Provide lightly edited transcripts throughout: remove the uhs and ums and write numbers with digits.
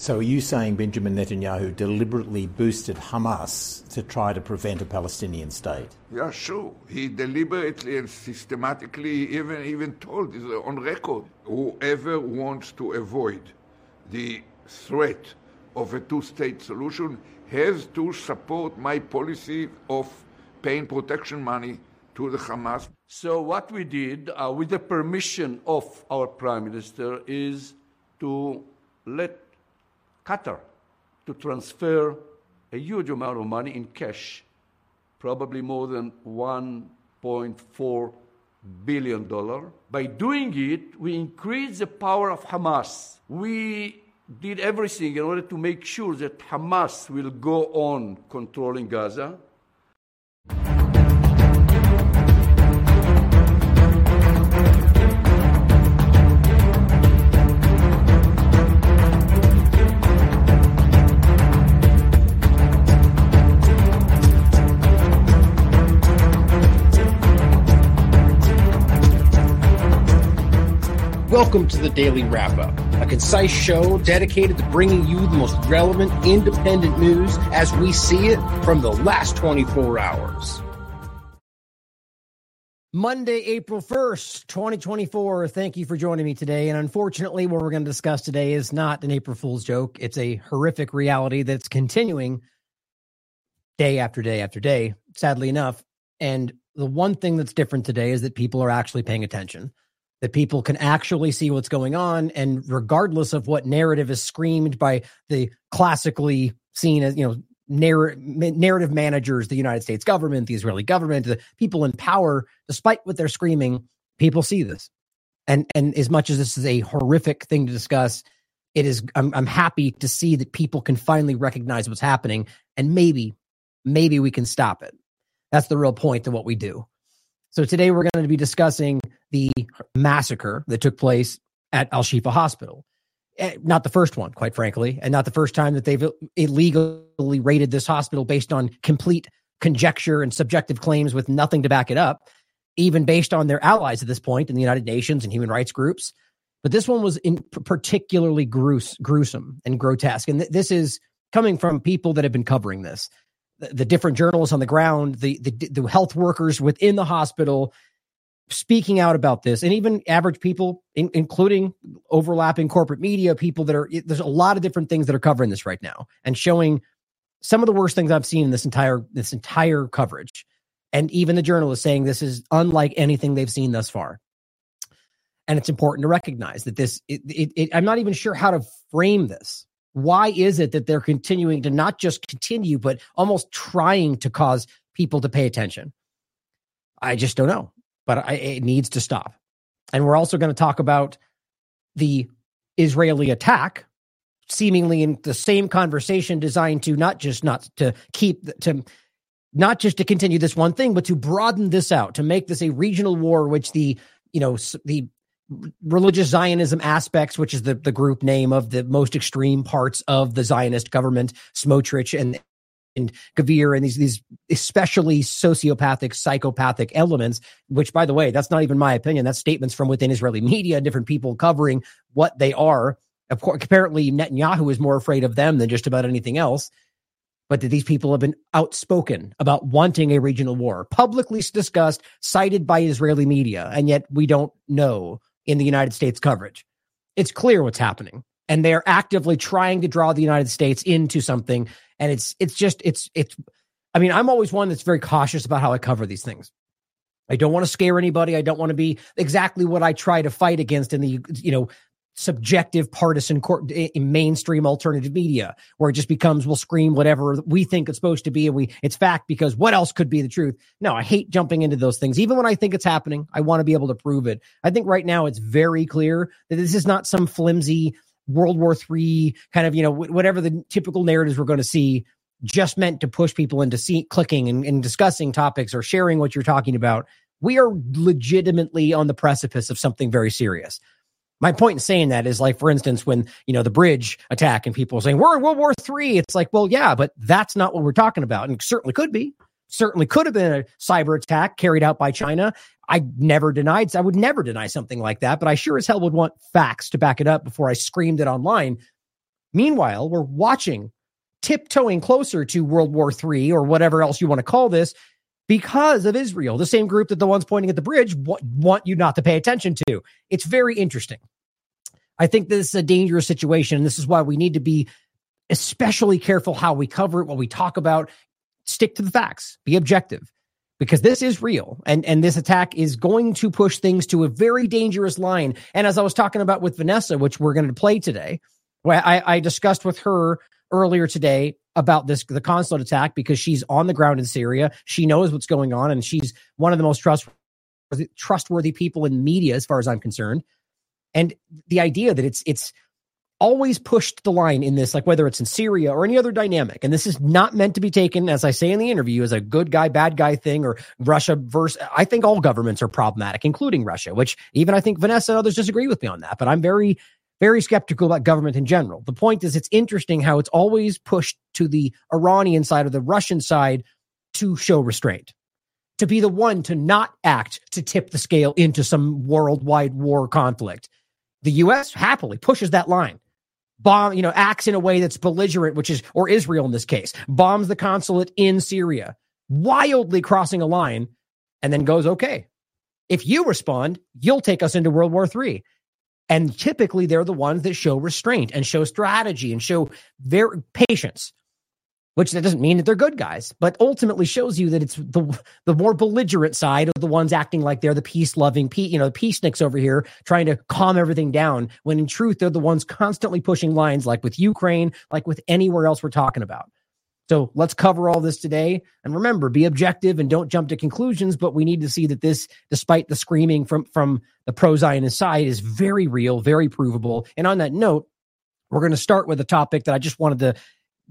So are you saying Benjamin Netanyahu deliberately boosted Hamas to try to prevent a Palestinian state? Yeah, sure. He deliberately and systematically even told, is on record, whoever wants to avoid the threat of a two-state solution has to support my policy of paying protection money to the Hamas. So what we did, with the permission of our Prime Minister, is to let Qatar to transfer a huge amount of money in cash, probably more than $1.4 billion. By doing it, we increased the power of Hamas. We did everything in order to make sure that Hamas will go on controlling Gaza. Welcome to the Daily Wrap-Up, a concise show dedicated to bringing you the most relevant, independent news as we see it from the last 24 hours. Monday, April 1st, 2024. Thank you for joining me today. And unfortunately, what we're going to discuss today is not an April Fool's joke. It's a horrific reality that's continuing day after day after day, sadly enough. And the one thing that's different today is that people are actually paying attention, that people can actually see what's going on. And regardless of what narrative is screamed by the classically seen as, narrative managers, the United States government, the Israeli government, the people in power, despite what they're screaming, people see this. And as much as this is a horrific thing to discuss, it is, I'm happy to see that people can finally recognize what's happening, and maybe we can stop it. That's the real point of what we do. So today we're going to be discussing the massacre that took place at Al-Shifa Hospital. Not the first one, quite frankly, and not the first time that they've illegally raided this hospital based on complete conjecture and subjective claims with nothing to back it up, even based on their allies at this point in the United Nations and human rights groups. But this one was particularly gruesome and grotesque. And this is coming from people that have been covering this. The different journalists on the ground, the health workers within the hospital speaking out about this, and even average people, including overlapping corporate media, people that are, there's a lot of different things that are covering this right now and showing some of the worst things I've seen in this entire coverage. And even the journalists saying this is unlike anything they've seen thus far. And it's important to recognize that this, I'm not even sure how to frame this. Why is it that they're continuing to not just continue, but almost trying to cause people to pay attention? I just don't know, but it needs to stop. And we're also going to talk about the Israeli attack, seemingly in the same conversation designed to not just to continue this one thing, but to broaden this out, to make this a regional war, which the religious Zionism aspects, which is the group name of the most extreme parts of the Zionist government, Smotrich and Gavir, and these especially sociopathic, psychopathic elements, which, by the way, that's not even my opinion. That's statements from within Israeli media, different people covering what they are. Of course, apparently Netanyahu is more afraid of them than just about anything else. But that these people have been outspoken about wanting a regional war, publicly discussed, cited by Israeli media, and yet we don't know in the United States coverage. It's clear what's happening, and they're actively trying to draw the United States into something. And I mean, I'm always one that's very cautious about how I cover these things. I don't want to scare anybody. I don't want to be exactly what I try to fight against in the, subjective partisan mainstream alternative media, where it just becomes, we'll scream whatever we think it's supposed to be, and it's fact because what else could be the truth? No, I hate jumping into those things. Even when I think it's happening, I want to be able to prove it. I think right now it's very clear that this is not some flimsy World War III kind of, whatever the typical narratives we're going to see, just meant to push people into clicking and discussing topics or sharing what you're talking about. We are legitimately on the precipice of something very serious. My point in saying that is, like, for instance, when, the bridge attack and people are saying, we're in World War III, it's like, well, yeah, but that's not what we're talking about. And certainly could have been a cyber attack carried out by China. I would never deny something like that, but I sure as hell would want facts to back it up before I screamed it online. Meanwhile, we're watching, tiptoeing closer to World War III or whatever else you want to call this because of Israel, the same group that the ones pointing at the bridge want you not to pay attention to. It's very interesting. I think this is a dangerous situation, and this is why we need to be especially careful how we cover it, what we talk about. Stick to the facts, be objective, because this is real, and this attack is going to push things to a very dangerous line. And as I was talking about with Vanessa, which we're going to play today, I discussed with her earlier today about the consulate attack because she's on the ground in Syria. She knows what's going on, and she's one of the most trustworthy people in media as far as I'm concerned. And the idea that it's always pushed the line in this, like whether it's in Syria or any other dynamic. And this is not meant to be taken, as I say in the interview, as a good guy, bad guy thing, or Russia versus, I think all governments are problematic, including Russia, which even I think Vanessa and others disagree with me on that. But I'm very, very skeptical about government in general. The point is, it's interesting how it's always pushed to the Iranian side or the Russian side to show restraint, to be the one to not act, to tip the scale into some worldwide war conflict. The U.S. happily pushes that line. Acts in a way that's belligerent, or Israel in this case, bombs the consulate in Syria, wildly crossing a line, and then goes, okay, if you respond, you'll take us into World War III. And typically they're the ones that show restraint and show strategy and show their patience, which that doesn't mean that they're good guys, but ultimately shows you that it's the more belligerent side of the ones acting like they're the peace-loving, peaceniks over here trying to calm everything down, when in truth, they're the ones constantly pushing lines, like with Ukraine, like with anywhere else we're talking about. So let's cover all this today. And remember, be objective and don't jump to conclusions, but we need to see that this, despite the screaming from the pro-Zionist side, is very real, very provable. And on that note, we're going to start with a topic that I just wanted to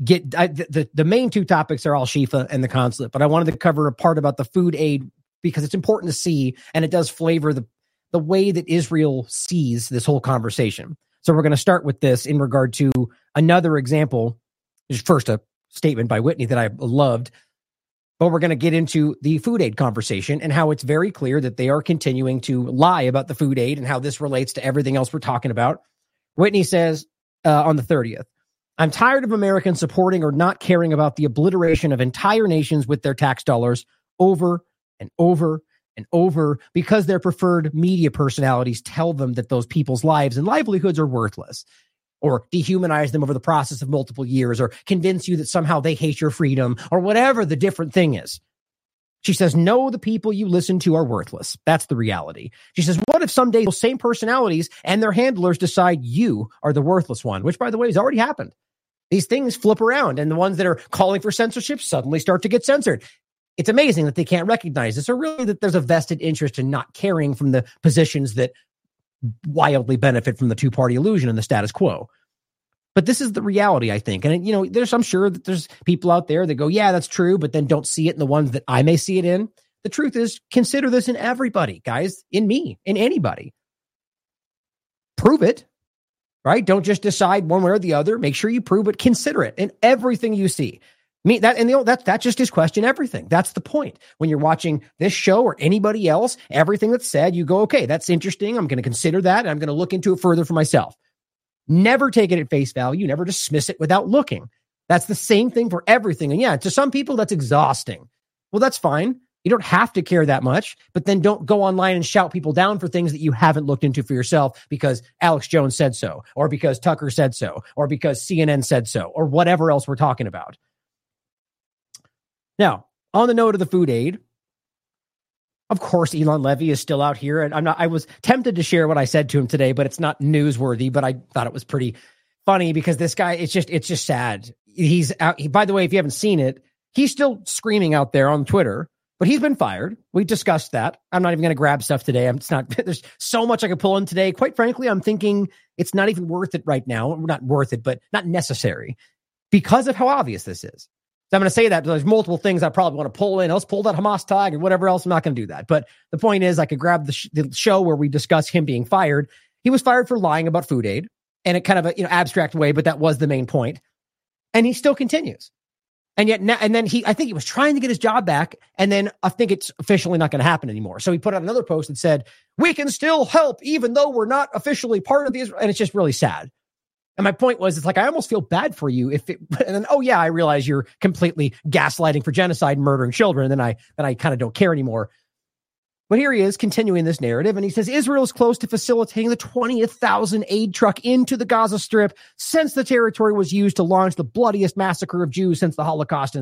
the main two topics are Al-Shifa and the consulate, but I wanted to cover a part about the food aid because it's important to see, and it does flavor the way that Israel sees this whole conversation. So we're going to start with this in regard to another example. First, a statement by Whitney that I loved, but we're going to get into the food aid conversation and how it's very clear that they are continuing to lie about the food aid and how this relates to everything else we're talking about. Whitney says on the 30th, I'm tired of Americans supporting or not caring about the obliteration of entire nations with their tax dollars over and over and over because their preferred media personalities tell them that those people's lives and livelihoods are worthless, or dehumanize them over the process of multiple years, or convince you that somehow they hate your freedom, or whatever the different thing is. She says, no, the people you listen to are worthless. That's the reality. She says, what if someday those same personalities and their handlers decide you are the worthless one, which, by the way, has already happened. These things flip around, and the ones that are calling for censorship suddenly start to get censored. It's amazing that they can't recognize this, or really that there's a vested interest in not caring from the positions that wildly benefit from the two-party illusion and the status quo. But this is the reality, I think. And, I'm sure that there's people out there that go, yeah, that's true, but then don't see it in the ones that I may see it in. The truth is, consider this in everybody, guys, in me, in anybody. Prove it, right? Don't just decide one way or the other. Make sure you prove it. Consider it in everything you see. That just is question everything. That's the point. When you're watching this show or anybody else, everything that's said, you go, okay, that's interesting. I'm going to consider that, and I'm going to look into it further for myself. Never take it at face value. Never dismiss it without looking. That's the same thing for everything. And yeah, to some people, that's exhausting. Well, that's fine. You don't have to care that much, but then don't go online and shout people down for things that you haven't looked into for yourself because Alex Jones said so, or because Tucker said so, or because CNN said so, or whatever else we're talking about. Now, on the note of the food aid, of course, Elon Levy is still out here, and I was tempted to share what I said to him today, but it's not newsworthy. But I thought it was pretty funny because this guy, it's just sad. He's out. By the way, if you haven't seen it, he's still screaming out there on Twitter, but he's been fired. We discussed that. I'm not even going to grab stuff today. There's so much I could pull in today. Quite frankly, I'm thinking it's not even worth it right now. Not worth it, but not necessary because of how obvious this is. So I'm going to say that there's multiple things I probably want to pull in. Let's pull that Hamas tag or whatever else. I'm not going to do that. But the point is, I could grab the show where we discuss him being fired. He was fired for lying about food aid in a kind of a abstract way, but that was the main point. And he still continues. And yet now, and then I think he was trying to get his job back. And then I think it's officially not going to happen anymore. So he put out another post that said, we can still help even though we're not officially part of the Israel. And it's just really sad. And my point was, it's like, I almost feel bad for you if it, and then, oh yeah, I realize you're completely gaslighting for genocide and murdering children. And then I kind of don't care anymore. But here he is continuing this narrative. And he says, Israel is close to facilitating the 20,000th aid truck into the Gaza Strip since the territory was used to launch the bloodiest massacre of Jews since the Holocaust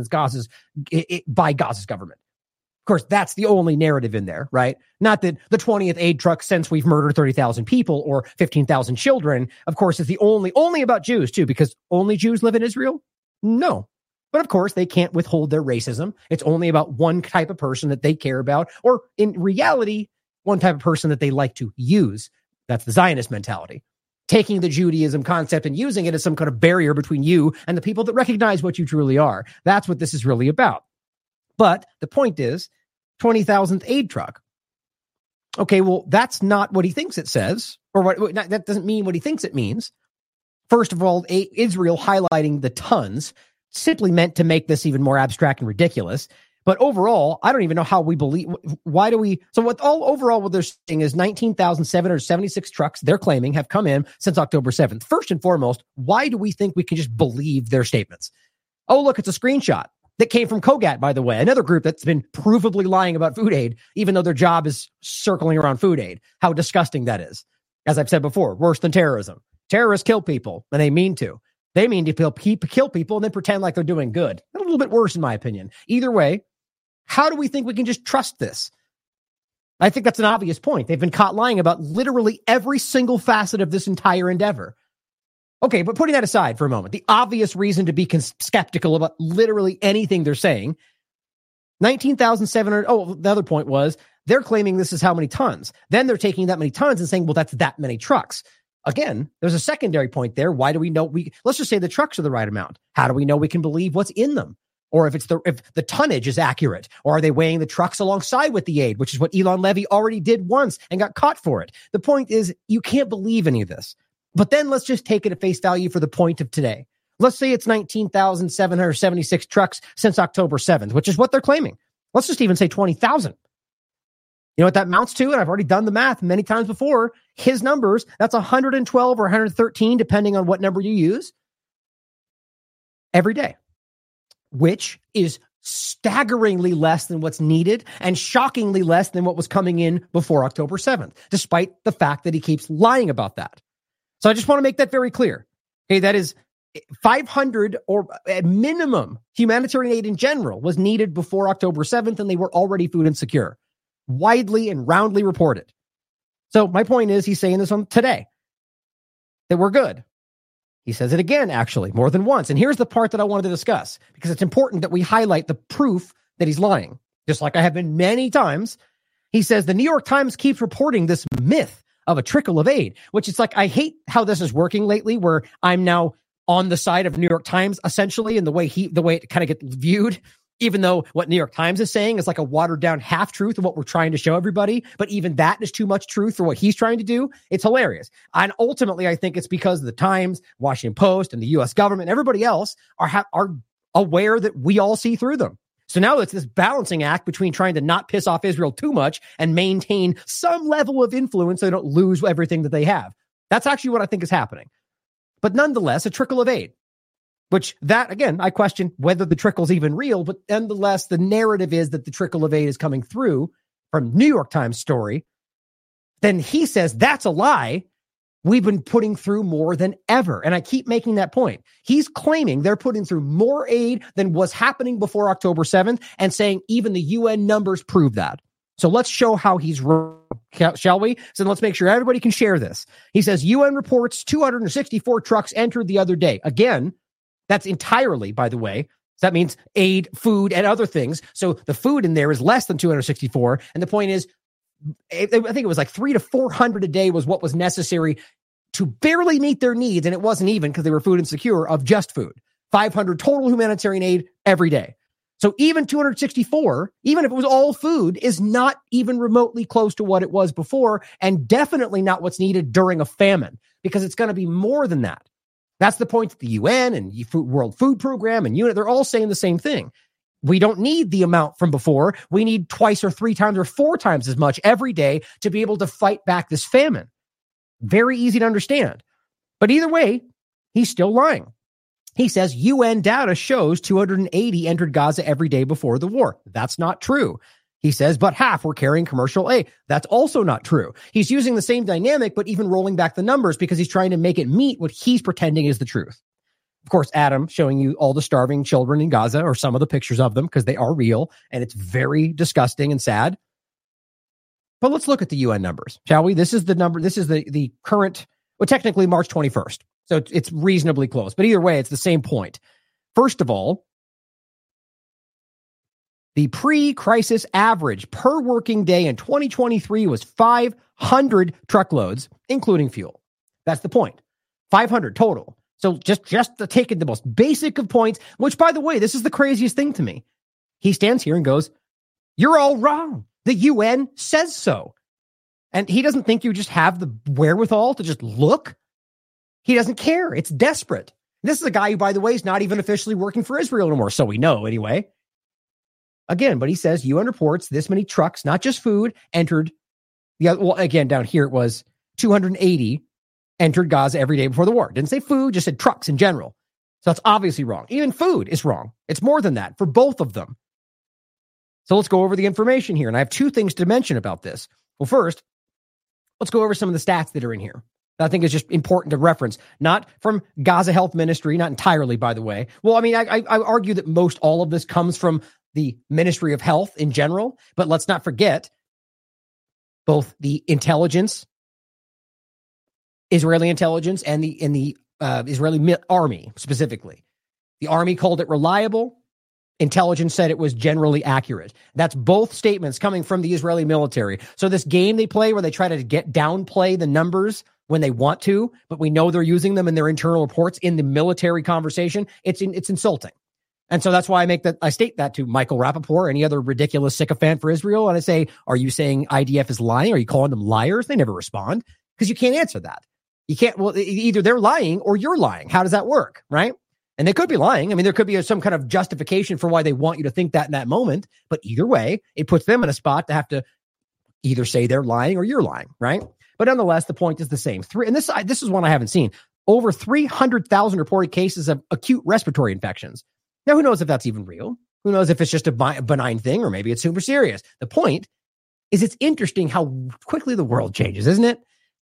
by Gaza's government. Of course, that's the only narrative in there, right? Not that the 20th aid truck since we've murdered 30,000 people or 15,000 children, of course, is the only about Jews too, because only Jews live in Israel? No. But of course, they can't withhold their racism. It's only about one type of person that they care about, or in reality, one type of person that they like to use. That's the Zionist mentality. Taking the Judaism concept and using it as some kind of barrier between you and the people that recognize what you truly are. That's what this is really about. But the point is, 20,000th aid truck. Okay, well, that's not what he thinks it says, or that doesn't mean what he thinks it means. First of all, Israel highlighting the tons simply meant to make this even more abstract and ridiculous. But overall, I don't even know how we believe. Why do we? So what they're saying is 19,776 trucks they're claiming have come in since October 7th. First and foremost, why do we think we can just believe their statements? Oh, look, it's a screenshot. That came from Kogat, by the way, another group that's been provably lying about food aid, even though their job is circling around food aid. How disgusting that is. As I've said before, worse than terrorism. Terrorists kill people, and they mean to. They mean to kill people and then pretend like they're doing good. A little bit worse, in my opinion. Either way, how do we think we can just trust this? I think that's an obvious point. They've been caught lying about literally every single facet of this entire endeavor. Okay, but putting that aside for a moment, the obvious reason to be skeptical about literally anything they're saying, 19,700, the other point was, they're claiming this is how many tons. Then they're taking that many tons and saying, well, that's that many trucks. Again, there's a secondary point there. Why do we know let's just say the trucks are the right amount. How do we know we can believe what's in them? Or if the tonnage is accurate, or are they weighing the trucks alongside with the aid, which is what Elon Levy already did once and got caught for it. The point is, you can't believe any of this. But then let's just take it at face value for the point of today. Let's say it's 19,776 trucks since October 7th, which is what they're claiming. Let's just even say 20,000. You know what that amounts to? And I've already done the math many times before. His numbers, that's 112 or 113, depending on what number you use, every day, which is staggeringly less than what's needed and shockingly less than what was coming in before October 7th, despite the fact that he keeps lying about that. So I just want to make that very clear. Okay, that is 500 or at minimum humanitarian aid in general was needed before October 7th, and they were already food insecure, widely and roundly reported. So my point is, he's saying this on today, that we're good. He says it again, actually, more than once. And here's the part that I wanted to discuss, because it's important that we highlight the proof that he's lying, just like I have been many times. He says the New York Times keeps reporting this myth of a trickle of aid, which is like, I hate how this is working lately, where I'm now on the side of New York Times, essentially, and the way it kind of gets viewed, even though what New York Times is saying is like a watered down half truth of what we're trying to show everybody. But even that is too much truth for what he's trying to do. It's hilarious. And ultimately, I think it's because the Times, Washington Post, and the U.S. government, and everybody else are aware that we all see through them. So now it's this balancing act between trying to not piss off Israel too much and maintain some level of influence so they don't lose everything that they have. That's actually what I think is happening. But nonetheless, a trickle of aid, which that, again, I question whether the trickle's even real, but nonetheless, the narrative is that the trickle of aid is coming through from New York Times story. Then he says that's a lie. We've been putting through more than ever. And I keep making that point. He's claiming they're putting through more aid than was happening before October 7th and saying even the UN numbers prove that. So let's show how he's wrong, shall we? So let's make sure everybody can share this. He says UN reports 264 trucks entered the other day. Again, that's entirely, by the way. So that means aid, food, and other things. So the food in there is less than 264. And the point is, I think it was like 300 to 400 a day was what was necessary to barely meet their needs. And it wasn't even because they were food insecure of just food. 500 total humanitarian aid every day. So even 264, even if it was all food, is not even remotely close to what it was before, and definitely not what's needed during a famine, because it's going to be more than that. That's the point that the UN and World Food Program and UNIT, they're all saying the same thing. We don't need the amount from before. We need twice or three times or four times as much every day to be able to fight back this famine. Very easy to understand. But either way, He's still lying. He says UN data shows 280 entered Gaza every day before the war. That's not true. He says, but half were carrying commercial aid. That's also not true. He's using the same dynamic, but even rolling back the numbers because he's trying to make it meet what he's pretending is the truth. Of course, Adam showing you all the starving children in Gaza, or some of the pictures of them, because they are real, and it's very disgusting and sad. But let's look at the UN numbers, shall we? This is the number. This is the current, well, technically March 21st. So it's reasonably close. But either way, it's the same point. First of all, the pre-crisis average per working day in 2023 was 500 truckloads, including fuel. That's the point. 500 total. So just taking the most basic of points, which, by the way, this is the craziest thing to me. He stands here and goes, you're all wrong. The UN says so. And he doesn't think you just have the wherewithal to just look. He doesn't care. It's desperate. This is a guy who, by the way, is not even officially working for Israel anymore. So we know anyway. Again, but he says UN reports this many trucks, not just food, entered. Well, again, down here it was 280 entered Gaza every day before the war. Didn't say food, just said trucks in general. So that's obviously wrong. Even food is wrong. It's more than that for both of them. So let's go over the information here. And I have two things to mention about this. Well, first, let's go over some of the stats that are in here. I think it's just important to reference, not from Gaza Health Ministry, not entirely, by the way. Well, I mean, I argue that most all of this comes from the Ministry of Health in general, but let's not forget both the intelligence, Israeli intelligence, and the Israeli army specifically. The army called it reliable. Intelligence said it was generally accurate. That's both statements coming from the Israeli military. So this game they play where they try to downplay the numbers when they want to, but we know they're using them in their internal reports in the military conversation, it's insulting. And so that's why I state that to Michael Rappaport, any other ridiculous sycophant for Israel. And I say, are you saying IDF is lying? Are you calling them liars? They never respond because you can't answer that. You can't, well, either they're lying or you're lying. How does that work? Right? And they could be lying. I mean, there could be some kind of justification for why they want you to think that in that moment. But either way, it puts them in a spot to have to either say they're lying or you're lying. Right? But nonetheless, the point is the same. This is one I haven't seen. Over 300,000 reported cases of acute respiratory infections. Now, who knows if that's even real? Who knows if it's just a benign thing or maybe it's super serious? The point is it's interesting how quickly the world changes, isn't it?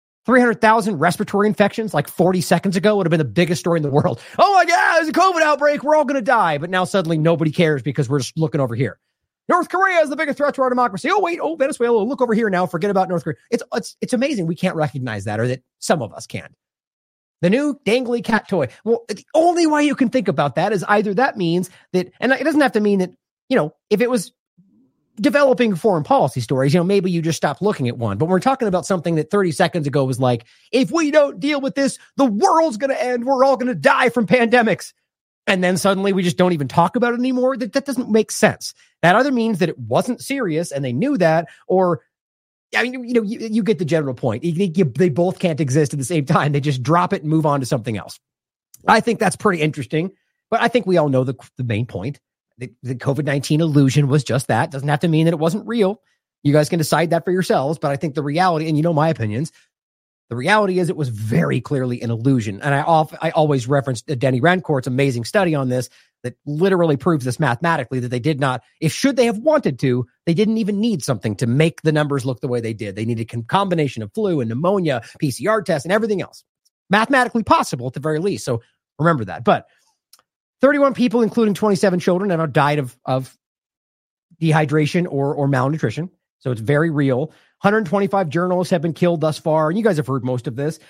300,000 respiratory infections like 40 seconds ago would have been the biggest story in the world. Oh my God, there's a COVID outbreak. We're all going to die. But now suddenly nobody cares because we're just looking over here. North Korea is the biggest threat to our democracy. Oh, wait. Oh, Venezuela. Look over here now. Forget about North Korea. It's amazing we can't recognize that, or that some of us can. The new dangly cat toy. Well, the only way you can think about that is either that means that, and it doesn't have to mean that, if it was developing foreign policy stories, maybe you just stopped looking at one. But we're talking about something that 30 seconds ago was like, if we don't deal with this, the world's going to end. We're all going to die from pandemics. And then suddenly we just don't even talk about it anymore. That doesn't make sense. That either means that it wasn't serious and they knew that, or, I mean, you get the general point. They both can't exist at the same time. They just drop it and move on to something else. I think that's pretty interesting, but I think we all know the main point. The COVID-19 illusion was just that. Doesn't have to mean that it wasn't real. You guys can decide that for yourselves, but I think the reality, and my opinions, the reality is it was very clearly an illusion. And I always reference Denny Rancourt's amazing study on this that literally proves this mathematically, that they did not, should they have wanted to, they didn't even need something to make the numbers look the way they did. They needed a combination of flu and pneumonia, PCR tests, and everything else. Mathematically possible at the very least. So remember that. But 31 people, including 27 children, have died of dehydration or malnutrition. So it's very real. 125 journalists have been killed thus far. And you guys have heard most of this.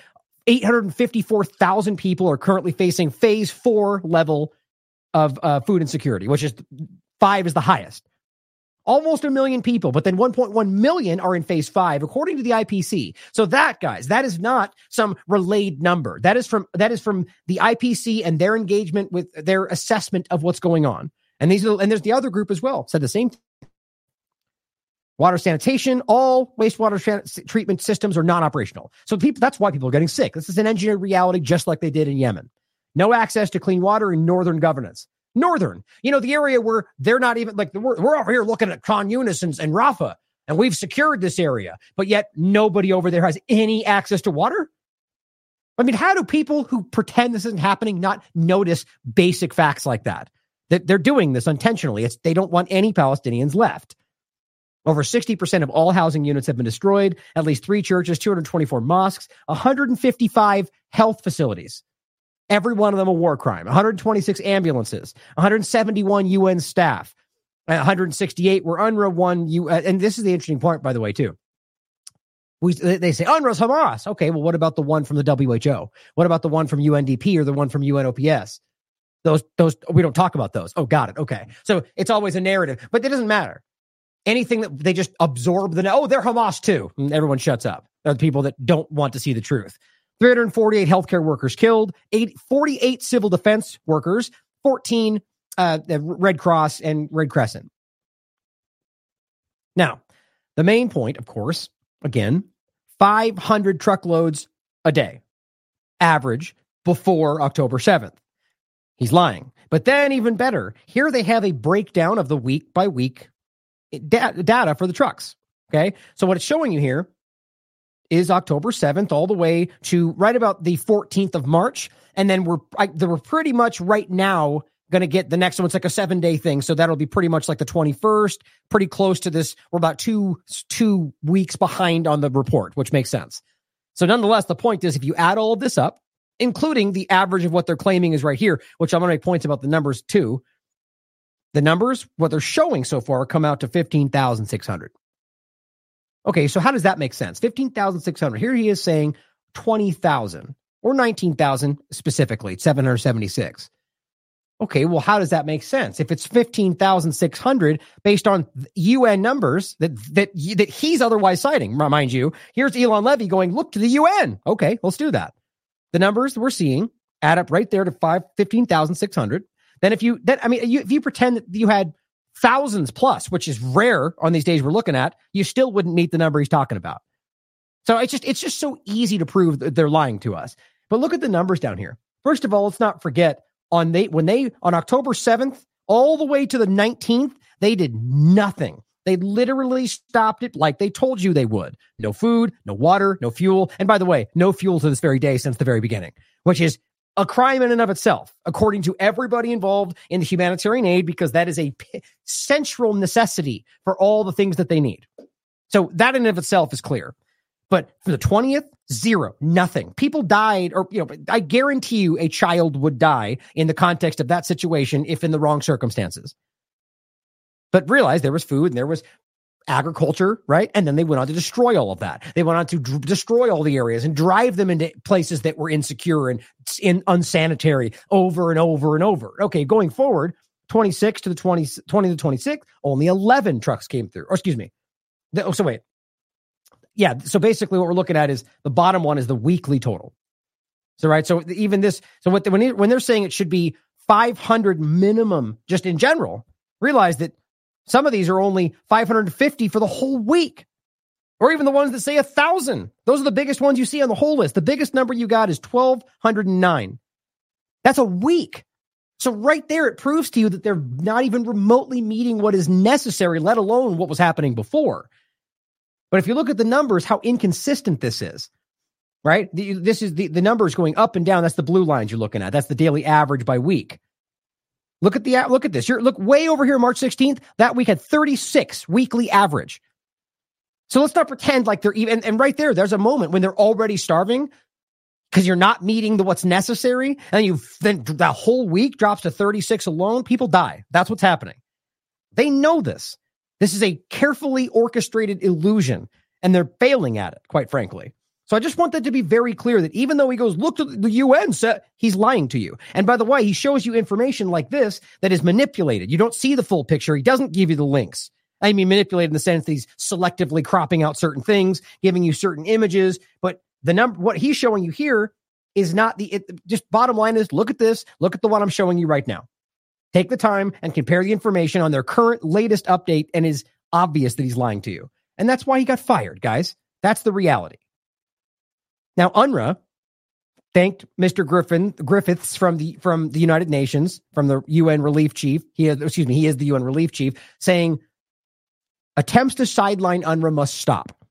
854,000 people are currently facing phase 4 level of food insecurity, which is 5 is the highest. Almost 1 million people, but then 1.1 million are in phase 5, according to the IPC. So that, guys, that is not some relayed number. That is from the IPC and their engagement with their assessment of what's going on. And there's the other group as well, said the same thing. Water sanitation, all wastewater treatment systems are non-operational. So that's why people are getting sick. This is an engineered reality, just like they did in Yemen. No access to clean water in northern governance. Northern, the area where they're not even like, we're over here looking at Khan Yunis and Rafah, and we've secured this area, but yet nobody over there has any access to water. I mean, how do people who pretend this isn't happening not notice basic facts like that? That they're doing this intentionally. They don't want any Palestinians left. Over 60% of all housing units have been destroyed, at least 3 churches, 224 mosques, 155 health facilities. Every one of them a war crime. 126 ambulances, 171 UN staff, 168 were UNRWA, one UN. And this is the interesting part, by the way, too. They say UNRWA's Hamas. Okay, well, what about the one from the WHO? What about the one from UNDP or the one from UNOPS? Those we don't talk about those. Oh, got it. Okay. So it's always a narrative, but it doesn't matter. Anything that they just absorb they're Hamas too. And everyone shuts up. They're the people that don't want to see the truth. 348 healthcare workers killed, 48 civil defense workers, 14 Red Cross and Red Crescent. Now, the main point, of course, again, 500 truckloads a day, average before October 7th. He's lying. But then even better, here they have a breakdown of the week by week data for the trucks. Okay. So what it's showing you here is October 7th all the way to right about the 14th of March. And then we're pretty much right now going to get the next one. It's like a 7-day thing. So that'll be pretty much like the 21st, pretty close to this. We're about two weeks behind on the report, which makes sense. So nonetheless, the point is if you add all of this up, including the average of what they're claiming is right here, which I'm going to make points about the numbers too. The numbers, what they're showing so far, come out to 15,600. Okay, so how does that make sense? 15,600. Here he is saying 20,000 or 19,000 specifically, 776. Okay, well, how does that make sense? If it's 15,600 based on UN numbers that he's otherwise citing, mind you, here's Elon Levy going, look to the UN. Okay, let's do that. The numbers we're seeing add up right there to 15,600. Then if you pretend that you had thousands plus, which is rare on these days we're looking at, you still wouldn't meet the number he's talking about. So it's just so easy to prove that they're lying to us. But look at the numbers down here. First of all, let's not forget on October 7th all the way to the 19th, they did nothing. They literally stopped it like they told you they would. No food, no water, no fuel. And by the way, no fuel to this very day since the very beginning, which is a crime in and of itself, according to everybody involved in the humanitarian aid, because that is a central necessity for all the things that they need. So that in and of itself is clear. But for the 20th, zero, nothing. People died, or, I guarantee you a child would die in the context of that situation if in the wrong circumstances. But realize there was food and there was agriculture, right? And then they went on to destroy all of that. They went on to destroy all the areas and drive them into places that were insecure and unsanitary over and over and over. Okay, going forward, 26 to the 20 to 26, only 11 trucks came through. Or excuse me. Yeah, so basically what we're looking at is the bottom one is the weekly total. So, right, so even this, so when they're saying it should be 500 minimum just in general, realize that some of these are only 550 for the whole week, or even the ones that say 1,000. Those are the biggest ones you see on the whole list. The biggest number you got is 1,209. That's a week. So right there, it proves to you that they're not even remotely meeting what is necessary, let alone what was happening before. But if you look at the numbers, how inconsistent this is, right? This is the numbers going up and down. That's the blue lines you're looking at. That's the daily average by week. Look at this. Look way over here, March 16th. That week had 36 weekly average. So let's not pretend like they're even. And right there's a moment when they're already starving because you're not meeting what's necessary, and then the whole week drops to 36 alone. People die. That's what's happening. They know this. This is a carefully orchestrated illusion, and they're failing at it, quite frankly. So I just want that to be very clear that even though he goes, look to the UN, he's lying to you. And by the way, he shows you information like this that is manipulated. You don't see the full picture. He doesn't give you the links. I mean, manipulated in the sense that he's selectively cropping out certain things, giving you certain images. But what he's showing you here is not just bottom line is look at this. Look at the one I'm showing you right now. Take the time and compare the information on their current latest update, and is obvious that he's lying to you. And that's why he got fired, guys. That's the reality. Now, UNRWA thanked Mr. Griffiths from the United Nations, from the UN relief chief. He is the UN relief chief, saying attempts to sideline UNRWA must stop.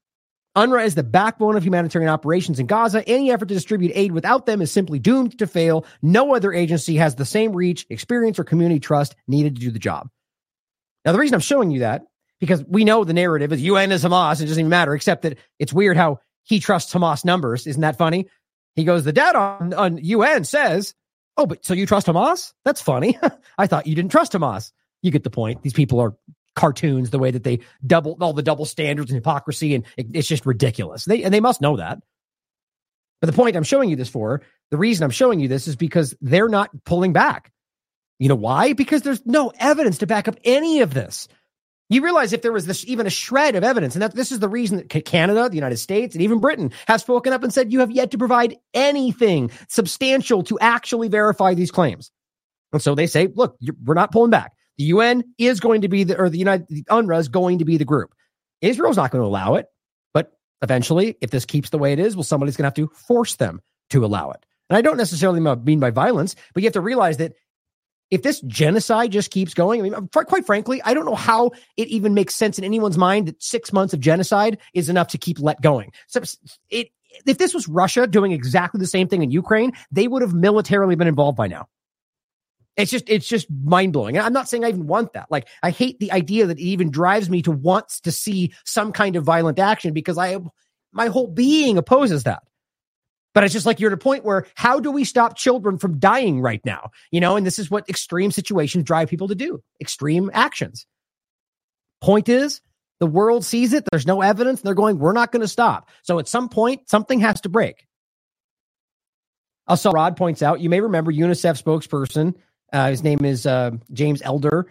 UNRWA is the backbone of humanitarian operations in Gaza. Any effort to distribute aid without them is simply doomed to fail. No other agency has the same reach, experience, or community trust needed to do the job. Now, the reason I'm showing you that, because we know the narrative is UN is Hamas. It doesn't even matter, except that it's weird how he trusts Hamas numbers. Isn't that funny? He goes, the data on UN says, oh, but so you trust Hamas? That's funny. I thought you didn't trust Hamas. You get the point. These people are cartoons, the way that they all the double standards and hypocrisy, and it's just ridiculous. They must know that. But the point I'm showing you this for, the reason I'm showing you this is because they're not pulling back. You know why? Because there's no evidence to back up any of this. You realize if there was even a shred of evidence, and this is the reason that Canada, the United States, and even Britain have spoken up and said you have yet to provide anything substantial to actually verify these claims. And so they say, look, we're not pulling back. The UN is going to be the UNRWA is going to be the group. Israel's not going to allow it, but eventually, if this keeps the way it is, well, somebody's going to have to force them to allow it. And I don't necessarily mean by violence, but you have to realize that if this genocide just keeps going, I mean, quite frankly, I don't know how it even makes sense in anyone's mind that 6 months of genocide is enough to keep let going. So if this was Russia doing exactly the same thing in Ukraine, they would have militarily been involved by now. It's just mind blowing. And I'm not saying I even want that. Like, I hate the idea that it even drives me to want to see some kind of violent action because my whole being opposes that. But it's just like you're at a point where how do we stop children from dying right now? You know, and this is what extreme situations drive people to do. Extreme actions. Point is, the world sees it. There's no evidence. They're going, we're not going to stop. So at some point, something has to break. Also, Rod points out, you may remember UNICEF spokesperson, his name is James Elder,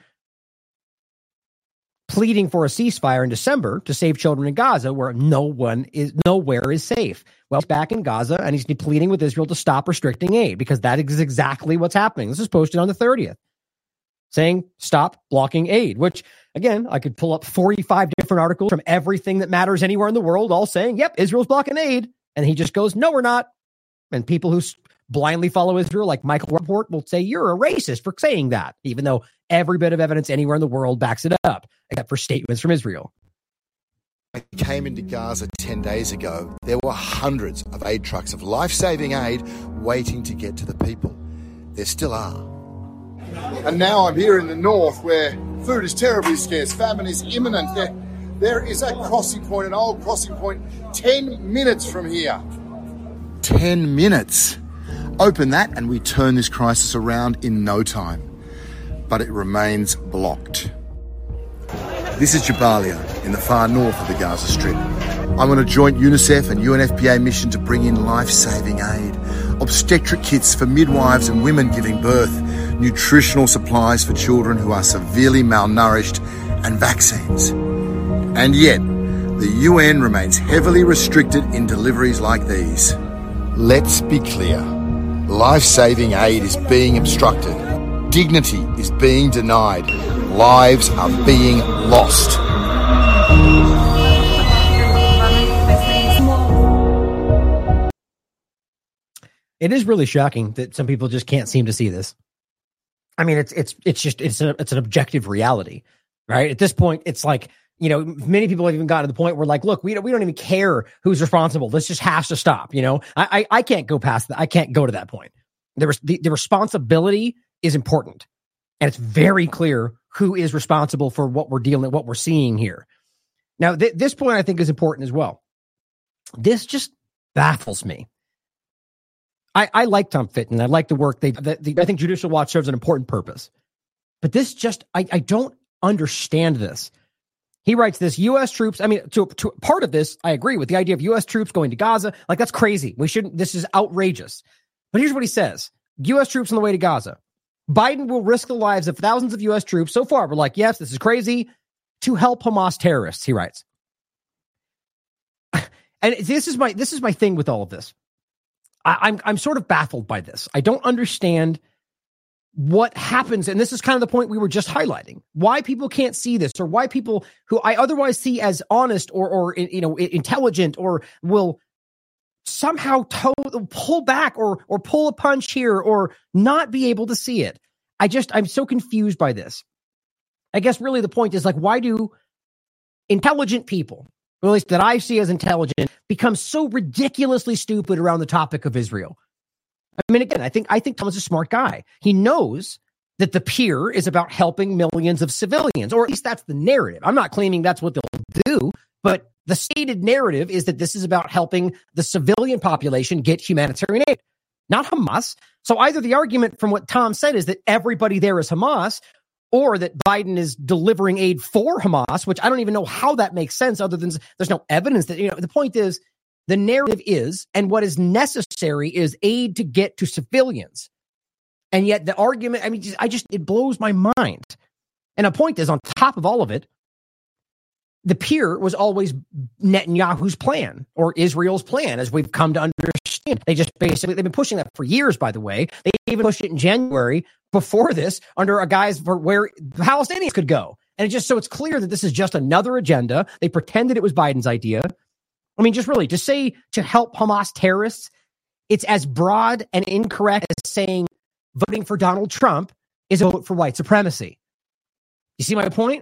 pleading for a ceasefire in December to save children in Gaza where nowhere is safe. Well, he's back in Gaza and he's pleading with Israel to stop restricting aid because that is exactly what's happening. This is posted on the 30th saying stop blocking aid, which again, I could pull up 45 different articles from everything that matters anywhere in the world, all saying, yep, Israel's blocking aid. And he just goes, no, we're not. And people who blindly follow Israel, like Michael Rappaport, will say you're a racist for saying that, even though every bit of evidence anywhere in the world backs it up, except for statements from Israel. I came into Gaza 10 days ago. There were hundreds of aid trucks of life-saving aid waiting to get to the people. There still are. And now I'm here in the north where food is terribly scarce, famine is imminent. There is a crossing point, an old crossing point, 10 minutes from here. 10 minutes. Open that and we turn this crisis around in no time. But it remains blocked. This is Jabalia in the far north of the Gaza Strip. I'm on a joint UNICEF and UNFPA mission to bring in life-saving aid, obstetric kits for midwives and women giving birth, nutritional supplies for children who are severely malnourished, and vaccines. And yet, the UN remains heavily restricted in deliveries like these. Let's be clear. Life-saving aid is being obstructed. Dignity is being denied. Lives are being lost. It is really shocking that some people just can't seem to see this. I mean, it's an objective reality, right? At this point, it's like, you know, many people have even gotten to the point where like, look, we don't even care who's responsible. This just has to stop. You know, I can't go past that. I can't go to that point. The responsibility is important, and it's very clear who is responsible for what we're seeing here. Now, this point I think is important as well. This just baffles me. I like Tom Fitton. I like the work I think Judicial Watch serves an important purpose. But this just, I don't understand this. He writes this, U.S. troops, I mean, to part of this, I agree with the idea of U.S. troops going to Gaza. Like, that's crazy. This is outrageous. But here's what he says. U.S. troops on the way to Gaza. Biden will risk the lives of thousands of U.S. troops. So far, we're like, yes, this is crazy, to help Hamas terrorists, he writes. And this is my thing with all of this. I'm sort of baffled by this. I don't understand what happens, and this is kind of the point we were just highlighting. Why people can't see this, or why people who I otherwise see as honest or intelligent, or will somehow pull back or pull a punch here, or not be able to see it. I'm so confused by this. I guess really the point is, like, why do intelligent people or at least that I see as intelligent, becomes so ridiculously stupid around the topic of Israel. I mean, again, I think Tom is a smart guy. He knows that the pier is about helping millions of civilians, or at least that's the narrative. I'm not claiming that's what they'll do, but the stated narrative is that this is about helping the civilian population get humanitarian aid, not Hamas. So either the argument from what Tom said is that everybody there is Hamas, or that Biden is delivering aid for Hamas, which I don't even know how that makes sense other than there's no evidence that, the point is the narrative is, and what is necessary is aid to get to civilians. And yet the argument, it blows my mind. And the point is, on top of all of it, the pier was always Netanyahu's plan, or Israel's plan, as we've come to understand. They've been pushing that for years, by the way. They even pushed it in January before this under a guise for where the Palestinians could go. And it's clear that this is just another agenda. They pretended it was Biden's idea. I mean, just really, to say to help Hamas terrorists, it's as broad and incorrect as saying voting for Donald Trump is a vote for white supremacy. You see my point?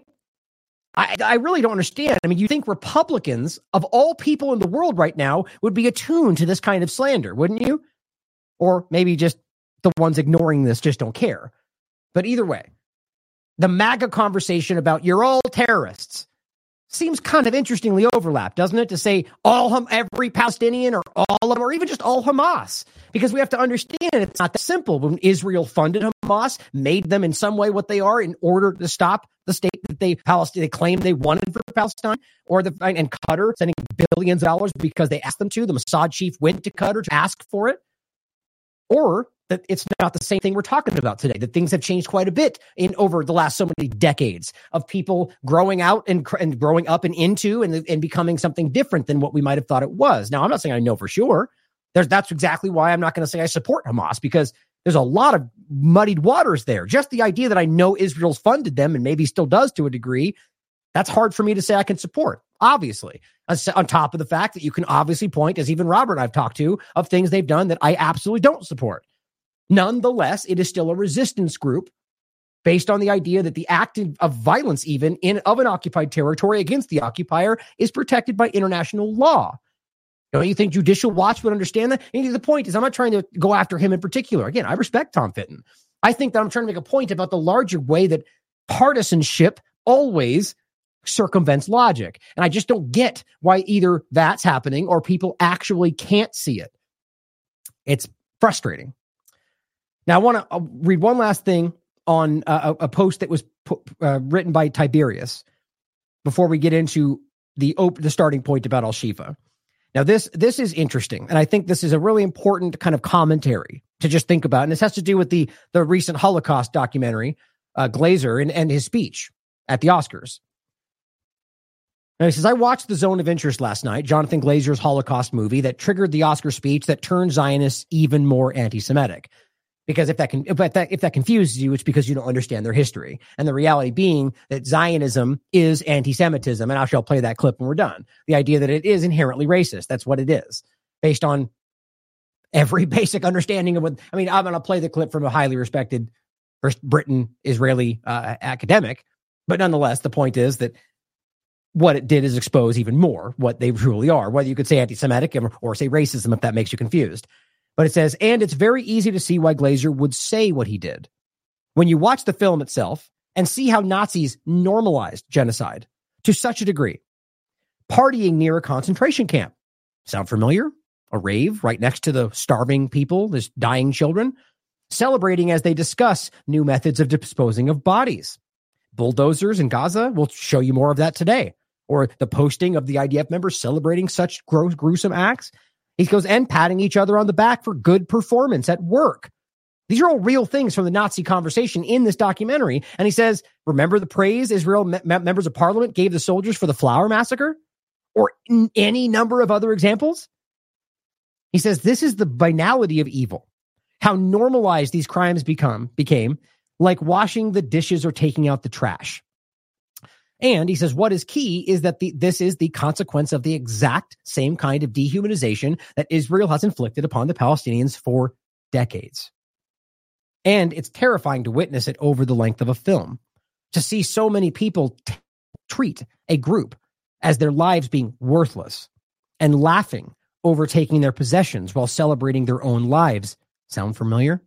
I really don't understand. I mean, you think Republicans, of all people in the world right now, would be attuned to this kind of slander, wouldn't you? Or maybe just the ones ignoring this just don't care. But either way, the MAGA conversation about you're all terrorists seems kind of interestingly overlapped, doesn't it? To say every Palestinian or all of them, or even just all Hamas. Because we have to understand it's not that simple. When Israel funded Hamas, made them in some way what they are in order to stop the state that they claimed they wanted for Palestine, and Qatar sending billions of dollars because they asked them to. The Mossad chief went to Qatar to ask for it. Or that it's not the same thing we're talking about today, that things have changed quite a bit over the last so many decades of people growing out and growing up and into and becoming something different than what we might have thought it was. Now, I'm not saying I know for sure. That's exactly why I'm not going to say I support Hamas, because there's a lot of muddied waters there. Just the idea that I know Israel's funded them and maybe still does to a degree, that's hard for me to say I can support, obviously. On top of the fact that you can obviously point, as even Robert and I've talked to, of things they've done that I absolutely don't support. Nonetheless, it is still a resistance group based on the idea that the act of violence even of an occupied territory against the occupier is protected by international law. Don't you think Judicial Watch would understand that? And the point is, I'm not trying to go after him in particular. Again, I respect Tom Fitton. I think that I'm trying to make a point about the larger way that partisanship always circumvents logic. And I just don't get why either that's happening or people actually can't see it. It's frustrating. Now, I want to read one last thing on a post that was written by Tiberius before we get into the starting point about Al-Shifa. Now, this is interesting, and I think this is a really important kind of commentary to just think about, and this has to do with the recent Holocaust documentary, Glazer, and his speech at the Oscars. Now, he says, I watched The Zone of Interest last night, Jonathan Glazer's Holocaust movie that triggered the Oscar speech that turned Zionists even more anti-Semitic. Because if that confuses you, it's because you don't understand their history. And the reality being that Zionism is anti-Semitism. And I shall play that clip when we're done. The idea that it is inherently racist. That's what it is. Based on every basic understanding of what, I'm going to play the clip from a highly respected Britain Israeli academic. But nonetheless, the point is that what it did is expose even more what they truly are, whether you could say anti-Semitic or say racism, if that makes you confused. But it says, and it's very easy to see why Glazer would say what he did. When you watch the film itself and see how Nazis normalized genocide to such a degree, partying near a concentration camp. Sound familiar? A rave right next to the starving people, there's dying children, celebrating as they discuss new methods of disposing of bodies. Bulldozers in Gaza, we'll show you more of that today. Or the posting of the IDF members celebrating such gruesome acts. He goes, and patting each other on the back for good performance at work. These are all real things from the Nazi conversation in this documentary. And he says, remember the praise Israel members of parliament gave the soldiers for the Flower Massacre? Or any number of other examples? He says, this is the banality of evil. How normalized these crimes became, like washing the dishes or taking out the trash. And he says, what is key is that this is the consequence of the exact same kind of dehumanization that Israel has inflicted upon the Palestinians for decades. And it's terrifying to witness it over the length of a film, to see so many people treat a group as their lives being worthless and laughing over taking their possessions while celebrating their own lives. Sound familiar?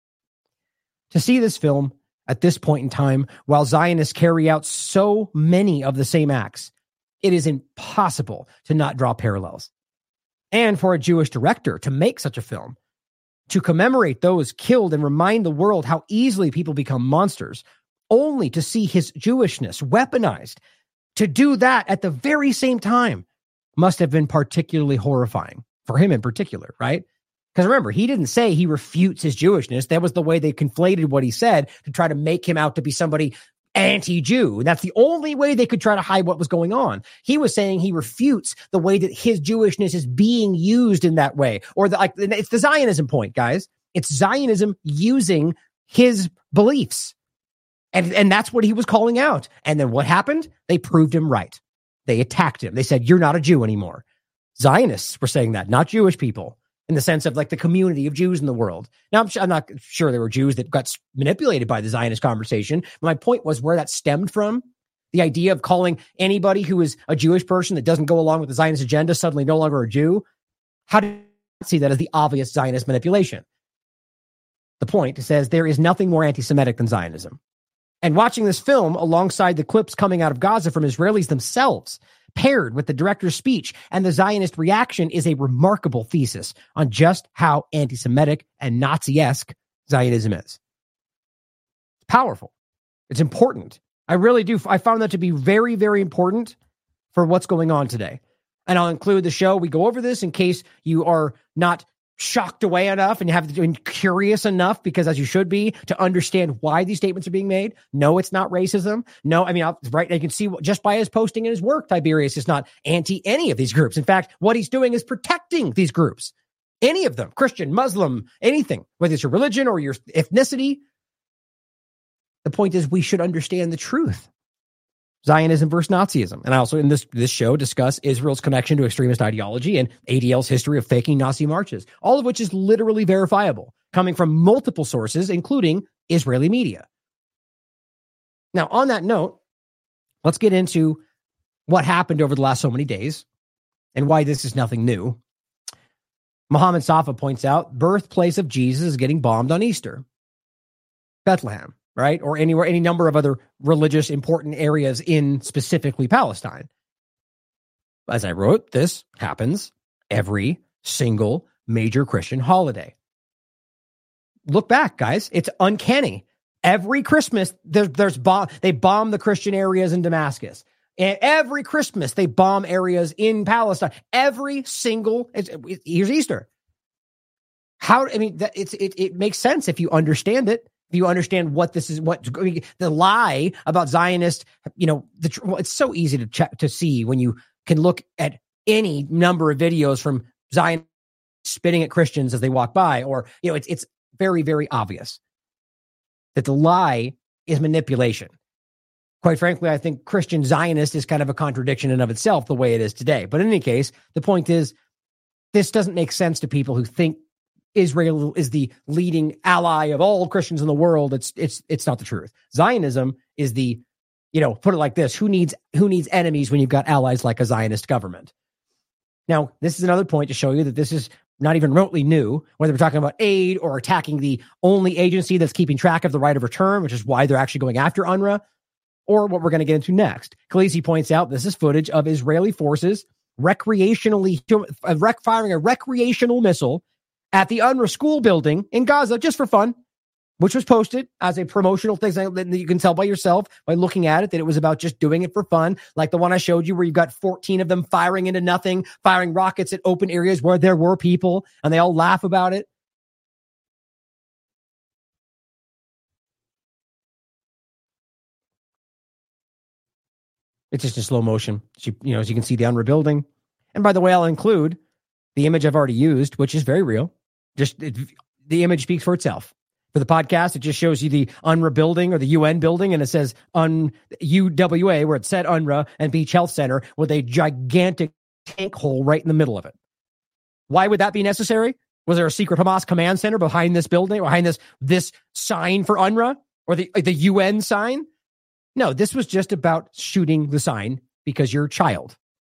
To see this film at this point in time, while Zionists carry out so many of the same acts, it is impossible to not draw parallels. And for a Jewish director to make such a film, to commemorate those killed and remind the world how easily people become monsters, only to see his Jewishness weaponized, to do that at the very same time, must have been particularly horrifying for him in particular, right? Because remember, he didn't say he refutes his Jewishness. That was the way they conflated what he said to try to make him out to be somebody anti-Jew. And that's the only way they could try to hide what was going on. He was saying he refutes the way that his Jewishness is being used in that way. Or it's the Zionism point, guys. It's Zionism using his beliefs. And that's what he was calling out. And then what happened? They proved him right. They attacked him. They said, you're not a Jew anymore. Zionists were saying that, not Jewish people, in the sense of like the community of Jews in the world. Now, I'm not sure there were Jews that got manipulated by the Zionist conversation. My point was where that stemmed from. The idea of calling anybody who is a Jewish person that doesn't go along with the Zionist agenda suddenly no longer a Jew. How do you see that as the obvious Zionist manipulation? The point says there is nothing more anti-Semitic than Zionism. And watching this film alongside the clips coming out of Gaza from Israelis themselves, paired with the director's speech and the Zionist reaction, is a remarkable thesis on just how anti-Semitic and Nazi-esque Zionism is. It's powerful. It's important. I really do. I found that to be very, very important for what's going on today. And I'll include the show. We go over this in case you are not shocked away enough and you have been curious enough, because as you should be, to understand why these statements are being made. No, it's not racism. No, I mean, right. You can see just by his posting in his work, Tiberius is not anti any of these groups. In fact, what he's doing is protecting these groups, any of them, Christian, Muslim, anything, whether it's your religion or your ethnicity. The point is we should understand the truth. Zionism versus Nazism. And I also in this show discuss Israel's connection to extremist ideology and ADL's history of faking Nazi marches, all of which is literally verifiable, coming from multiple sources, including Israeli media. Now, on that note, let's get into what happened over the last so many days and why this is nothing new. Mohammed Safa points out, birthplace of Jesus is getting bombed on Easter. Bethlehem. Right? Or anywhere, any number of other religious important areas in specifically Palestine. As I wrote, this happens every single major Christian holiday. Look back, guys. It's uncanny. Every Christmas, they bomb the Christian areas in Damascus. And every Christmas, they bomb areas in Palestine. Every single, here's Easter. It makes sense if you understand it. If you understand what this is, what the lie about Zionists, it's so easy to check, to see when you can look at any number of videos from Zionists spitting at Christians as they walk by, or, it's very, very obvious that the lie is manipulation. Quite frankly, I think Christian Zionist is kind of a contradiction in of itself the way it is today. But in any case, the point is, this doesn't make sense to people who think Israel is the leading ally of all Christians in the world. It's not the truth. Zionism is the, put it like this: who needs enemies when you've got allies like a Zionist government? Now, this is another point to show you that this is not even remotely new, whether we're talking about aid or attacking the only agency that's keeping track of the right of return, which is why they're actually going after UNRWA, or what we're going to get into next. Khaleesi points out this is footage of Israeli forces firing a recreational missile at the UNRWA school building in Gaza, just for fun, which was posted as a promotional thing that you can tell by yourself by looking at it, that it was about just doing it for fun, like the one I showed you where you've got 14 of them firing into nothing, firing rockets at open areas where there were people, and they all laugh about it. It's just in slow motion. As you can see the UNRWA building. And by the way, I'll include the image I've already used, which is very real. The image speaks for itself. For the podcast, it just shows you the UNRWA building or the UN building, and it says UWA, where it said UNRWA, and Beach Health Center with a gigantic tank hole right in the middle of it. Why would that be necessary? Was there a secret Hamas command center behind this building, behind this sign for UNRWA, or the UN sign? No, this was just about shooting the sign because you're a child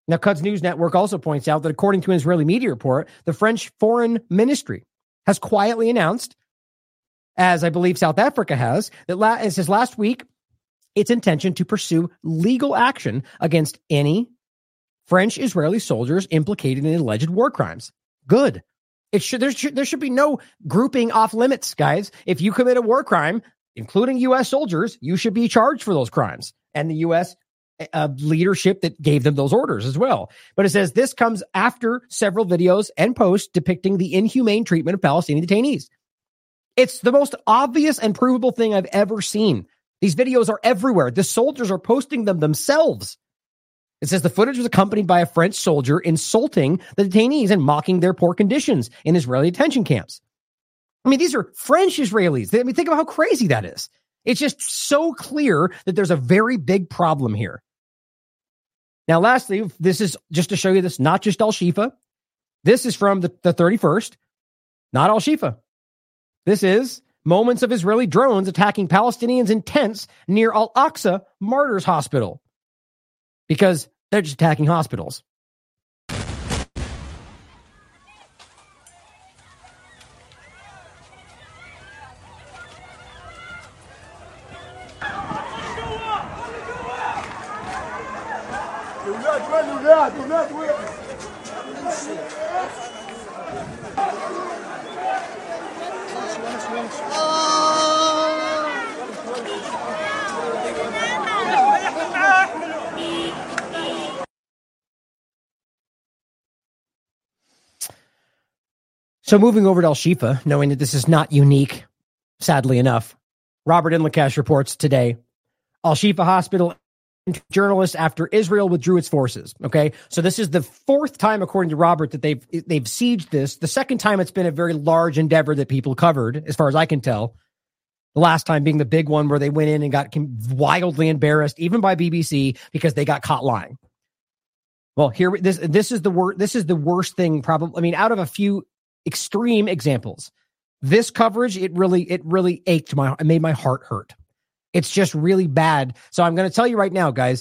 Now, Quds News Network also points out that according to an Israeli media report, the French Foreign Ministry has quietly announced, as I believe South Africa has, that it says last week, its intention to pursue legal action against any French Israeli soldiers implicated in alleged war crimes. Good. There should be no grouping off limits, guys. If you commit a war crime, including U.S. soldiers, you should be charged for those crimes. And the U.S. Leadership that gave them those orders as well. But it says this comes after several videos and posts depicting the inhumane treatment of Palestinian detainees. It's the most obvious and provable thing I've ever seen. These videos are everywhere. The soldiers are posting them themselves. It says the footage was accompanied by a French soldier insulting the detainees and mocking their poor conditions in Israeli detention camps. I mean, these are French Israelis. I mean, think about how crazy that is. It's just so clear that there's a very big problem here. Now, lastly, this is just to show you this, not just Al-Shifa. This is from the 31st, not Al-Shifa. This is moments of Israeli drones attacking Palestinians in tents near Al-Aqsa Martyrs Hospital. Because they're just attacking hospitals. So moving over to Al-Shifa, knowing that this is not unique, sadly enough, Robert Inlakesh reports today, Al-Shifa Hospital journalists after Israel withdrew its forces. Okay, so this is the fourth time, according to Robert, that they've sieged this. The second time it's been a very large endeavor that people covered, as far as I can tell. The last time being the big one where they went in and got wildly embarrassed, even by BBC, because they got caught lying. Well, here this is the worst thing, probably. I mean, out of a few extreme examples, this coverage it really ached it made my heart hurt. It's just really bad. So I'm going to tell you right now, guys,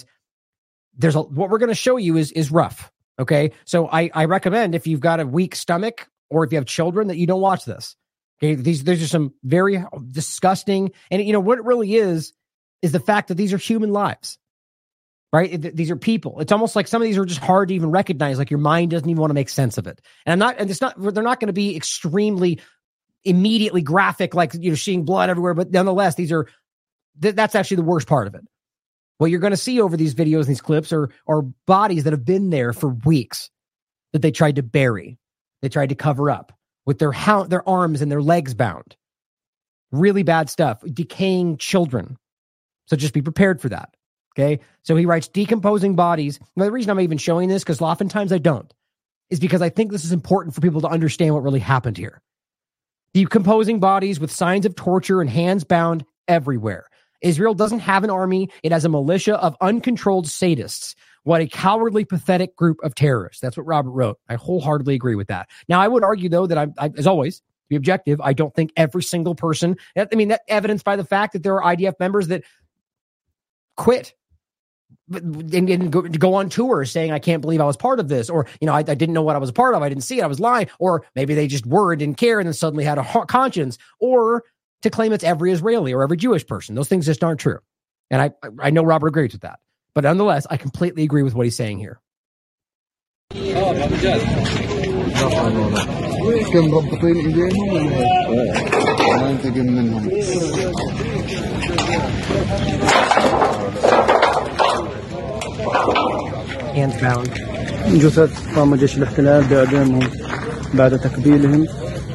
what we're going to show you is rough. Okay. So I recommend, if you've got a weak stomach or if you have children, that you don't watch this. Okay. These are some very disgusting, and you know what it really is the fact that these are human lives, right? These are people. It's almost like some of these are just hard to even recognize. Like your mind doesn't even want to make sense of it. And they're not going to be extremely immediately graphic, like, you know, seeing blood everywhere. But nonetheless, that's actually the worst part of it. What you're going to see over these videos and these clips are bodies that have been there for weeks that they tried to bury. They tried to cover up with their arms and their legs bound. Really bad stuff. Decaying children. So just be prepared for that. Okay. So he writes, decomposing bodies. Now, the reason I'm even showing this, because oftentimes I don't, is because I think this is important for people to understand what really happened here. Decomposing bodies with signs of torture and hands bound everywhere. Israel doesn't have an army. It has a militia of uncontrolled sadists. What a cowardly, pathetic group of terrorists. That's what Robert wrote. I wholeheartedly agree with that. Now, I would argue, though, that I as always, to be objective, I don't think every single person, I mean, that evidenced by the fact that there are IDF members that quit and go on tour saying, I can't believe I was part of this. Or, you know, I didn't know what I was a part of. I didn't see it. I was lying. Or maybe they just were and didn't care and then suddenly had a conscience. Or to claim it's every Israeli or every Jewish person. Those things just aren't true. And I know Robert agrees with that. But nonetheless, I completely agree with what he's saying here. Hands bound. جثث قام جيش الاحتلال بإعدامهم بعد تكبيلهم.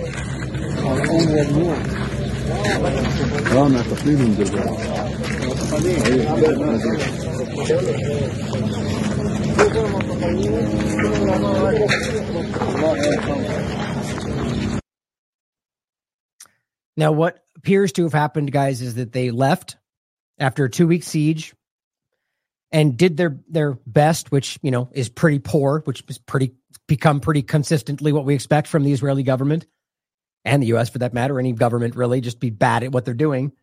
Now, what appears to have happened, guys, is that they left after a 2-week siege and did their best, which, you know, is pretty poor, which is become pretty consistently what we expect from the Israeli government and the U.S. for that matter. Any government really just be bad at what they're doing.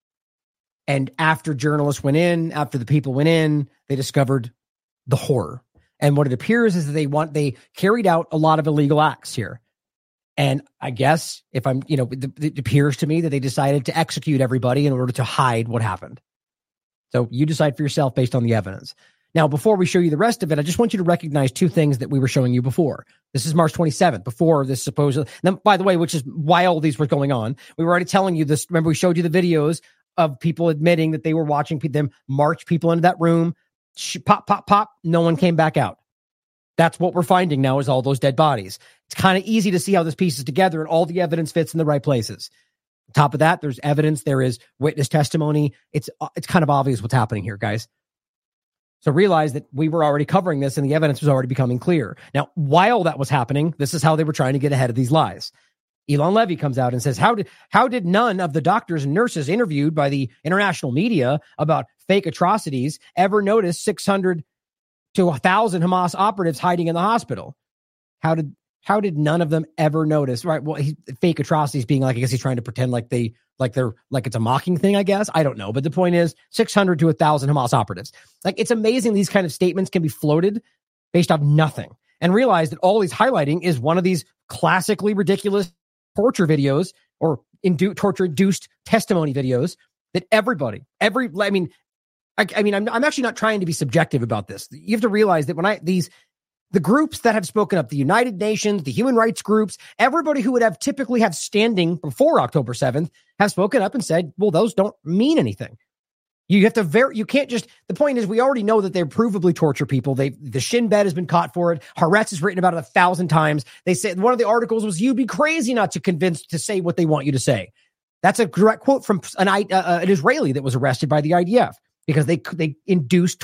And after journalists went in, after the people went in, they discovered the horror. And what it appears is that they carried out a lot of illegal acts here. And I guess it appears to me that they decided to execute everybody in order to hide what happened. So you decide for yourself based on the evidence. Now, before we show you the rest of it, I just want you to recognize two things that we were showing you before. This is March 27th, before this supposed... Now, by the way, which is why all these were going on. We were already telling you this. Remember, we showed you the videos of people admitting that they were watching them march people into that room. Pop, pop, pop. No one came back out. That's what we're finding now, is all those dead bodies. It's kind of easy to see how this pieces together and all the evidence fits in the right places. On top of that, there's evidence. There is witness testimony. It's kind of obvious what's happening here, guys. So realize that we were already covering this and the evidence was already becoming clear. Now, while that was happening, this is how they were trying to get ahead of these lies. Elon Levy comes out and says, how did none of the doctors and nurses interviewed by the international media about fake atrocities ever notice 600 to 1,000 Hamas operatives hiding in the hospital? How did none of them ever notice? Right. Well, fake atrocities being like, I guess he's trying to pretend like it's a mocking thing, I guess. I don't know. But the point is 600 to 1,000 Hamas operatives. Like, it's amazing these kind of statements can be floated based off nothing, and realize that all he's highlighting is one of these classically ridiculous torture videos or torture induced testimony videos that I'm actually not trying to be subjective about this. You have to realize that the groups that have spoken up, the United Nations, the human rights groups, everybody who would typically have standing before October 7th have spoken up and said, well, those don't mean anything. You have to you can't just, the point is, we already know that they provably torture people. The Shin Bet has been caught for it. Haaretz has written about it 1,000 times. They said one of the articles was, you'd be crazy not to say what they want you to say. That's a direct quote from an Israeli that was arrested by the IDF because they induce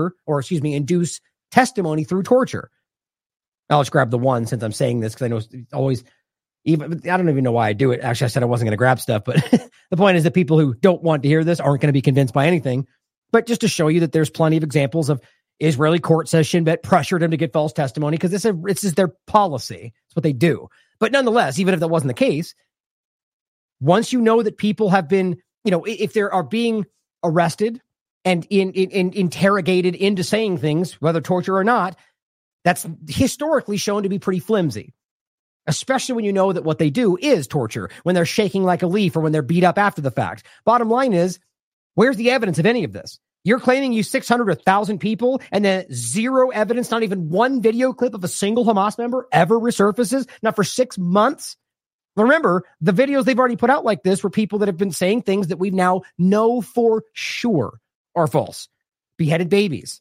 testimony through torture. I'll just grab the one since I'm saying this because I know it's always, I don't even know why I do it. Actually, I said I wasn't going to grab stuff, but the point is that people who don't want to hear this aren't going to be convinced by anything. But just to show you that there's plenty of examples of Israeli court says Shin Bet pressured him to get false testimony because this is their policy. It's what they do. But nonetheless, even if that wasn't the case, once you know that people have been, if they are being arrested and interrogated into saying things, whether torture or not, that's historically shown to be pretty flimsy, especially when you know that what they do is torture, when they're shaking like a leaf or when they're beat up after the fact. Bottom line is, where's the evidence of any of this? You're claiming you 600 or 1,000 people and then zero evidence, not even one video clip of a single Hamas member ever resurfaces, not for 6 months. Remember, the videos they've already put out like this were people that have been saying things that we now know for sure are false. Beheaded babies.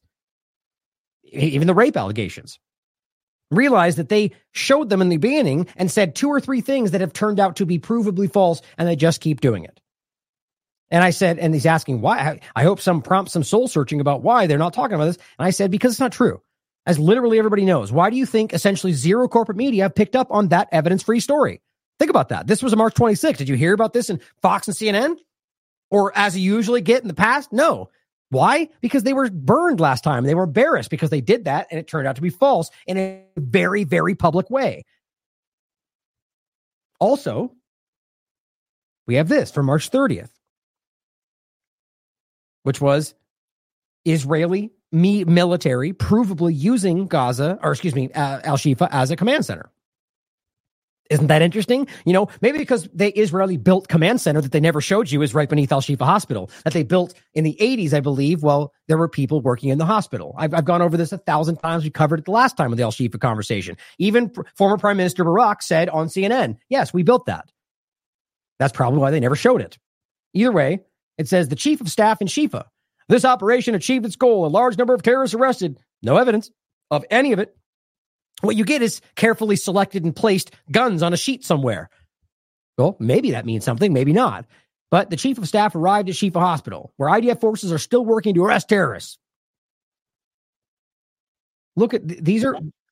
Even the rape allegations. Realize that they showed them in the beginning and said 2 or 3 things that have turned out to be provably false, and they just keep doing it. And I said, and he's asking why. I hope some soul searching about why they're not talking about this. And I said, because it's not true. As literally everybody knows. Why do you think essentially zero corporate media picked up on that evidence-free story? Think about that. This was a March 26th. Did you hear about this in Fox and CNN? Or as you usually get in the past? No. Why? Because they were burned last time. They were embarrassed because they did that, and it turned out to be false in a very, very public way. Also, we have this from March 30th, which was Israeli military provably using Al-Shifa as a command center. Isn't that interesting? Maybe because the Israeli built command center that they never showed you is right beneath Al-Shifa Hospital that they built in the 80s, I believe. Well, there were people working in the hospital. I've gone over this 1,000 times. We covered it the last time with the Al-Shifa conversation. Even former Prime Minister Barak said on CNN, yes, we built that. That's probably why they never showed it. Either way, it says the chief of staff in Shifa. This operation achieved its goal. A large number of terrorists arrested. No evidence of any of it. What you get is carefully selected and placed guns on a sheet somewhere. Well, maybe that means something, maybe not. But the chief of staff arrived at Shifa Hospital, where IDF forces are still working to arrest terrorists. Look at these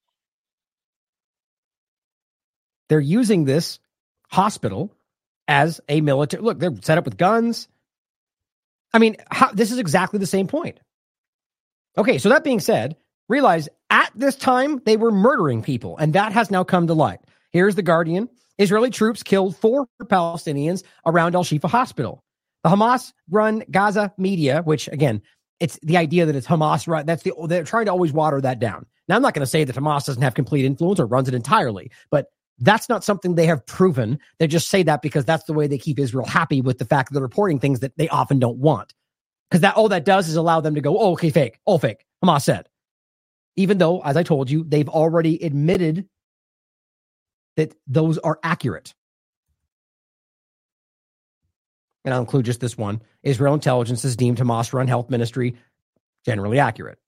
they're using this hospital as a military. Look, they're set up with guns. I mean, this is exactly the same point. Okay, so that being said, realize at this time they were murdering people, and that has now come to light. Here's The Guardian. Israeli troops killed 4 Palestinians around Al-Shifa Hospital. The Hamas-run Gaza media, which again, it's the idea that it's Hamas, right? They're trying to always water that down. Now, I'm not going to say that Hamas doesn't have complete influence or runs it entirely, but that's not something they have proven. They just say that because that's the way they keep Israel happy with the fact that they're reporting things that they often don't want. Because that all that does is allow them to go, oh, okay, fake, all fake, Hamas said. Even though, as I told you, they've already admitted that those are accurate. And I'll include just this one. Israel intelligence has deemed Hamas-run health ministry generally accurate.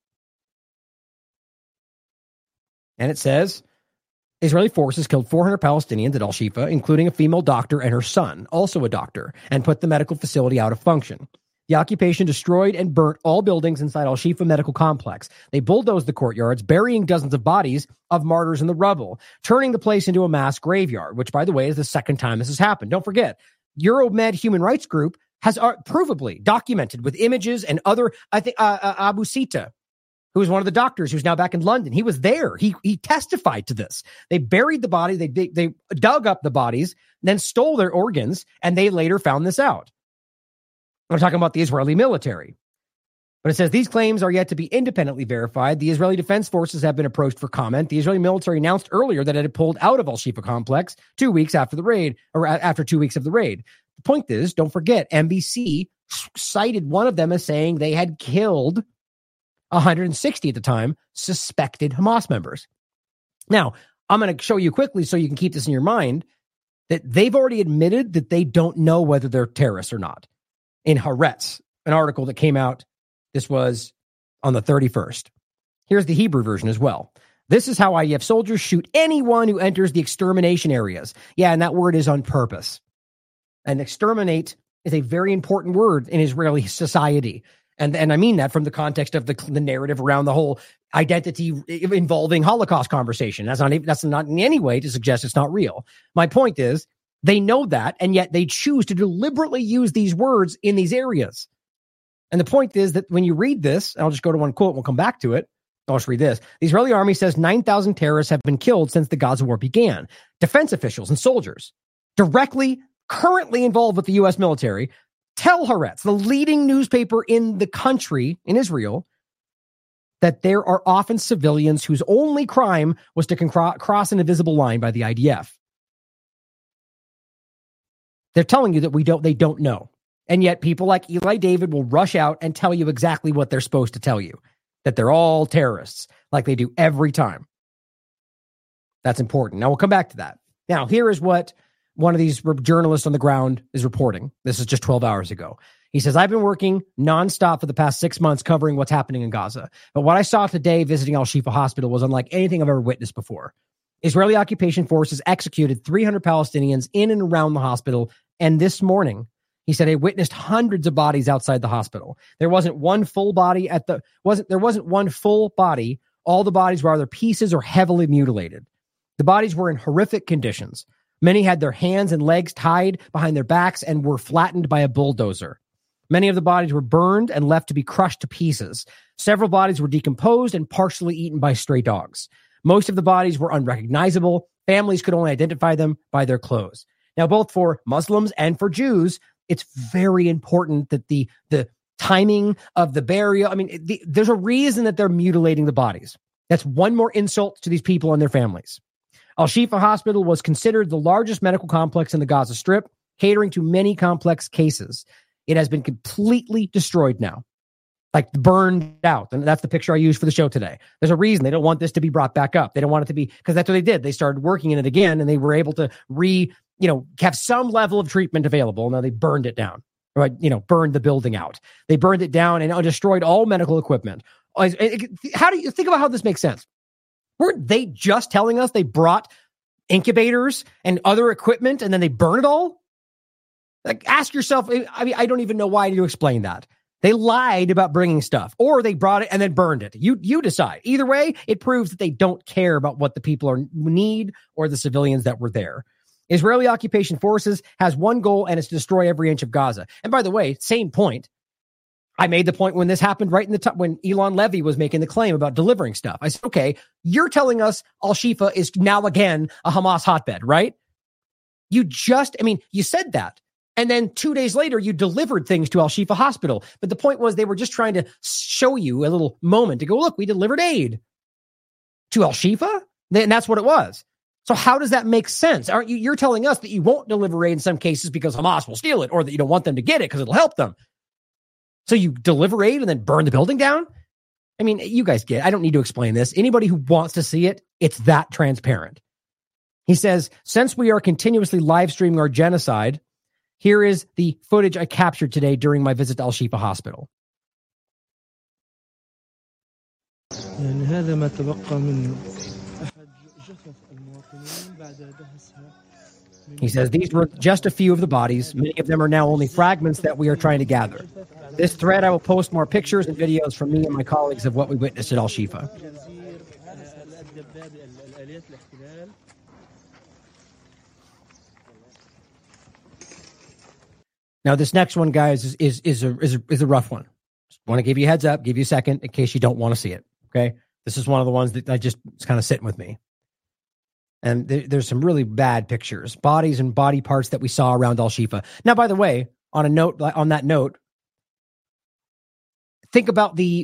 And it says, Israeli forces killed 400 Palestinians at Al-Shifa, including a female doctor and her son, also a doctor, and put the medical facility out of function. The occupation destroyed and burnt all buildings inside Al-Shifa Medical Complex. They bulldozed the courtyards, burying dozens of bodies of martyrs in the rubble, turning the place into a mass graveyard, which, by the way, is the second time this has happened. Don't forget, Euromed Human Rights Group has provably documented with images and other, Abu Sita, who was one of the doctors who's now back in London. He was there. He testified to this. They buried the body. They dug up the bodies, then stole their organs, and they later found this out. I'm talking about the Israeli military. But it says these claims are yet to be independently verified. The Israeli Defense Forces have been approached for comment. The Israeli military announced earlier that it had pulled out of Al-Shifa complex 2 weeks after the raid, or after 2 weeks of the raid. The point is, don't forget, NBC cited one of them as saying they had killed 160 at the time, suspected Hamas members. Now, I'm going to show you quickly so you can keep this in your mind that they've already admitted that they don't know whether they're terrorists or not. In Haaretz, an article that came out, this was on the 31st. Here's the Hebrew version as well. This is how IDF soldiers shoot anyone who enters the extermination areas. Yeah, and that word is on purpose. And exterminate is a very important word in Israeli society. And I mean that from the context of the narrative around the whole identity involving Holocaust conversation. That's not in any way to suggest it's not real. My point is, they know that, and yet they choose to deliberately use these words in these areas. And the point is that when you read this, and I'll just go to one quote and we'll come back to it. I'll just read this. The Israeli army says 9,000 terrorists have been killed since the Gaza war began. Defense officials and soldiers currently involved with the U.S. military, tell Haaretz, the leading newspaper in the country, in Israel, that there are often civilians whose only crime was to cross an invisible line by the IDF. They're telling you that they don't know. And yet people like Eli David will rush out and tell you exactly what they're supposed to tell you, that they're all terrorists, like they do every time. That's important. Now, we'll come back to that. Now, here is what one of these journalists on the ground is reporting. This is just 12 hours ago. He says, I've been working nonstop for the past 6 months covering what's happening in Gaza. But what I saw today visiting Al-Shifa Hospital was unlike anything I've ever witnessed before. Israeli occupation forces executed 300 Palestinians in and around the hospital. And this morning, he said, I witnessed hundreds of bodies outside the hospital. There wasn't one full body there wasn't one full body. All the bodies were either pieces or heavily mutilated. The bodies were in horrific conditions. Many had their hands and legs tied behind their backs and were flattened by a bulldozer. Many of the bodies were burned and left to be crushed to pieces. Several bodies were decomposed and partially eaten by stray dogs. Most of the bodies were unrecognizable. Families could only identify them by their clothes. Now, both for Muslims and for Jews, it's very important that the timing of the burial, there's a reason that they're mutilating the bodies. That's one more insult to these people and their families. Al-Shifa Hospital was considered the largest medical complex in the Gaza Strip, catering to many complex cases. It has been completely destroyed now, like burned out. And that's the picture I used for the show today. There's a reason they don't want this to be brought back up. They don't want it to be, because that's what they did. They started working in it again and they were able to have some level of treatment available. Now they burned it down, right? Burned the building out. They burned it down and destroyed all medical equipment. How do you think about how this makes sense? Weren't they just telling us they brought incubators and other equipment and then they burn it all? Like, ask yourself, I don't even know why to explain that. They lied about bringing stuff, or they brought it and then burned it. You decide. Either way, it proves that they don't care about what the people need or the civilians that were there. Israeli occupation forces has one goal, and it's to destroy every inch of Gaza. And by the way, same point. I made the point when this happened right in the top, when Elon Levy was making the claim about delivering stuff. I said, okay, you're telling us Al-Shifa is now again a Hamas hotbed, right? You said that. And then 2 days later, you delivered things to Al-Shifa Hospital. But the point was they were just trying to show you a little moment to go, look, we delivered aid. to Al-Shifa? And that's what it was. So how does that make sense? Aren't you? You're telling us that you won't deliver aid in some cases because Hamas will steal it, or that you don't want them to get it because it'll help them. So you deliver aid and then burn the building down? I mean, you guys get it. I don't need to explain this. Anybody who wants to see it, it's that transparent. He says, since we are continuously live streaming our genocide, here is the footage I captured today during my visit to Al-Shifa Hospital. He says, these were just a few of the bodies. Many of them are now only fragments that we are trying to gather. This thread, I will post more pictures and videos from me and my colleagues of what we witnessed at Al-Shifa. Now, this next one, guys, is a rough one. Just want to give you a heads up, give you a second in case you don't want to see it. Okay, this is one of the ones that it's kind of sitting with me. And there's some really bad pictures, bodies and body parts that we saw around Al-Shifa. Now, by the way, on that note, think about the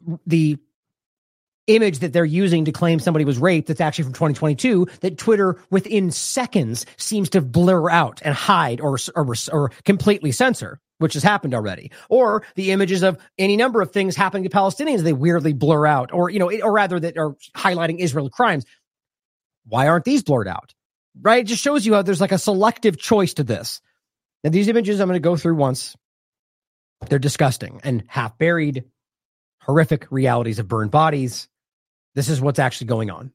image that they're using to claim somebody was raped. That's actually from 2022. That Twitter within seconds seems to blur out and hide or completely censor, which has happened already. Or the images of any number of things happening to Palestinians, they weirdly blur out, or rather that are highlighting Israel crimes. Why aren't these blurred out? Right? It just shows you how there's like a selective choice to this. Now, these images I'm going to go through once. They're disgusting and half buried, horrific realities of burned bodies. This is what's actually going on.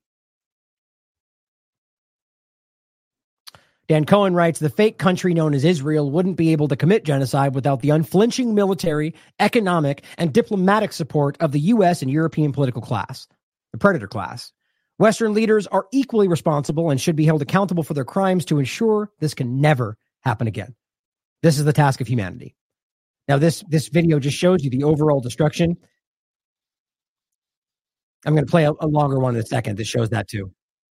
Dan Cohen writes, the fake country known as Israel wouldn't be able to commit genocide without the unflinching military, economic, and diplomatic support of the U.S. and European political class, the predator class. Western leaders are equally responsible and should be held accountable for their crimes to ensure this can never happen again. This is the task of humanity. Now, this video just shows you the overall destruction. I'm going to play a longer one in a second that shows that too.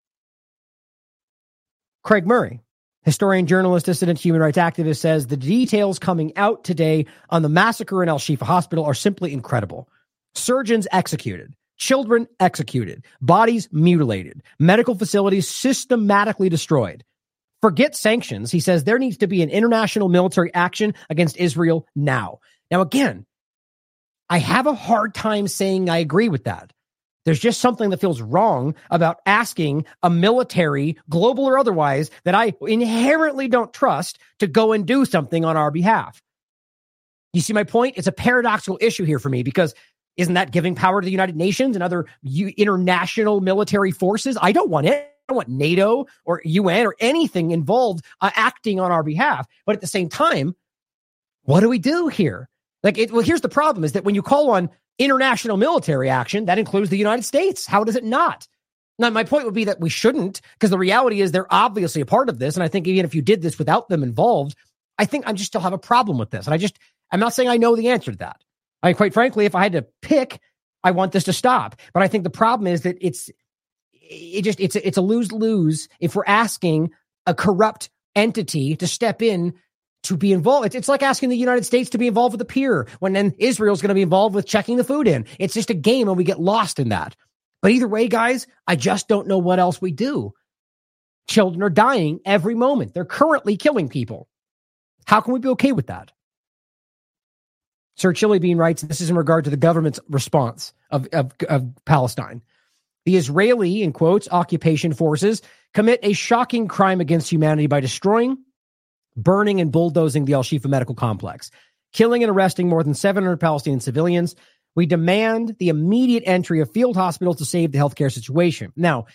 Craig Murray, historian, journalist, dissident, human rights activist, says the details coming out today on the massacre in Al-Shifa Hospital are simply incredible. Surgeons executed. Children executed. Bodies mutilated. Medical facilities systematically destroyed. Forget sanctions. He says there needs to be an international military action against Israel now. Now, again, I have a hard time saying I agree with that. There's just something that feels wrong about asking a military, global or otherwise, that I inherently don't trust to go and do something on our behalf. You see my point? It's a paradoxical issue here for me, because isn't that giving power to the United Nations and other international military forces? I don't want it. I don't want NATO or UN or anything involved acting on our behalf. But at the same time, what do we do here? Here's the problem, is that when you call on international military action, that includes the United States. How does it not? Now, my point would be that we shouldn't, because the reality is they're obviously a part of this. And I think even if you did this without them involved, I think I just still have a problem with this. And I'm not saying I know the answer to that. I mean, quite frankly, if I had to pick, I want this to stop. But I think the problem is that it's a lose-lose if we're asking a corrupt entity to step in to be involved. It's like asking the United States to be involved with the pier when then Israel's going to be involved with checking the food in. It's just a game and we get lost in that. But either way, guys, I just don't know what else we do. Children are dying every moment. They're currently killing people. How can we be okay with that? Sir Chili Bean writes, this is in regard to the government's response of Palestine. The Israeli, in quotes, occupation forces commit a shocking crime against humanity by destroying, burning, and bulldozing the Al-Shifa medical complex, killing and arresting more than 700 Palestinian civilians. We demand the immediate entry of field hospitals to save the healthcare situation. Now,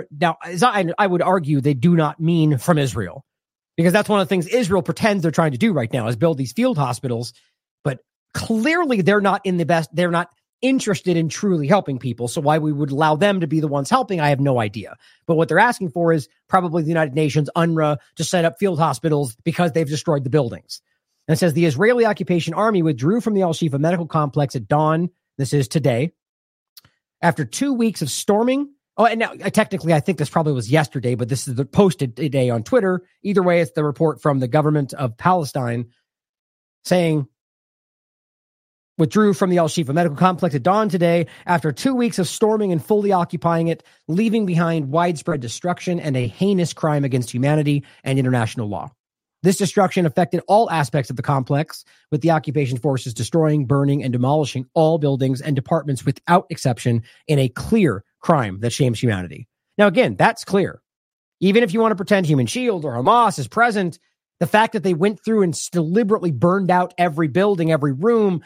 I would argue they do not mean from Israel, because that's one of the things Israel pretends they're trying to do right now, is build these field hospitals. But clearly they're not they're not interested in truly helping people. So why we would allow them to be the ones helping, I have no idea. But what they're asking for is probably the United Nations, UNRWA, to set up field hospitals because they've destroyed the buildings. And it says the Israeli occupation army withdrew from the Al-Shifa medical complex at dawn. This is today. After 2 weeks of storming. Oh, and now technically, I think this probably was yesterday, but this is posted today on Twitter. Either way, it's the report from the government of Palestine saying withdrew from the Al-Shifa medical complex at dawn today after 2 weeks of storming and fully occupying it, leaving behind widespread destruction and a heinous crime against humanity and international law. This destruction affected all aspects of the complex, with the occupation forces destroying, burning, and demolishing all buildings and departments without exception in a clear crime that shames humanity. Now, again, that's clear. Even if you want to pretend Human Shield or Hamas is present, the fact that they went through and deliberately burned out every building, every room,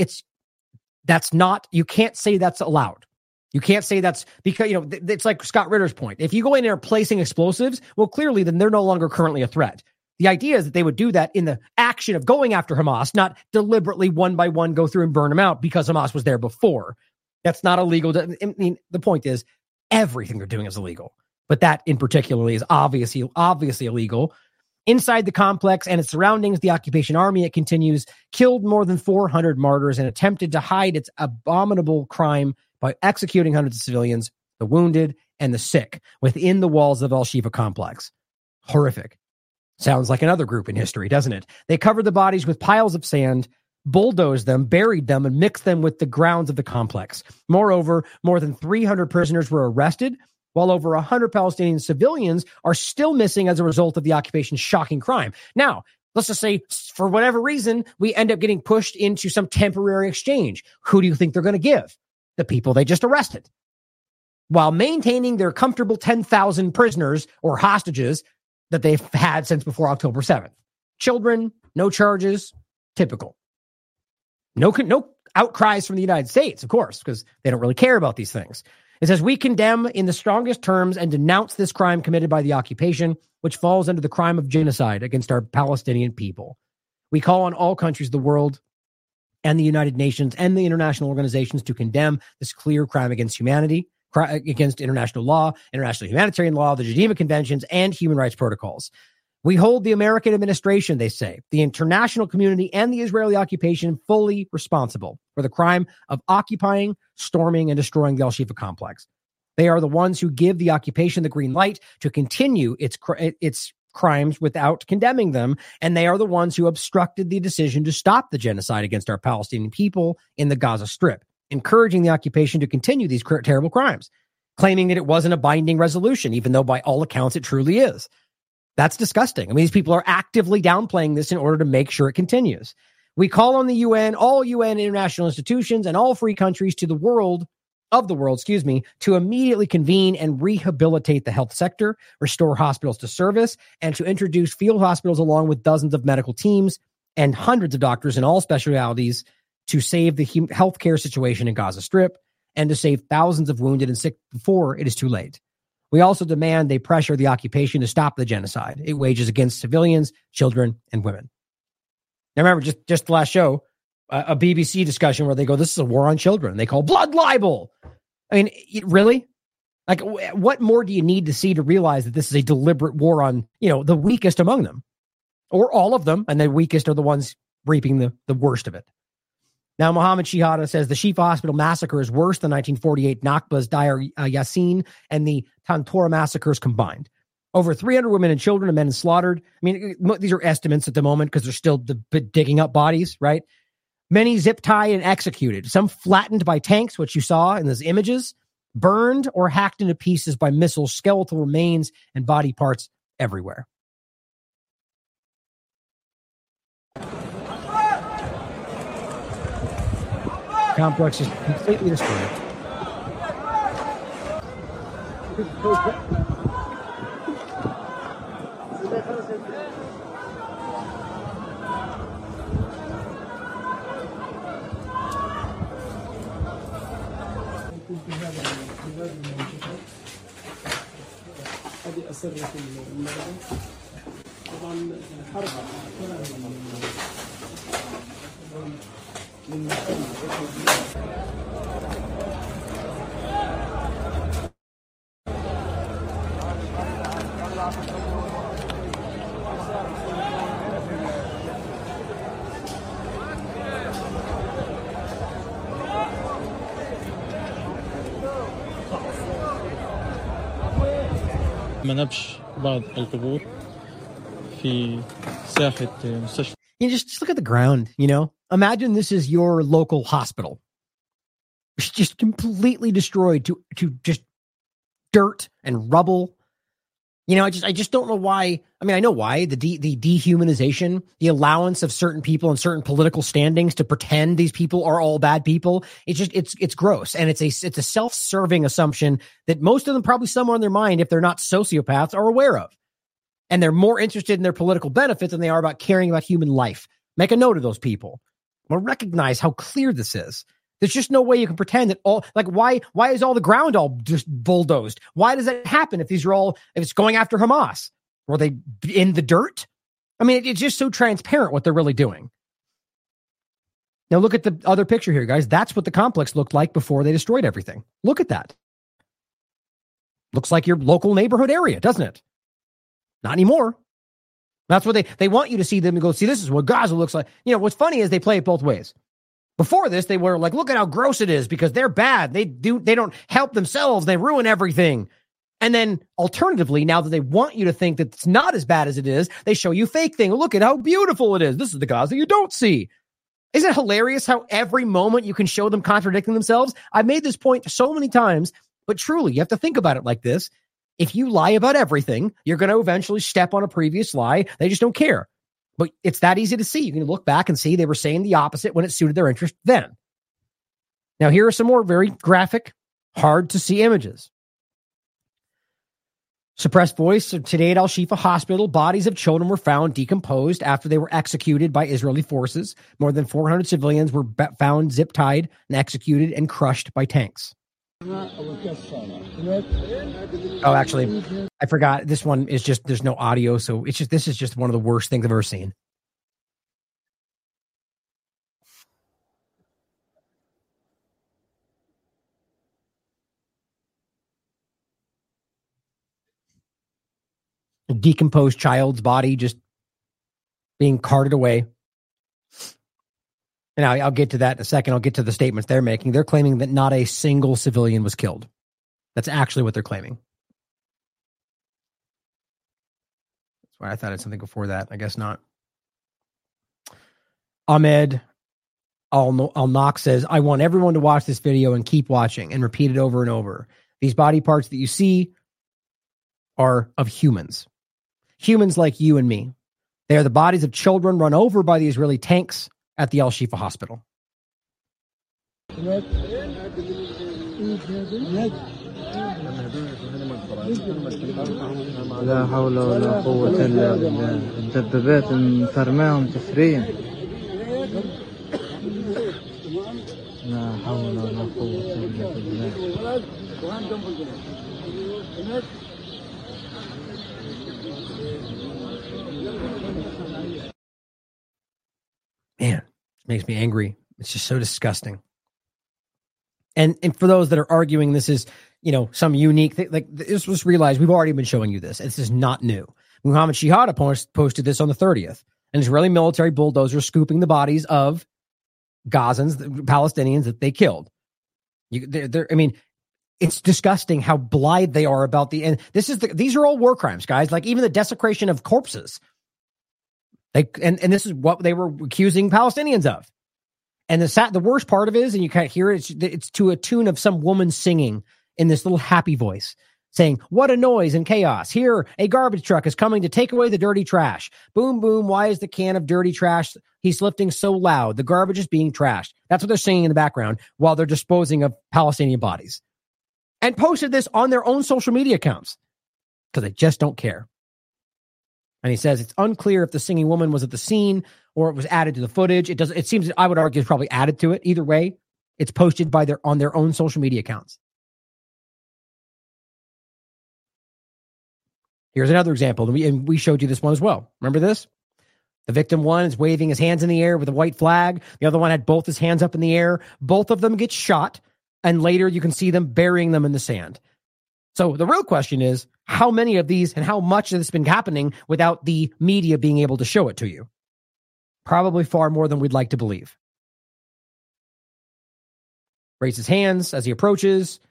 you can't say that's allowed. You can't say that's because, it's like Scott Ritter's point. If you go in there placing explosives, well, clearly then they're no longer currently a threat. The idea is that they would do that in the action of going after Hamas, not deliberately one by one go through and burn them out because Hamas was there before. That's not illegal. I mean, the point is everything they're doing is illegal, but that in particular is obviously illegal. Inside the complex and its surroundings, the occupation army, it continues, killed more than 400 martyrs and attempted to hide its abominable crime by executing hundreds of civilians, the wounded, and the sick within the walls of Al-Shifa complex. Horrific. Sounds like another group in history, doesn't it? They covered the bodies with piles of sand, bulldozed them, buried them, and mixed them with the grounds of the complex. Moreover, more than 300 prisoners were arrested, while over 100 Palestinian civilians are still missing as a result of the occupation's shocking crime. Now, let's just say, for whatever reason, we end up getting pushed into some temporary exchange. Who do you think they're going to give? The people they just arrested. While maintaining their comfortable 10,000 prisoners or hostages that they've had since before October 7th. Children, no charges, typical. No outcries from the United States, of course, because they don't really care about these things. It says, we condemn in the strongest terms and denounce this crime committed by the occupation, which falls under the crime of genocide against our Palestinian people. We call on all countries of the world and the United Nations and the international organizations to condemn this clear crime against humanity, against international law, international humanitarian law, the Geneva Conventions, and human rights protocols. We hold the American administration, they say, the international community, and the Israeli occupation fully responsible for the crime of occupying, storming, and destroying the Al-Shifa complex. They are the ones who give the occupation the green light to continue its crimes without condemning them, and they are the ones who obstructed the decision to stop the genocide against our Palestinian people in the Gaza Strip, encouraging the occupation to continue these terrible crimes, claiming that it wasn't a binding resolution, even though by all accounts it truly is. That's disgusting. I mean, these people are actively downplaying this in order to make sure it continues. We call on the UN, all UN international institutions, and all free countries to the world, to immediately convene and rehabilitate the health sector, restore hospitals to service, and to introduce field hospitals along with dozens of medical teams and hundreds of doctors in all specialties to save the healthcare situation in Gaza Strip and to save thousands of wounded and sick before it is too late. We also demand they pressure the occupation to stop the genocide it wages against civilians, children, and women. Now remember, just the last show, a BBC discussion where they go, this is a war on children. They call blood libel. I mean, really? Like, what more do you need to see to realize that this is a deliberate war on, the weakest among them? Or all of them, and the weakest are the ones reaping the worst of it. Now, Mohammed Shihada says the Shifa Hospital massacre is worse than 1948 Nakba's Deir Yassin and the Tantora massacres combined. Over 300 women and children and men slaughtered. I mean, these are estimates at the moment because they're still digging up bodies, right? Many zip-tied and executed. Some flattened by tanks, which you saw in those images, burned or hacked into pieces by missiles, skeletal remains, and body parts everywhere. Complex is completely destroyed. نبش بعض القبور في ساحة مستشفى. You just look at the ground, Imagine this is your local hospital. It's just completely destroyed to just dirt and rubble. I just don't know why. I mean, I know why. The dehumanization, the allowance of certain people and certain political standings to pretend these people are all bad people. It's gross. And it's a self-serving assumption that most of them probably somewhere in their mind, if they're not sociopaths, are aware of. And they're more interested in their political benefits than they are about caring about human life. Make a note of those people. Well, recognize how clear this is. There's just no way you can pretend that why is all the ground all just bulldozed? Why does that happen if it's going after Hamas? Were they in the dirt? I mean, it's just so transparent what they're really doing. Now look at the other picture here, guys. That's what the complex looked like before they destroyed everything. Look at that. Looks like your local neighborhood area, doesn't it? Not anymore. That's what they want you to see them and go, see, this is what Gaza looks like. What's funny is they play it both ways. Before this, they were like, look at how gross it is because they're bad. They don't help themselves. They ruin everything. And then alternatively, now that they want you to think that it's not as bad as it is, they show you fake thing. Look at how beautiful it is. This is the Gaza you don't see. Isn't it hilarious how every moment you can show them contradicting themselves? I've made this point so many times, but truly, you have to think about it like this. If you lie about everything, you're going to eventually step on a previous lie. They just don't care. But it's that easy to see. You can look back and see they were saying the opposite when it suited their interest then. Now, here are some more very graphic, hard to see images. Suppressed voice. Today at Al-Shifa Hospital, bodies of children were found decomposed after they were executed by Israeli forces. More than 400 civilians were found zip-tied and executed and crushed by tanks. Oh, actually, I forgot. This one is just, there's no audio, so this is just one of the worst things I've ever seen. A decomposed child's body just being carted away. And I'll get to that in a second. I'll get to the statements they're making. They're claiming that not a single civilian was killed. That's actually what they're claiming. That's why I thought I had something before that. I guess not. Ahmed Al-Nok says, I want everyone to watch this video and keep watching and repeat it over and over. These body parts that you see are of humans. Humans like you and me. They are the bodies of children run over by the Israeli tanks at the Al-Shifa Hospital. لا حول ولا قوة إلا بالله الدبابات مفرماهم تفرين لا حول ولا قوة إلا بالله. Man, it makes me angry. It's just so disgusting. And for those that are arguing this is, some unique thing, like, just realize we've already been showing you this. This is not new. Muhammad Shihada posted this on the 30th. An Israeli military bulldozer scooping the bodies of Gazans, the Palestinians that they killed. It's disgusting how blithe they are about and these are all war crimes, guys. Like even the desecration of corpses. And this is what they were accusing Palestinians of. And the worst part of it is, and you can't hear it, it's to a tune of some woman singing in this little happy voice, saying, what a noise and chaos. Here, a garbage truck is coming to take away the dirty trash. Boom, boom, why is the can of dirty trash he's lifting so loud? The garbage is being trashed. That's what they're singing in the background while they're disposing of Palestinian bodies. And posted this on their own social media accounts because they just don't care. And he says it's unclear if the singing woman was at the scene or it was added to the footage. It seems, I would argue, it's probably added to it. Either way, it's posted on their own social media accounts. Here's another example. And we showed you this one as well. Remember this? The victim one is waving his hands in the air with a white flag. The other one had both his hands up in the air. Both of them get shot. And later you can see them burying them in the sand. So the real question is, how many of these and how much of this has been happening without the media being able to show it to you? Probably far more than we'd like to believe. Raises his hands as he approaches.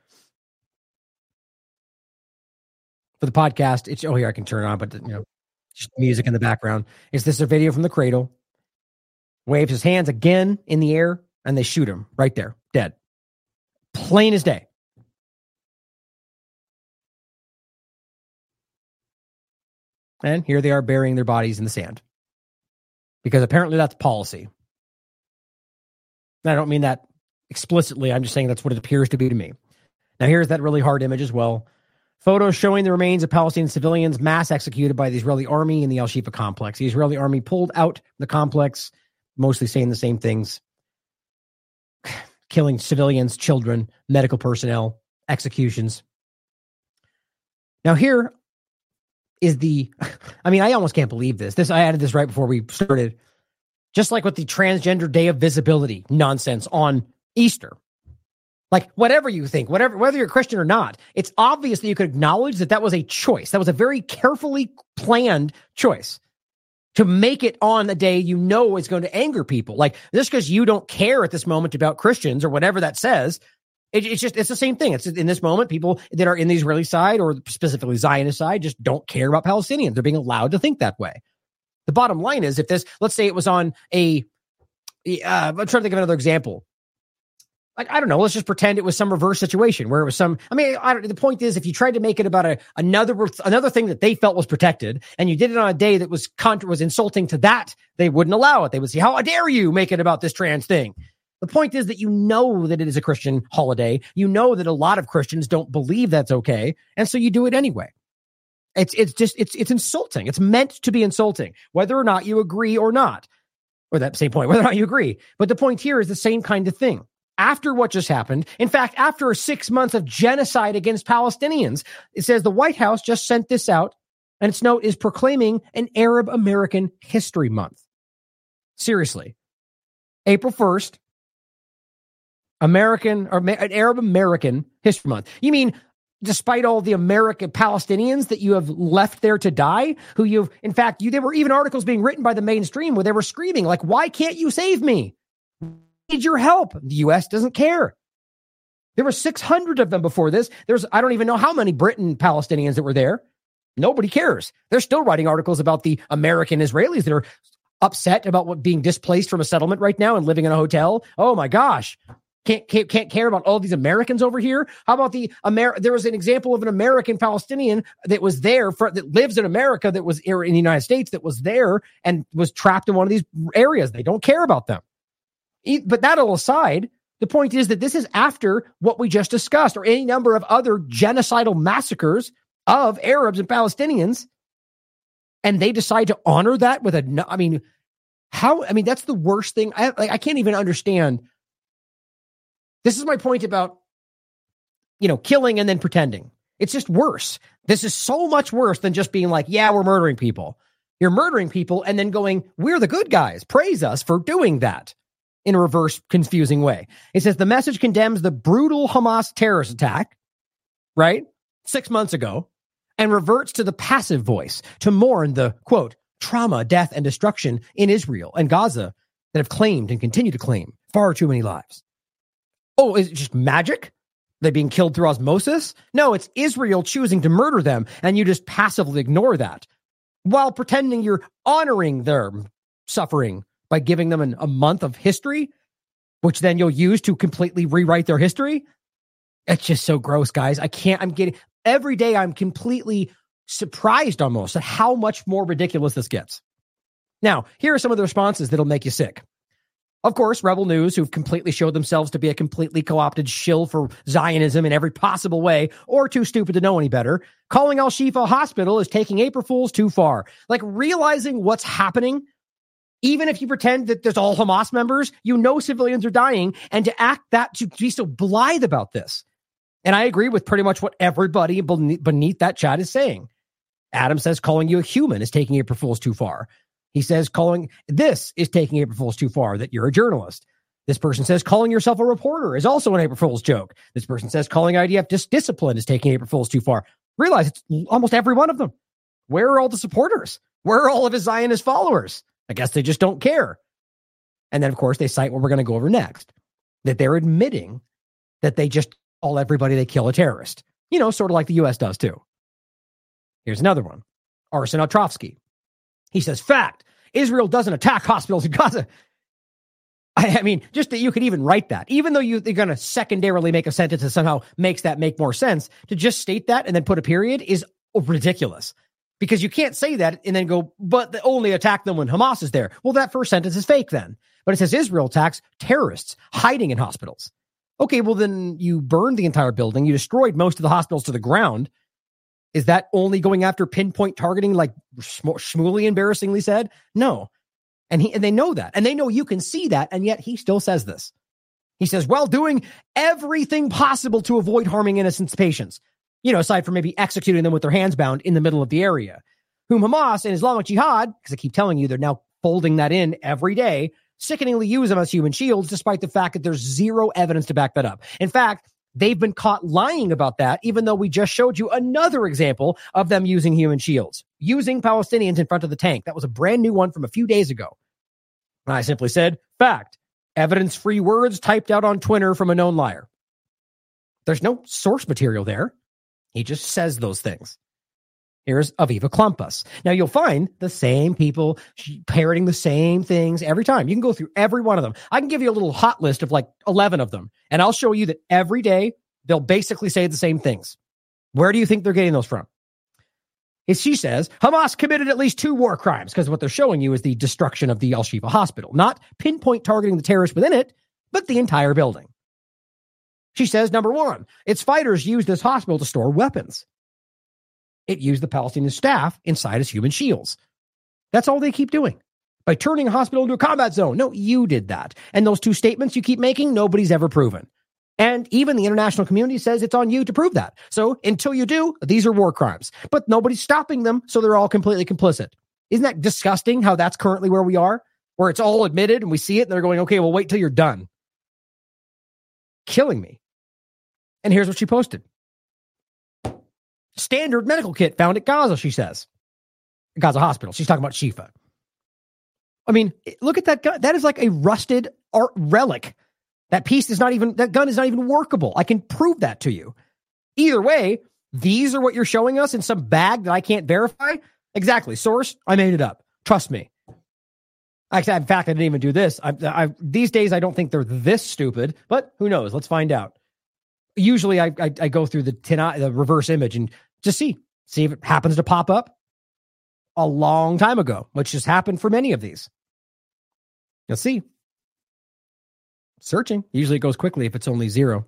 For the podcast, here I can turn it on, but just music in the background. Is this a video from the cradle? waves his hands again in the air, and they shoot him right there, dead. Plain as day. And here they are burying their bodies in the sand. Because apparently that's policy. And I don't mean that explicitly. I'm just saying that's what it appears to be to me. Now here's that really hard image as well. Photos showing the remains of Palestinian civilians mass executed by the Israeli army in the Al-Shifa complex. The Israeli army pulled out the complex, mostly saying the same things. Killing civilians, children, medical personnel, executions. Now here is I almost can't believe this. I added this right before we started. Just like with the transgender day of visibility nonsense on Easter. Like, whatever you think, whether you're Christian or not, it's obvious that you could acknowledge that was a choice. That was a very carefully planned choice to make it on a day you know is going to anger people. Like, just because you don't care at this moment about Christians or whatever that says, it's the same thing. It's in this moment, people that are in the Israeli side or specifically Zionist side just don't care about Palestinians. They're being allowed to think that way. The bottom line is, if this, let's say it was on I'm trying to think of another example. Like, I don't know, let's just pretend it was some reverse situation where it was the point is, if you tried to make it about another thing that they felt was protected, and you did it on a day that was insulting to that, they wouldn't allow it. They would say, how dare you make it about this trans thing? The point is that you know that it is a Christian holiday. You know that a lot of Christians don't believe that's okay. And so you do it anyway. It's insulting. It's meant to be insulting, whether or not you agree or not. Or that same point, whether or not you agree. But the point here is the same kind of thing. After what just happened, in fact, after 6 months of genocide against Palestinians, it says the White House just sent this out, and its note is proclaiming an Arab American History Month. Seriously. April 1st, an Arab American History Month. You mean despite all the American Palestinians that you have left there to die, there were even articles being written by the mainstream where they were screaming, like, why can't you save me? I need your help. The U.S. doesn't care. There were 600 of them before this. I don't even know how many Britain Palestinians that were there. Nobody cares. They're still writing articles about the American Israelis that are upset about being displaced from a settlement right now and living in a hotel. Oh my gosh. Can't care about all these Americans over here. How about there was an example of an American Palestinian that was there that lives in America, that was in the United States, that was there and was trapped in one of these areas. They don't care about them. But that all aside, the point is that this is after what we just discussed, or any number of other genocidal massacres of Arabs and Palestinians. And they decide to honor that with that's the worst thing. I can't even understand. This is my point about, killing and then pretending. It's just worse. This is so much worse than just being like, yeah, we're murdering people. You're murdering people and then going, we're the good guys. Praise us for doing that. In a reverse, confusing way. It says the message condemns the brutal Hamas terrorist attack, right? 6 months ago, and reverts to the passive voice to mourn the, quote, trauma, death, and destruction in Israel and Gaza that have claimed and continue to claim far too many lives. Oh, is it just magic? They're being killed through osmosis? No, it's Israel choosing to murder them, and you just passively ignore that while pretending you're honoring their suffering by giving them a month of history, which then you'll use to completely rewrite their history. It's just so gross, guys. Every day I'm completely surprised almost at how much more ridiculous this gets. Now, here are some of the responses that'll make you sick. Of course, Rebel News, who've completely showed themselves to be a completely co-opted shill for Zionism in every possible way, or too stupid to know any better, calling Al-Shifa Hospital is taking April Fools too far. Like, realizing what's happening. Even if you pretend that there's all Hamas members, civilians are dying, and to be so blithe about this. And I agree with pretty much what everybody beneath that chat is saying. Adam says calling you a human is taking April Fools too far. He says this is taking April Fools too far, that you're a journalist. This person says calling yourself a reporter is also an April Fool's joke. This person says calling IDF discipline is taking April Fools too far. Realize it's almost every one of them. Where are all the supporters? Where are all of his Zionist followers? I guess they just don't care. And then, of course, they cite what we're going to go over next, that they're admitting that they just call everybody they kill a terrorist. Sort of like the U.S. does, too. Here's another one. Arsen Otrovsky. He says, fact, Israel doesn't attack hospitals in Gaza. I mean, just that you could even write that, even though you're going to secondarily make a sentence that somehow makes that make more sense, to just state that and then put a period is ridiculous. Because you can't say that and then go, but they only attack them when Hamas is there. Well, that first sentence is fake then. But it says Israel attacks terrorists hiding in hospitals. Okay, well then you burned the entire building. You destroyed most of the hospitals to the ground. Is that only going after pinpoint targeting like Shmuley embarrassingly said? No. And they know that. And they know you can see that. And yet he still says this. He says, well, doing everything possible to avoid harming innocent patients. You know, aside from maybe executing them with their hands bound in the middle of the area. Whom Hamas and Islamic Jihad, because I keep telling you, they're now folding that in every day, sickeningly use them as human shields, despite the fact that there's zero evidence to back that up. In fact, they've been caught lying about that, even though we just showed you another example of them using human shields, using Palestinians in front of the tank. That was a brand new one from a few days ago. And I simply said, fact, evidence-free words typed out on Twitter from a known liar. There's no source material there. He just says those things. Here's Aviva Klumpas. Now, you'll find the same people parroting the same things every time. You can go through every one of them. I can give you a little hot list of like 11 of them, and I'll show you that every day they'll basically say the same things. Where do you think they're getting those from? She says, Hamas committed at least 2 war crimes, because what they're showing you is the destruction of the Al-Shifa hospital, not pinpoint targeting the terrorists within it, but the entire building. She says, number 1, its fighters used this hospital to store weapons. It used the Palestinian staff inside as human shields. That's all they keep doing. By turning a hospital into a combat zone. No, you did that. And those 2 statements you keep making, nobody's ever proven. And even the international community says it's on you to prove that. So until you do, these are war crimes. But nobody's stopping them, so they're all completely complicit. Isn't that disgusting how that's currently where we are? Where it's all admitted and we see it and they're going, okay, well, wait till you're done. Killing me. And here's what she posted. Standard medical kit found at Gaza, she says. Gaza hospital. She's talking about Shifa. I mean, look at that gun. That is like a rusted art relic. That gun is not even workable. I can prove that to you. Either way, these are what you're showing us in some bag that I can't verify. Exactly. Source, I made it up. Trust me. In fact, I didn't even do this. These days, I don't think they're this stupid, but who knows? Let's find out. Usually I go through the reverse image and just see if it happens to pop up a long time ago, which has happened for many of these. You'll see. Searching. Usually it goes quickly if it's only 0.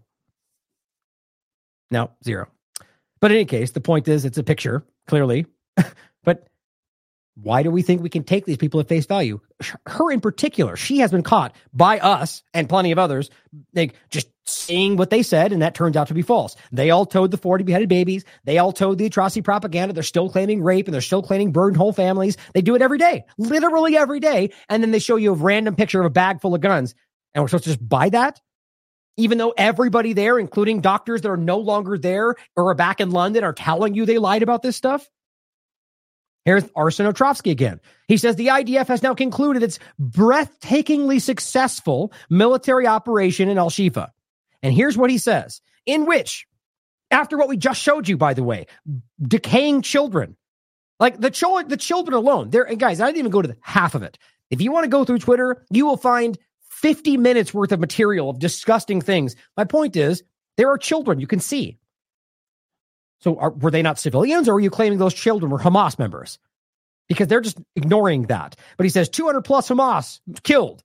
No, 0. But in any case, the point is it's a picture, clearly. But why do we think we can take these people at face value? Her in particular, she has been caught by us and plenty of others, like just seeing what they said, and that turns out to be false. They all told the 40 beheaded babies. They all told the atrocity propaganda. They're still claiming rape, and they're still claiming burned whole families. They do it every day, literally every day. And then they show you a random picture of a bag full of guns. And we're supposed to just buy that? Even though everybody there, including doctors that are no longer there or are back in London, are telling you they lied about this stuff? Here's Arsen Ostrovsky again. He says the IDF has now concluded its breathtakingly successful military operation in Al-Shifa. And here's what he says, in which, after what we just showed you, by the way, decaying children, like the children alone, and guys, I didn't even go to half of it. If you want to go through Twitter, you will find 50 minutes worth of material of disgusting things. My point is, there are children you can see. So were they not civilians, or are you claiming those children were Hamas members? Because they're just ignoring that. But he says 200 plus Hamas killed.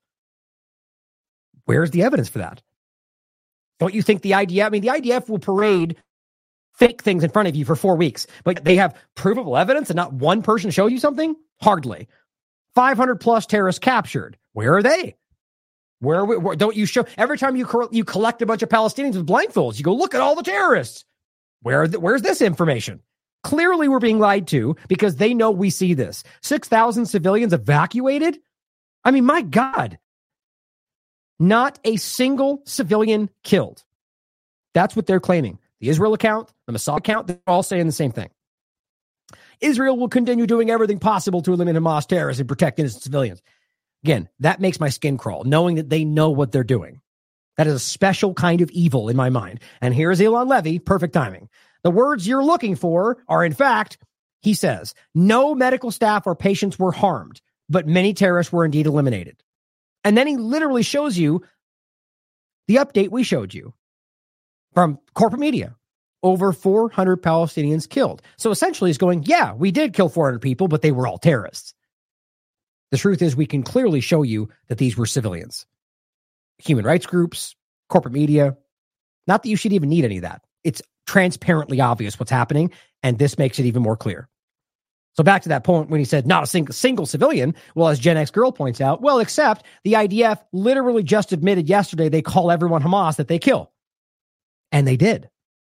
Where's the evidence for that? Don't you think the IDF will parade fake things in front of you for 4 weeks, but they have provable evidence and not one person showed you something? Hardly. 500 plus terrorists captured. Where are they? Where don't you show? Every time you collect a bunch of Palestinians with blindfolds, you go, look at all the terrorists. Where's this information? Clearly we're being lied to because they know we see this. 6,000 civilians evacuated? I mean, my God. Not a single civilian killed. That's what they're claiming. The Israel account, the Mossad account, they're all saying the same thing. Israel will continue doing everything possible to eliminate Hamas terrorists and protect innocent civilians. Again, that makes my skin crawl, knowing that they know what they're doing. That is a special kind of evil in my mind. And here's Eylon Levy, perfect timing. The words you're looking for are, in fact, he says, no medical staff or patients were harmed, but many terrorists were indeed eliminated. And then he literally shows you the update we showed you from corporate media. Over 400 Palestinians killed. So essentially he's going, yeah, we did kill 400 people, but they were all terrorists. The truth is we can clearly show you that these were civilians. Human rights groups, corporate media. Not that you should even need any of that. It's transparently obvious what's happening, and this makes it even more clear. So back to that point when he said not a single civilian, well, as Gen X Girl points out, well, except the IDF literally just admitted yesterday they call everyone Hamas that they kill. And they did.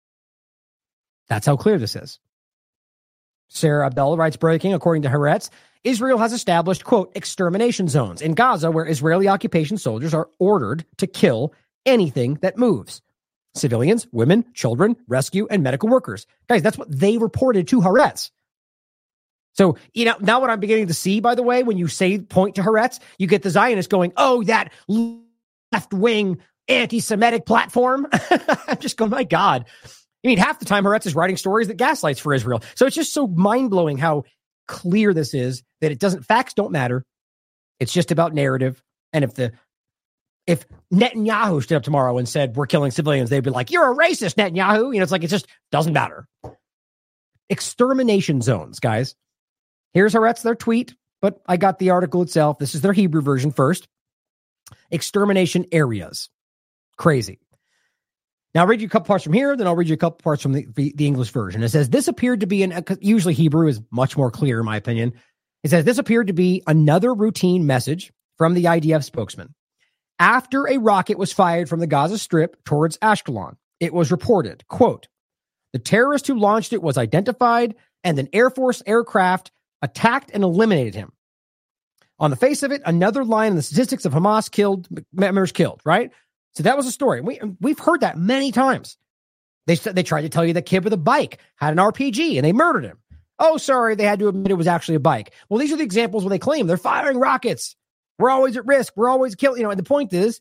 That's how clear this is. Sarah Abdullah writes, breaking, according to Haaretz, Israel has established, quote, extermination zones in Gaza where Israeli occupation soldiers are ordered to kill anything that moves. Civilians, women, children, rescue, and medical workers. Guys, that's what they reported to Haaretz. So, now what I'm beginning to see, by the way, when you point to Haaretz, you get the Zionists going, oh, that left-wing anti-Semitic platform. I'm just going, my God. I mean, half the time Haaretz is writing stories that gaslights for Israel. So it's just so mind-blowing how clear this is that facts don't matter. It's just about narrative. And if Netanyahu stood up tomorrow and said, we're killing civilians, they'd be like, you're a racist, Netanyahu. It's like, it just doesn't matter. Extermination zones, guys. Here's Haaretz, their tweet, but I got the article itself. This is their Hebrew version first. Extermination areas. Crazy. Now, I'll read you a couple parts from here, then I'll read you a couple parts from the English version. It says, this appeared to be usually Hebrew is much more clear, in my opinion. It says, this appeared to be another routine message from the IDF spokesman. After a rocket was fired from the Gaza Strip towards Ashkelon, it was reported, quote, the terrorist who launched it was identified and an Air Force aircraft attacked and eliminated him. On the face of it, another line in the statistics of Hamas members killed, right? So that was a story. We've heard that many times. They tried to tell you that kid with a bike had an RPG and they murdered him. Oh, sorry, they had to admit it was actually a bike. Well, these are the examples where they claim they're firing rockets. We're always at risk. We're always killing. And the point is,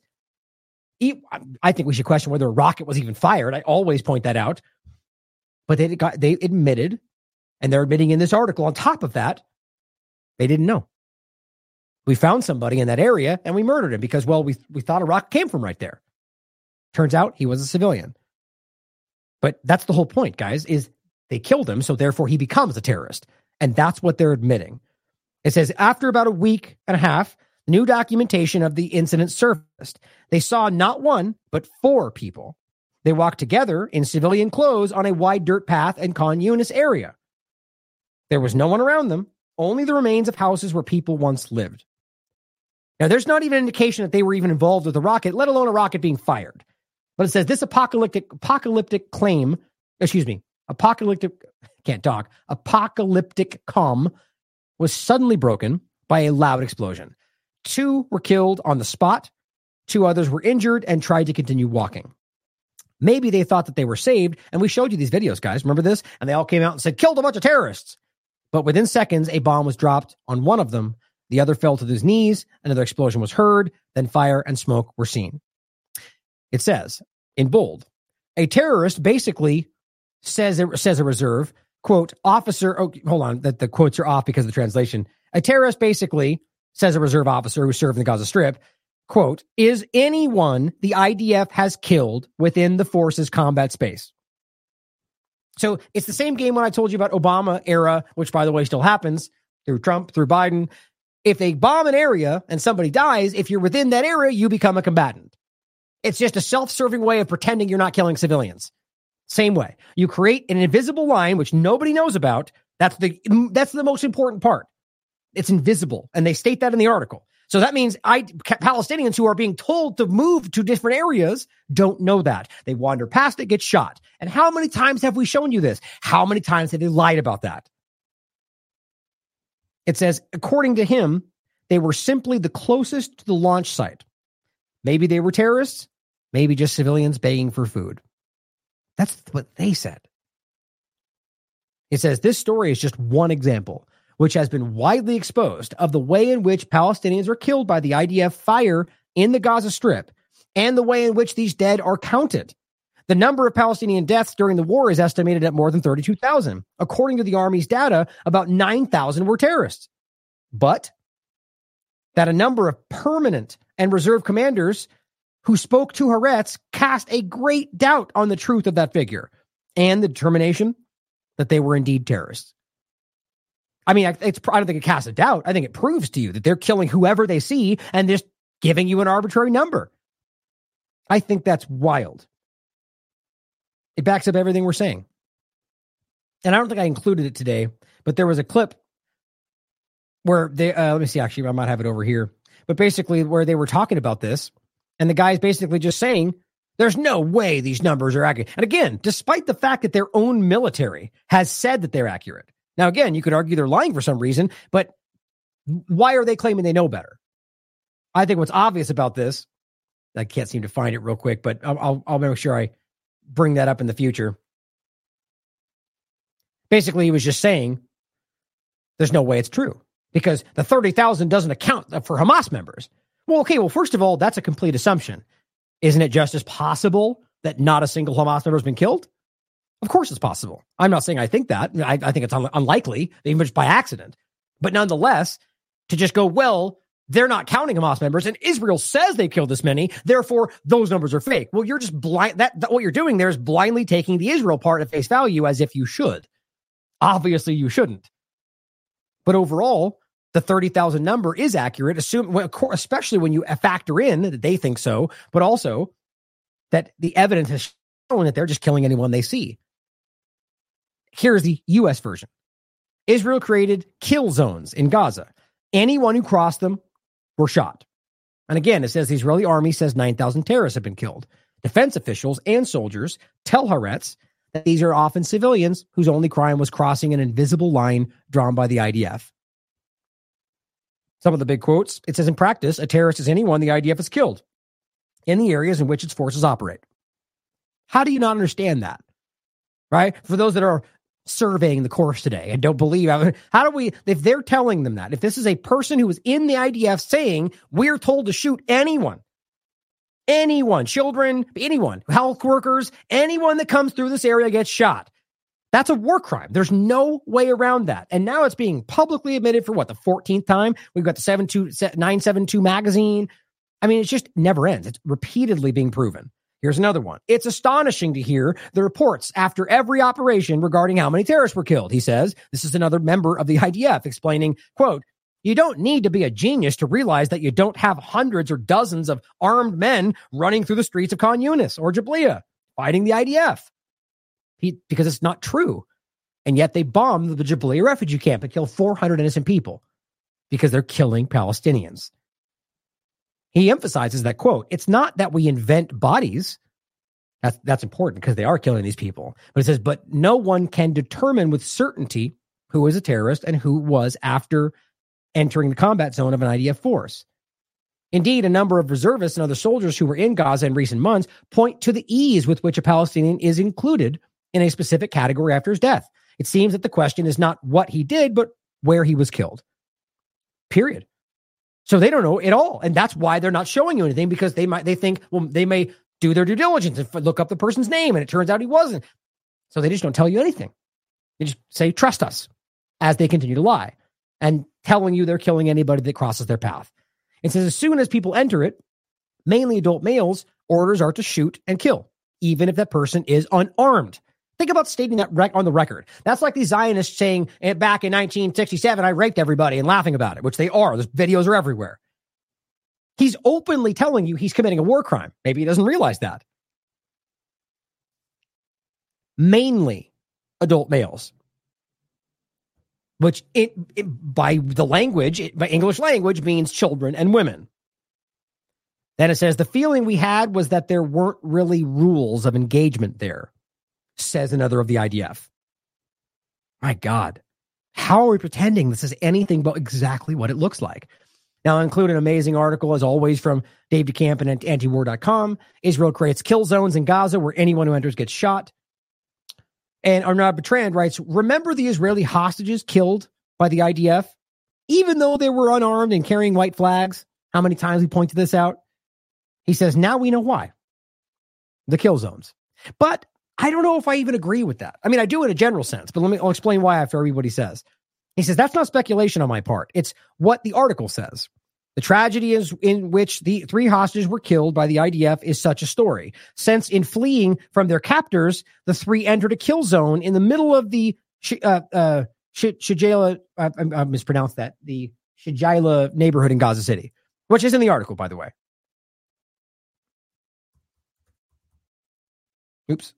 I think we should question whether a rocket was even fired. I always point that out. But they admitted, and they're admitting in this article on top of that, they didn't know. We found somebody in that area and we murdered him because, well, we thought a rocket came from right there. Turns out he was a civilian. But that's the whole point, guys, is they killed him, so therefore he becomes a terrorist. And that's what they're admitting. It says, after about a week and a half, new documentation of the incident surfaced. They saw not one, but 4 people. They walked together in civilian clothes on a wide dirt path in Khan Yunis area. There was no one around them, only the remains of houses where people once lived. Now, there's not even an indication that they were even involved with the rocket, let alone a rocket being fired. But it says this apocalyptic calm was suddenly broken by a loud explosion. 2 were killed on the spot. 2 others were injured and tried to continue walking. Maybe they thought that they were saved, and we showed you these videos, guys. Remember this? And they all came out and said, killed a bunch of terrorists. But within seconds, a bomb was dropped on one of them. The other fell to his knees. Another explosion was heard. Then fire and smoke were seen. It says, in bold, a terrorist basically says a reserve, quote, officer, oh, hold on, the quotes are off because of the translation. A terrorist basically says a reserve officer who served in the Gaza Strip, quote, is anyone the IDF has killed within the force's combat space. So it's the same game when I told you about Obama era, which, by the way, still happens through Trump, through Biden. If they bomb an area and somebody dies, if you're within that area, you become a combatant. It's just a self-serving way of pretending you're not killing civilians. Same way. You create an invisible line, which nobody knows about. That's the most important part. It's invisible. And they state that in the article. So that means Palestinians who are being told to move to different areas don't know that. They wander past it, get shot. And how many times have we shown you this? How many times have they lied about that? It says, according to him, they were simply the closest to the launch site. Maybe they were terrorists, maybe just civilians begging for food. That's what they said. It says, this story is just one example, which has been widely exposed, of the way in which Palestinians are killed by the IDF fire in the Gaza Strip and the way in which these dead are counted. The number of Palestinian deaths during the war is estimated at more than 32,000. According to the Army's data, about 9,000 were terrorists. But that a number of permanent and reserve commanders who spoke to Haaretz cast a great doubt on the truth of that figure and the determination that they were indeed terrorists. I mean, I don't think it casts a doubt. I think it proves to you that they're killing whoever they see and just giving you an arbitrary number. I think that's wild. It backs up everything we're saying. And I don't think I included it today, but there was a clip where they, let me see, actually, I might have it over here, but basically where they were talking about this, and the guy's basically just saying, there's no way these numbers are accurate. And again, despite the fact that their own military has said that they're accurate. Now, again, you could argue they're lying for some reason, but why are they claiming they know better? I think what's obvious about this, I can't seem to find it real quick, but I'll make sure I bring that up in the future. Basically, he was just saying there's no way it's true because the 30,000 doesn't account for Hamas members. Well, okay, first of all, that's a complete assumption. Isn't it just as possible that not a single Hamas member has been killed? Of course it's possible. I'm not saying I think that. I think it's unlikely, even just by accident. But nonetheless, to just go, well, they're not counting Hamas members, and Israel says they killed this many, therefore those numbers are fake. Well, you're just blind. That what you're doing there is blindly taking the Israel part at face value as if you should. Obviously, you shouldn't. But overall, the 30,000 number is accurate, especially when you factor in that they think so, but also that the evidence has shown that they're just killing anyone they see. Here's the U.S. version. Israel created kill zones in Gaza. Anyone who crossed them were shot. And again, it says the Israeli army says 9,000 terrorists have been killed. Defense officials and soldiers tell Haaretz that these are often civilians whose only crime was crossing an invisible line drawn by the IDF. Some of the big quotes, it says in practice, a terrorist is anyone the IDF has killed in the areas in which its forces operate. How do you not understand that? Right? For those that are surveying the course today and don't believe, how do we, if they're telling them that, if this is a person who is in the IDF saying we're told to shoot anyone, children, anyone, health workers, anyone that comes through this area gets shot. That's a war crime. There's no way around that. And now it's being publicly admitted for what, the 14th time? We've got the 972 magazine. I mean, it just never ends. It's repeatedly being proven. Here's another one. It's astonishing to hear the reports after every operation regarding how many terrorists were killed. He says, this is another member of the IDF explaining, quote, you don't need to be a genius to realize that you don't have hundreds or dozens of armed men running through the streets of Khan Yunis or Jabalia fighting the IDF. Because it's not true. And yet they bombed the Jabalia refugee camp and killed 400 innocent people because they're killing Palestinians. He emphasizes that, quote, it's not that we invent bodies. That's important because they are killing these people. But it says, but no one can determine with certainty who is a terrorist and who was after entering the combat zone of an IDF force. Indeed, a number of reservists and other soldiers who were in Gaza in recent months point to the ease with which a Palestinian is included in a specific category after his death. It seems that the question is not what he did, but where he was killed. Period. So they don't know at all. And that's why they're not showing you anything, because they think, well, they may do their due diligence and look up the person's name, and it turns out he wasn't. So they just don't tell you anything. They just say, trust us, as they continue to lie and telling you they're killing anybody that crosses their path. It says as soon as people enter it, mainly adult males, orders are to shoot and kill, even if that person is unarmed. Think about stating that on the record. That's like the Zionists saying back in 1967, I raped everybody and laughing about it, which they are. Those videos are everywhere. He's openly telling you he's committing a war crime. Maybe he doesn't realize that. Mainly adult males, which by English language means children and women. Then it says the feeling we had was that there weren't really rules of engagement there, says another of the IDF. My God, how are we pretending this is anything but exactly what it looks like? Now, I'll include an amazing article, as always, from Dave DeCamp and antiwar.com. Israel creates kill zones in Gaza where anyone who enters gets shot. And Arnaud Bertrand writes, remember the Israeli hostages killed by the IDF, even though they were unarmed and carrying white flags? How many times we pointed this out? He says, now we know why. The kill zones. But I don't know if I even agree with that. I mean, I do in a general sense, but I'll explain why after I read what he says. He says, that's not speculation on my part. It's what the article says. The tragedy is in which the 3 hostages were killed by the IDF is such a story. Since in fleeing from their captors, the 3 entered a kill zone in the middle of the Shijala, I mispronounced that, the Shijala neighborhood in Gaza City, which is in the article, by the way. Oops.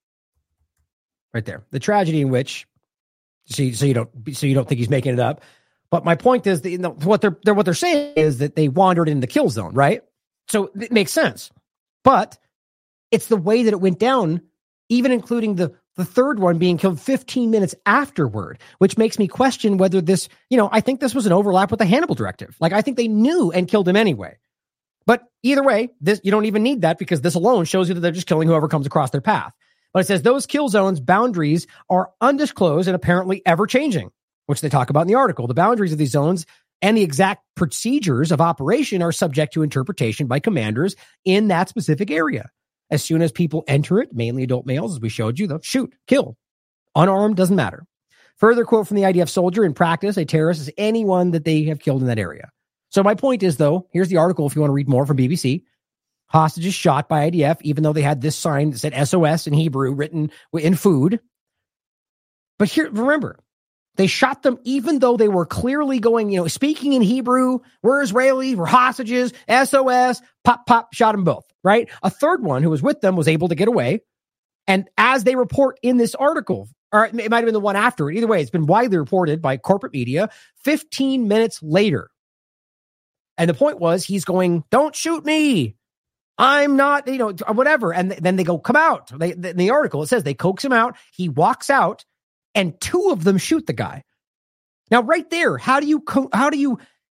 Right there. The tragedy in which, so you don't think he's making it up. But my point is that, what they're saying is that they wandered in the kill zone, right? So it makes sense. But it's the way that it went down, even including the third one being killed 15 minutes afterward, which makes me question whether this, I think this was an overlap with the Hannibal Directive. Like, I think they knew and killed him anyway. But either way, this, you don't even need that, because this alone shows you that they're just killing whoever comes across their path. But it says those kill zones boundaries are undisclosed and apparently ever changing, which they talk about in the article. The boundaries of these zones and the exact procedures of operation are subject to interpretation by commanders in that specific area. As soon as people enter it, mainly adult males, as we showed you, they'll shoot, kill. Unarmed, doesn't matter. Further quote from the IDF soldier: in practice, a terrorist is anyone that they have killed in that area. So my point is, though, here's the article if you want to read more from BBC. Hostages shot by IDF, even though they had this sign that said SOS in Hebrew written in food. But here, remember, they shot them even though they were clearly going, speaking in Hebrew. We're Israeli, we're hostages, SOS, pop, pop, shot them both, right? A third one who was with them was able to get away. And as they report in this article, or it might have been the one after it, either way, it's been widely reported by corporate media, 15 minutes later. And the point was, he's going, don't shoot me. I'm not, whatever. And then they go, come out. In the article, it says they coax him out. He walks out. And 2 of them shoot the guy. Now, right there, how do you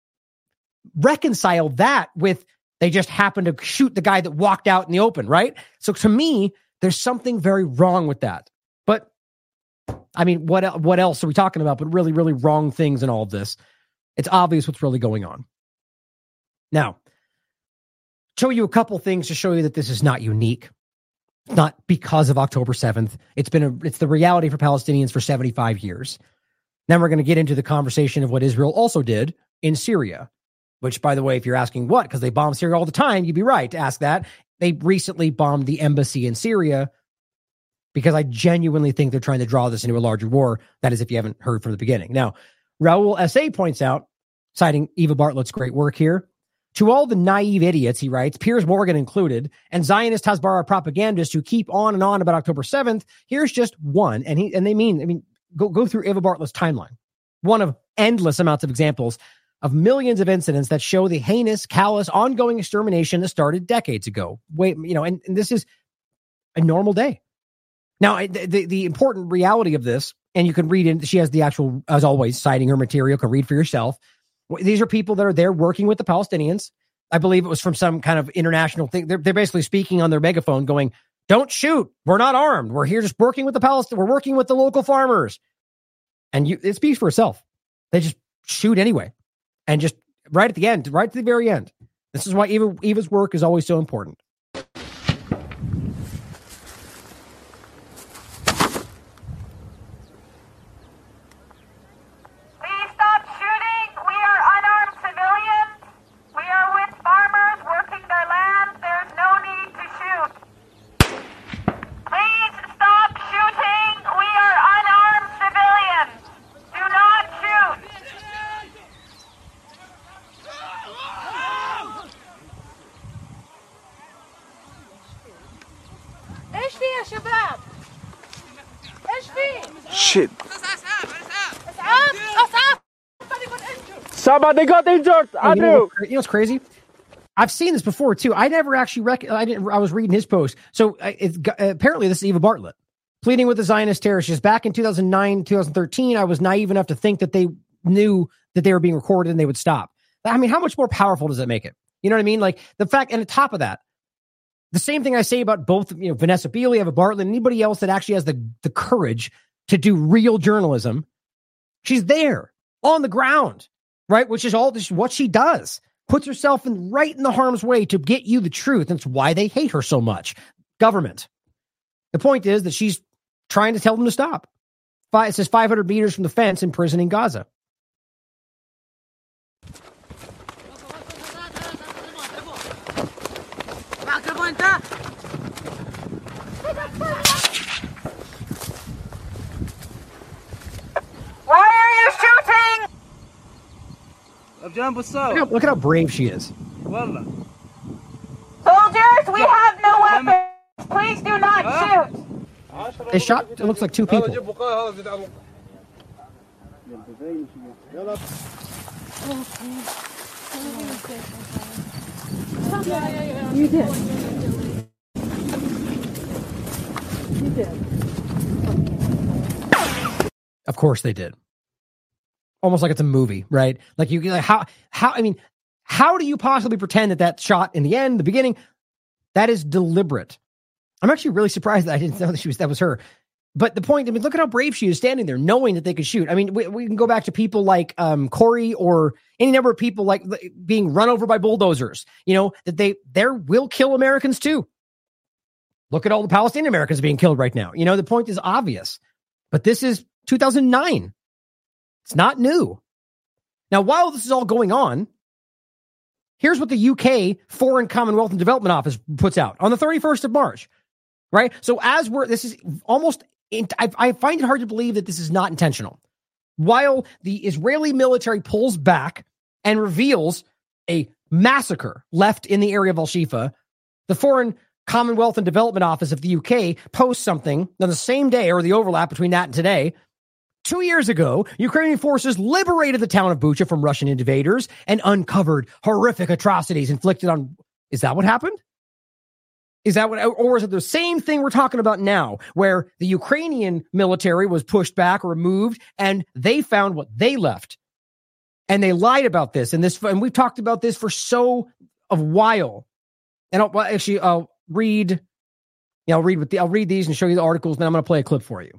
reconcile that with they just happened to shoot the guy that walked out in the open, right? So to me, there's something very wrong with that. But I mean, what else are we talking about? But really, really wrong things in all of this. It's obvious what's really going on. Now, show you a couple things to show you that this is not unique. Not because of October 7th. It's the reality for Palestinians for 75 years. Then we're going to get into the conversation of what Israel also did in Syria, which, by the way, if you're asking what, because they bomb Syria all the time, you'd be right to ask that. They recently bombed the embassy in Syria, because I genuinely think they're trying to draw this into a larger war. That is, if you haven't heard from the beginning. Now, Raul S.A. points out, citing Eva Bartlett's great work here, to all the naive idiots, he writes, Piers Morgan included, and Zionist Hasbara propagandists who keep on and on about October 7th, here's just one. Go through Eva Bartlett's timeline. One of endless amounts of examples of millions of incidents that show the heinous, callous, ongoing extermination that started decades ago. And this is a normal day. Now, the important reality of this, and you can read in, she has the actual, as always, citing her material, can read for yourself. These are people that are there working with the Palestinians. I believe it was from some kind of international thing. They're basically speaking on their megaphone going, don't shoot. We're not armed. We're here just working with the Palestinians. We're working with the local farmers. And it speaks for itself. They just shoot anyway. And just right at the end, right to the very end. This is why Eva's work is always so important. Shit. Somebody got injured. I knew. What's crazy? I've seen this before too. I never actually I was reading his post. So apparently this is Eva Bartlett pleading with the Zionist terrorists. Back in 2009, 2013, I was naive enough to think that they knew that they were being recorded and they would stop. I mean, how much more powerful does that make it? You know what I mean? Like the fact, and on top of that, the same thing I say about both, Vanessa Beeley, Eva Bartlett, and anybody else that actually has the courage to do real journalism. She's there on the ground, right? Which is all this, what she does. Puts herself right in the harm's way to get you the truth. That's why they hate her so much. Government. The point is that she's trying to tell them to stop. It says 500 meters from the fence in prison in Gaza. Why are you shooting? Look at how brave she is. Soldiers, we have no weapons. Please do not shoot. They shot, it looks like two people. You did. You did. Of course they did. Almost like it's a movie, right? Like how do you possibly pretend that shot in the end, the beginning, that is deliberate? I'm actually really surprised that I didn't know that was her. But the point, I mean, look at how brave she is standing there, knowing that they could shoot. I mean, we can go back to people like Corey or any number of people like being run over by bulldozers. You know that they will kill Americans too. Look at all the Palestinian Americans being killed right now. You know, the point is obvious. But this is 2009. It's not new. Now, while this is all going on, here's what the UK Foreign Commonwealth and Development Office puts out on the 31st of March. Right? So this is almost, I find it hard to believe that this is not intentional. While the Israeli military pulls back and reveals a massacre left in the area of Al-Shifa, the Foreign Commonwealth and Development Office of the UK posts something on the same day, or the overlap between that and today. 2 years ago, Ukrainian forces liberated the town of Bucha from Russian invaders and uncovered horrific atrocities inflicted on... Is that what happened? Is that what, or is it the same thing we're talking about now, where the Ukrainian military was pushed back or removed, and they found what they left, and they lied about this, and we've talked about this for a while. And I'll read these and show you the articles, and then I'm going to play a clip for you.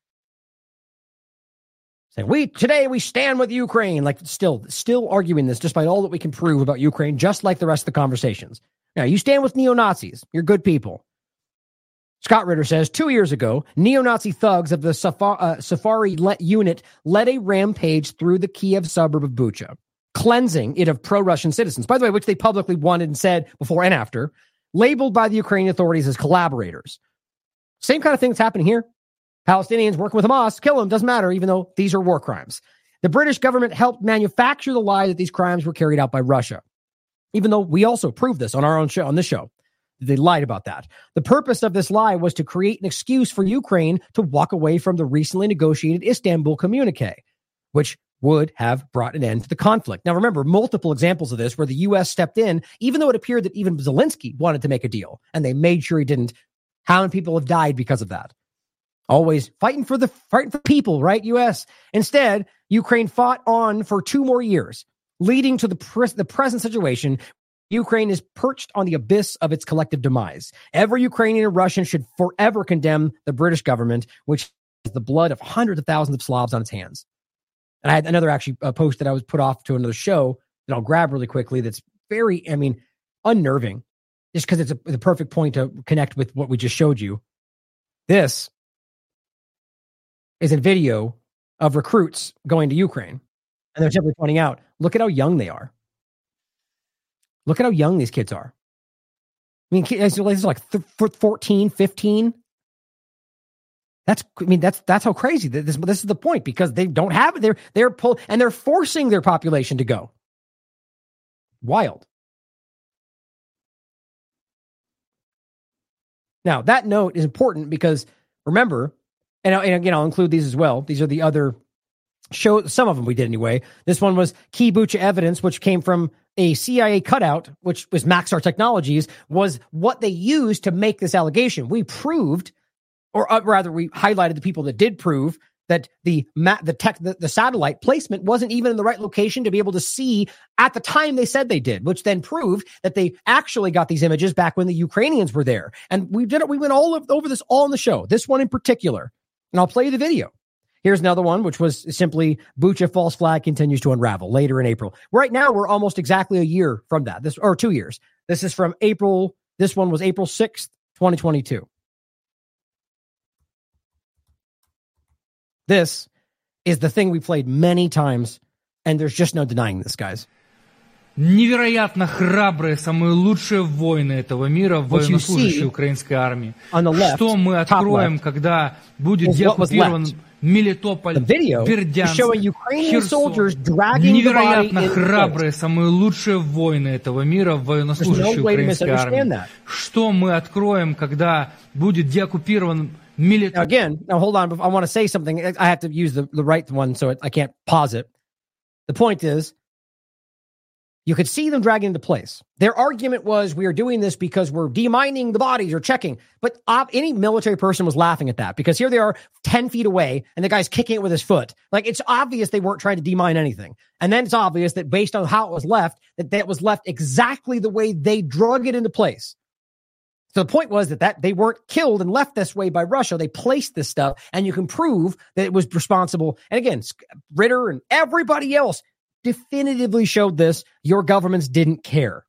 Saying today we stand with Ukraine, like still arguing this, despite all that we can prove about Ukraine, just like the rest of the conversations. Now, you stand with neo-Nazis. You're good people. Scott Ritter says, 2 years ago, neo-Nazi thugs of the Safari unit led a rampage through the Kiev suburb of Bucha, cleansing it of pro-Russian citizens, by the way, which they publicly wanted and said before and after, labeled by the Ukrainian authorities as collaborators. Same kind of thing that's happening here. Palestinians working with Hamas, kill them, doesn't matter, even though these are war crimes. The British government helped manufacture the lie that these crimes were carried out by Russia. Even though we also proved this on our own show, on this show. They lied about that. The purpose of this lie was to create an excuse for Ukraine to walk away from the recently negotiated Istanbul communique, which would have brought an end to the conflict. Now, remember, multiple examples of this where the U.S. stepped in, even though it appeared that even Zelensky wanted to make a deal, and they made sure he didn't. How many people have died because of that? Always fighting for people, right, U.S.? Instead, Ukraine fought on for 2 more years, leading to the present situation. Ukraine is perched on the abyss of its collective demise. Every Ukrainian and Russian should forever condemn the British government, which has the blood of hundreds of thousands of Slavs on its hands. And I had another post that I was put off to another show that I'll grab really quickly that's very, unnerving, just because it's the perfect point to connect with what we just showed you. This is a video of recruits going to Ukraine. And they're simply pointing out, look at how young they are. Look at how young these kids are. I mean, kids are like 14, 15. That's how crazy this is the point, because they don't have it. They're forcing their population to go. Wild. Now, that note is important because remember, and again, I'll include these as well. These are the other shows. Some of them we did anyway. This one was Key Bucha evidence, which came from a CIA cutout, which was Maxar Technologies, was what they used to make this allegation. We proved, or rather, we highlighted the people that did prove that the satellite placement wasn't even in the right location to be able to see at the time they said they did, which then proved that they actually got these images back when the Ukrainians were there. And we did it. We went over this all in the show. This one in particular. And I'll play you the video. Here's another one, which was simply Bucha false flag continues to unravel later in April. Right now, we're almost exactly a year from that. 2 years. This is from April. This one was April 6th, 2022. This is the thing we played many times, and there's just no denying this, guys. невероятно храбрые, самые лучшие воины этого мира, военнослужащие украинской армии. Что мы откроем, когда будет деоккупирован Мелитополь, Бердянск, Херсон? Невероятно храбрые, самые лучшие воины этого мира, военнослужащие украинской армии. Что мы откроем, когда будет деоккупирован Мелитополь? Again, now hold on. I want to say something. I have to use the right one, so I can't pause it. The point is, you could see them dragging into place. Their argument was, we are doing this because we're demining the bodies or checking. But any military person was laughing at that, because here they are 10 feet away and the guy's kicking it with his foot. Like, it's obvious they weren't trying to demine anything. And then it's obvious that based on how it was left, that was left exactly the way they drug it into place. So the point was that they weren't killed and left this way by Russia. They placed this stuff, and you can prove that it was responsible. And again, Ritter and everybody else definitively showed this. Your governments didn't care.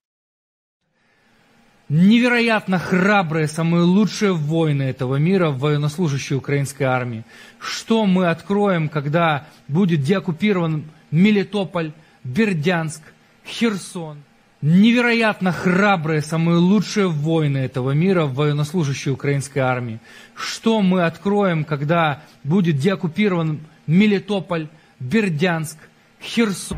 Невероятно храбрые, самые лучшие воины этого мира, военнослужащие украинской армии. Что мы откроем, когда будет деоккупирован Мелитополь, Бердянск, Херсон? Невероятно храбрые, самые лучшие воины этого мира, военнослужащие украинской армии. Что мы откроем, когда будет деоккупирован Мелитополь, Бердянск, Херсон?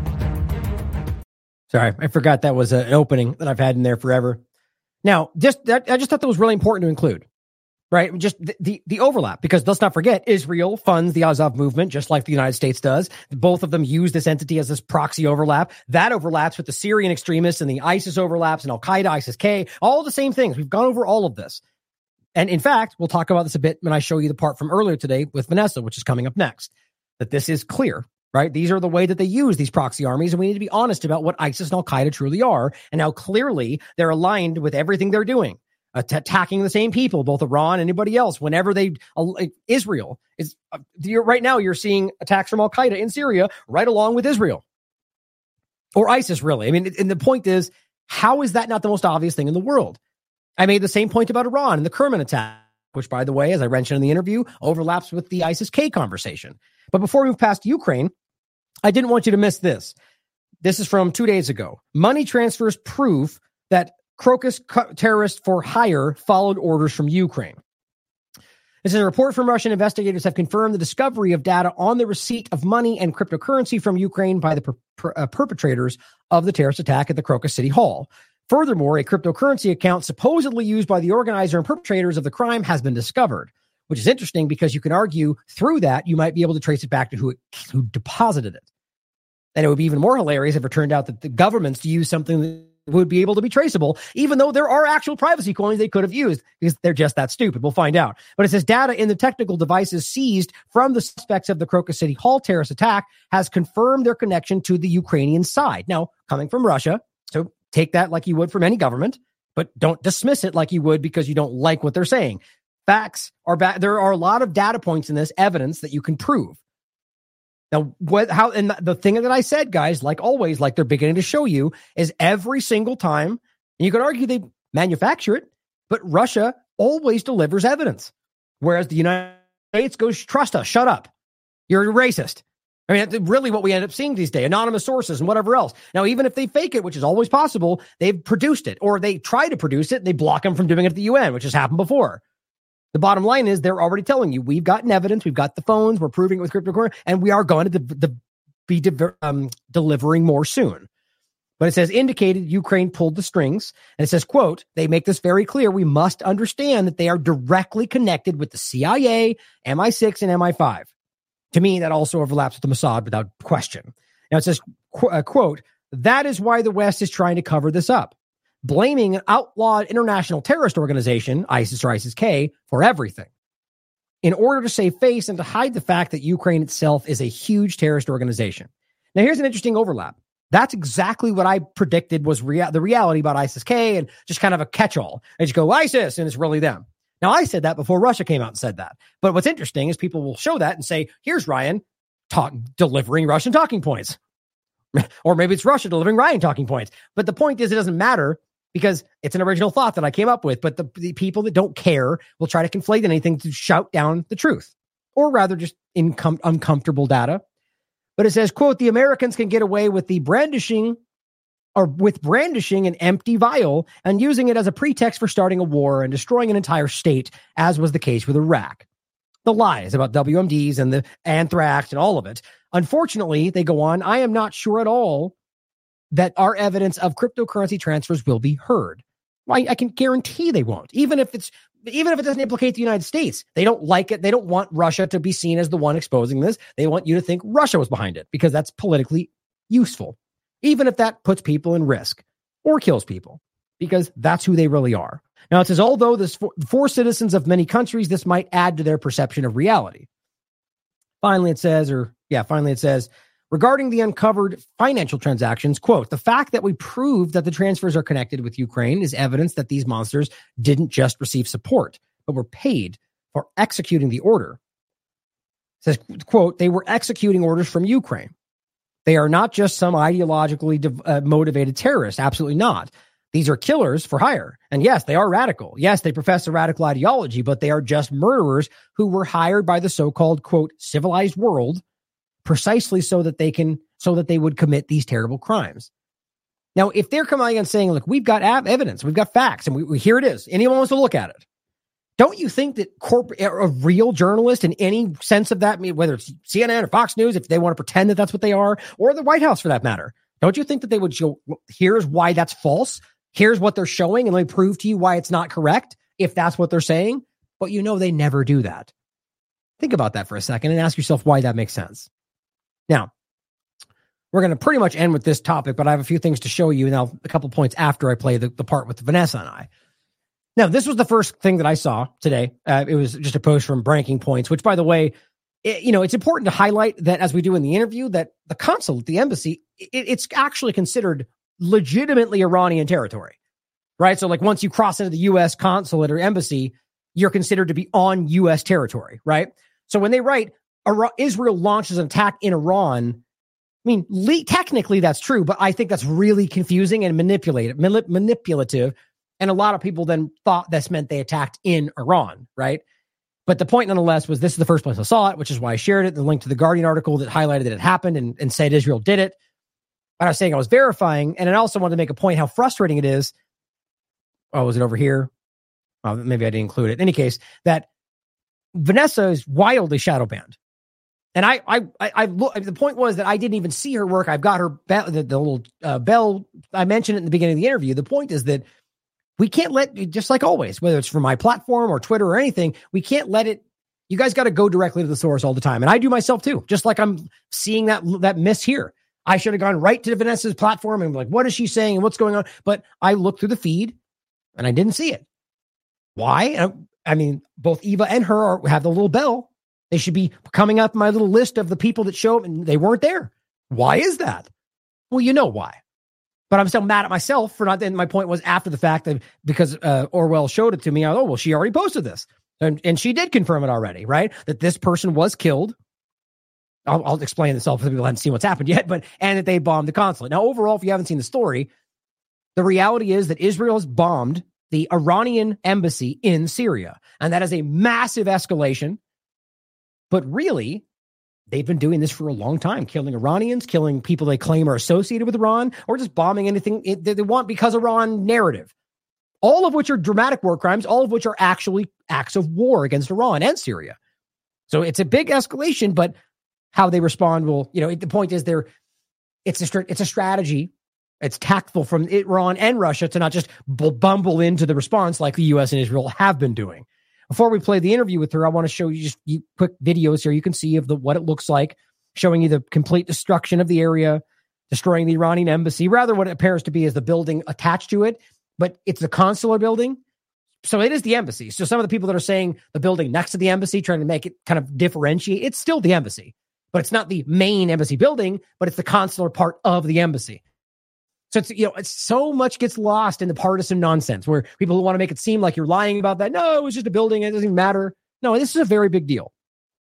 Sorry, I forgot that was an opening that I've had in there forever. Now, I just thought that was really important to include, right? Just the overlap, because let's not forget, Israel funds the Azov movement just like the United States does. Both of them use this entity as this proxy overlap. That overlaps with the Syrian extremists, and the ISIS overlaps, and Al-Qaeda, ISIS-K, all the same things. We've gone over all of this. And in fact, we'll talk about this a bit when I show you the part from earlier today with Vanessa, which is coming up next, that this is clear. Right? These are the way that they use these proxy armies, and we need to be honest about what ISIS and Al-Qaeda truly are, and how clearly they're aligned with everything they're doing, attacking the same people, both Iran and anybody else. Whenever Israel is right now, you're seeing attacks from Al-Qaeda in Syria right along with Israel or ISIS, really. I mean, and the point is, how is that not the most obvious thing in the world? I made the same point about Iran and the Kerman attack, which, by the way, as I mentioned in the interview, overlaps with the ISIS-K conversation. But before we move past Ukraine, I didn't want you to miss this. This is from 2 days ago. Money transfers prove that Crocus terrorists for hire followed orders from Ukraine. This is a report from Russian investigators have confirmed the discovery of data on the receipt of money and cryptocurrency from Ukraine by the perpetrators of the terrorist attack at the Crocus City Hall. Furthermore, a cryptocurrency account supposedly used by the organizer and perpetrators of the crime has been discovered, which is interesting because you can argue through that you might be able to trace it back to who deposited it. And it would be even more hilarious if it turned out that the governments use something that would be able to be traceable, even though there are actual privacy coins they could have used, because they're just that stupid. We'll find out. But it says data in the technical devices seized from the suspects of the Crocus City Hall terrorist attack has confirmed their connection to the Ukrainian side. Now, coming from Russia, so take that like you would from any government, but don't dismiss it like you would because you don't like what they're saying. Facts are back. There are a lot of data points in this evidence that you can prove. Now, and the thing that I said, guys, like always, like they're beginning to show you, is every single time, and you could argue they manufacture it, but Russia always delivers evidence. Whereas the United States goes, trust us, shut up. You're a racist. I mean, that's really what we end up seeing these days, anonymous sources and whatever else. Now, even if they fake it, which is always possible, they've produced it, or they try to produce it, they block them from doing it at the UN, which has happened before. The bottom line is they're already telling you, we've gotten evidence, we've got the phones, we're proving it with cryptocurrency, and we are going to be delivering more soon. But it says, indicated Ukraine pulled the strings, and it says, quote, they make this very clear, we must understand that they are directly connected with the CIA, MI6, and MI5. To me, that also overlaps with the Mossad without question. Now it says, quote, that is why the West is trying to cover this up, blaming an outlawed international terrorist organization, ISIS or ISIS-K, for everything, in order to save face and to hide the fact that Ukraine itself is a huge terrorist organization. Now, here's an interesting overlap. That's exactly what I predicted was the reality about ISIS-K, and just kind of a catch-all. They just go, ISIS, and it's really them. Now, I said that before Russia came out and said that. But what's interesting is people will show that and say, here's Ryan delivering Russian talking points. Or maybe it's Russia delivering Ryan talking points. But the point is, it doesn't matter, because it's an original thought that I came up with. But the people that don't care will try to conflate anything to shout down the truth, or rather just uncomfortable data. But it says, quote, the Americans can get away with the brandishing or with brandishing an empty vial and using it as a pretext for starting a war and destroying an entire state, as was the case with Iraq. The lies about WMDs and the anthrax and all of it. Unfortunately, they go on, I am not sure at all that our evidence of cryptocurrency transfers will be heard. I can guarantee they won't. Even if it doesn't implicate the United States, they don't like it. They don't want Russia to be seen as the one exposing this. They want you to think Russia was behind it because that's politically useful, even if that puts people in risk or kills people, because that's who they really are. Now, it says, although for citizens of many countries, this might add to their perception of reality. Finally, it says, regarding the uncovered financial transactions, quote, the fact that we proved that the transfers are connected with Ukraine is evidence that these monsters didn't just receive support, but were paid for executing the order. It says, quote, they were executing orders from Ukraine. They are not just some ideologically motivated terrorists. Absolutely not. These are killers for hire. And yes, they are radical. Yes, they profess a radical ideology, but they are just murderers who were hired by the so-called, quote, civilized world precisely so that they would commit these terrible crimes. Now, if they're coming and saying, look, we've got evidence, we've got facts, and we here it is. Anyone wants to look at it. Don't you think that a real journalist in any sense of that, whether it's CNN or Fox News, if they want to pretend that that's what they are, or the White House for that matter, don't you think that they would show, here's why that's false? Here's what they're showing, and let me prove to you why it's not correct, if that's what they're saying? But they never do that. Think about that for a second and ask yourself why that makes sense. Now, we're going to pretty much end with this topic, but I have a few things to show you now, a couple points after I play the part with Vanessa and I. Now, this was the first thing that I saw today. It was just a post from Breaking Points, which, by the way, it's important to highlight that, as we do in the interview, that the consulate, the embassy, it's actually considered legitimately Iranian territory, right? So, like, once you cross into the U.S. consulate or embassy, you're considered to be on U.S. territory, right? So when they write Israel launches an attack in Iran, I mean, technically that's true, but I think that's really confusing and manipulative. And a lot of people then thought this meant they attacked in Iran, right? But the point, nonetheless, was this is the first place I saw it, which is why I shared it. The link to the Guardian article that highlighted that it happened and said Israel did it. But I was saying I was verifying, and I also wanted to make a point how frustrating it is. Oh, was it over here? Oh, maybe I didn't include it. In any case, that Vanessa is wildly shadow banned. And the point was that I didn't even see her work. I've got her the little bell. I mentioned it in the beginning of the interview. The point is that we can't let, just like always, whether it's from my platform or Twitter or anything, we can't let it. You guys got to go directly to the source all the time. And I do myself too, just like I'm seeing that miss here. I should have gone right to Vanessa's platform and be like, what is she saying and what's going on? But I looked through the feed and I didn't see it. Why? I mean, both Eva and her have the little bell. They should be coming up my little list of the people that show up, and they weren't there. Why is that? Well, you know why. But I'm still mad at myself for not. And my point was after the fact that because Orwell showed it to me, she already posted this. And she did confirm it already, right? That this person was killed. I'll explain this all for the people who haven't seen what's happened yet, and that they bombed the consulate. Now, overall, if you haven't seen the story, the reality is that Israel has bombed the Iranian embassy in Syria. And that is a massive escalation. But really, they've been doing this for a long time, killing Iranians, killing people they claim are associated with Iran, or just bombing anything they want because Iran narrative. All of which are dramatic war crimes, all of which are actually acts of war against Iran and Syria. So it's a big escalation, but how they respond will, the point is it's a strategy. It's tactful from Iran and Russia to not just bumble into the response like the U.S. and Israel have been doing. Before we play the interview with her, I want to show you just quick videos here. You can see of what it looks like, showing you the complete destruction of the area, destroying the Iranian embassy, rather what it appears to be is the building attached to it, but it's the consular building. So it is the embassy. So some of the people that are saying the building next to the embassy, trying to make it kind of differentiate, it's still the embassy, but it's not the main embassy building, but it's the consular part of the embassy. So it's so much gets lost in the partisan nonsense where people who want to make it seem like you're lying about that. No, it was just a building. It doesn't even matter. No, this is a very big deal.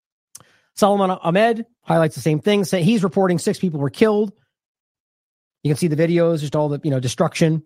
Salman Ahmed highlights the same thing. He's reporting 6 people were killed. You can see the videos, just all the, destruction.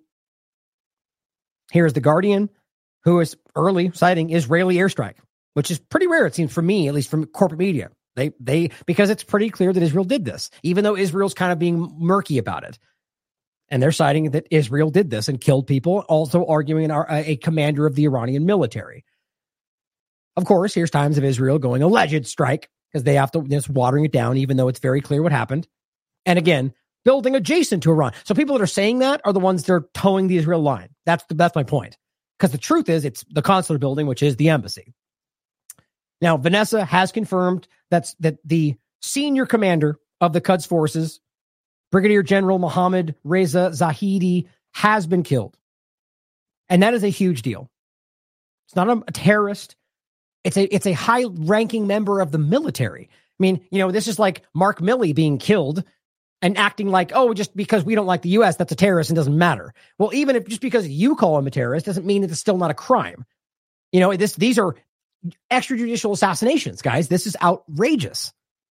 Here's the Guardian, who is early citing Israeli airstrike, which is pretty rare. It seems for me, at least from corporate media, they because it's pretty clear that Israel did this, even though Israel's kind of being murky about it. And they're citing that Israel did this and killed people, also arguing a commander of the Iranian military. Of course, here's Times of Israel going alleged strike because they have to just watering it down, even though it's very clear what happened. And again, building adjacent to Iran. So people that are saying that are the ones that are towing the Israel line. That's my point. Because the truth is, it's the consular building, which is the embassy. Now, Vanessa has confirmed that the senior commander of the Quds forces, Brigadier General Mohammad Reza Zahidi, has been killed. And that is a huge deal. It's not a terrorist. It's a high-ranking member of the military. I mean, this is like Mark Milley being killed and acting like, oh, just because we don't like the U.S., that's a terrorist and doesn't matter. Well, even if just because you call him a terrorist doesn't mean that it's still not a crime. These are extrajudicial assassinations, guys. This is outrageous.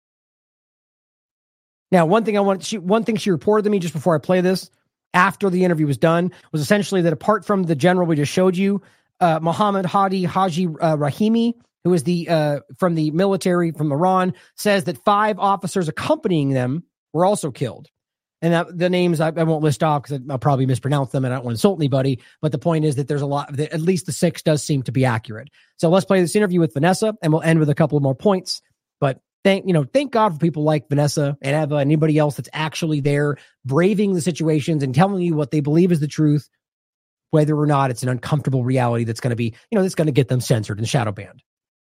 Now, one thing she reported to me just before I play this, after the interview was done, was essentially that apart from the general we just showed you, Mohammed Hadi Haji Rahimi, who is from the military from Iran, says that 5 officers accompanying them were also killed. And the names I won't list off because I'll probably mispronounce them and I don't want to insult anybody. But the point is that there's a lot, at least the 6 does seem to be accurate. So let's play this interview with Vanessa and we'll end with a couple of more points. But thank God for people like Vanessa and Eva and anybody else that's actually there braving the situations and telling you what they believe is the truth, whether or not it's an uncomfortable reality that's going to be, that's going to get them censored and shadow banned.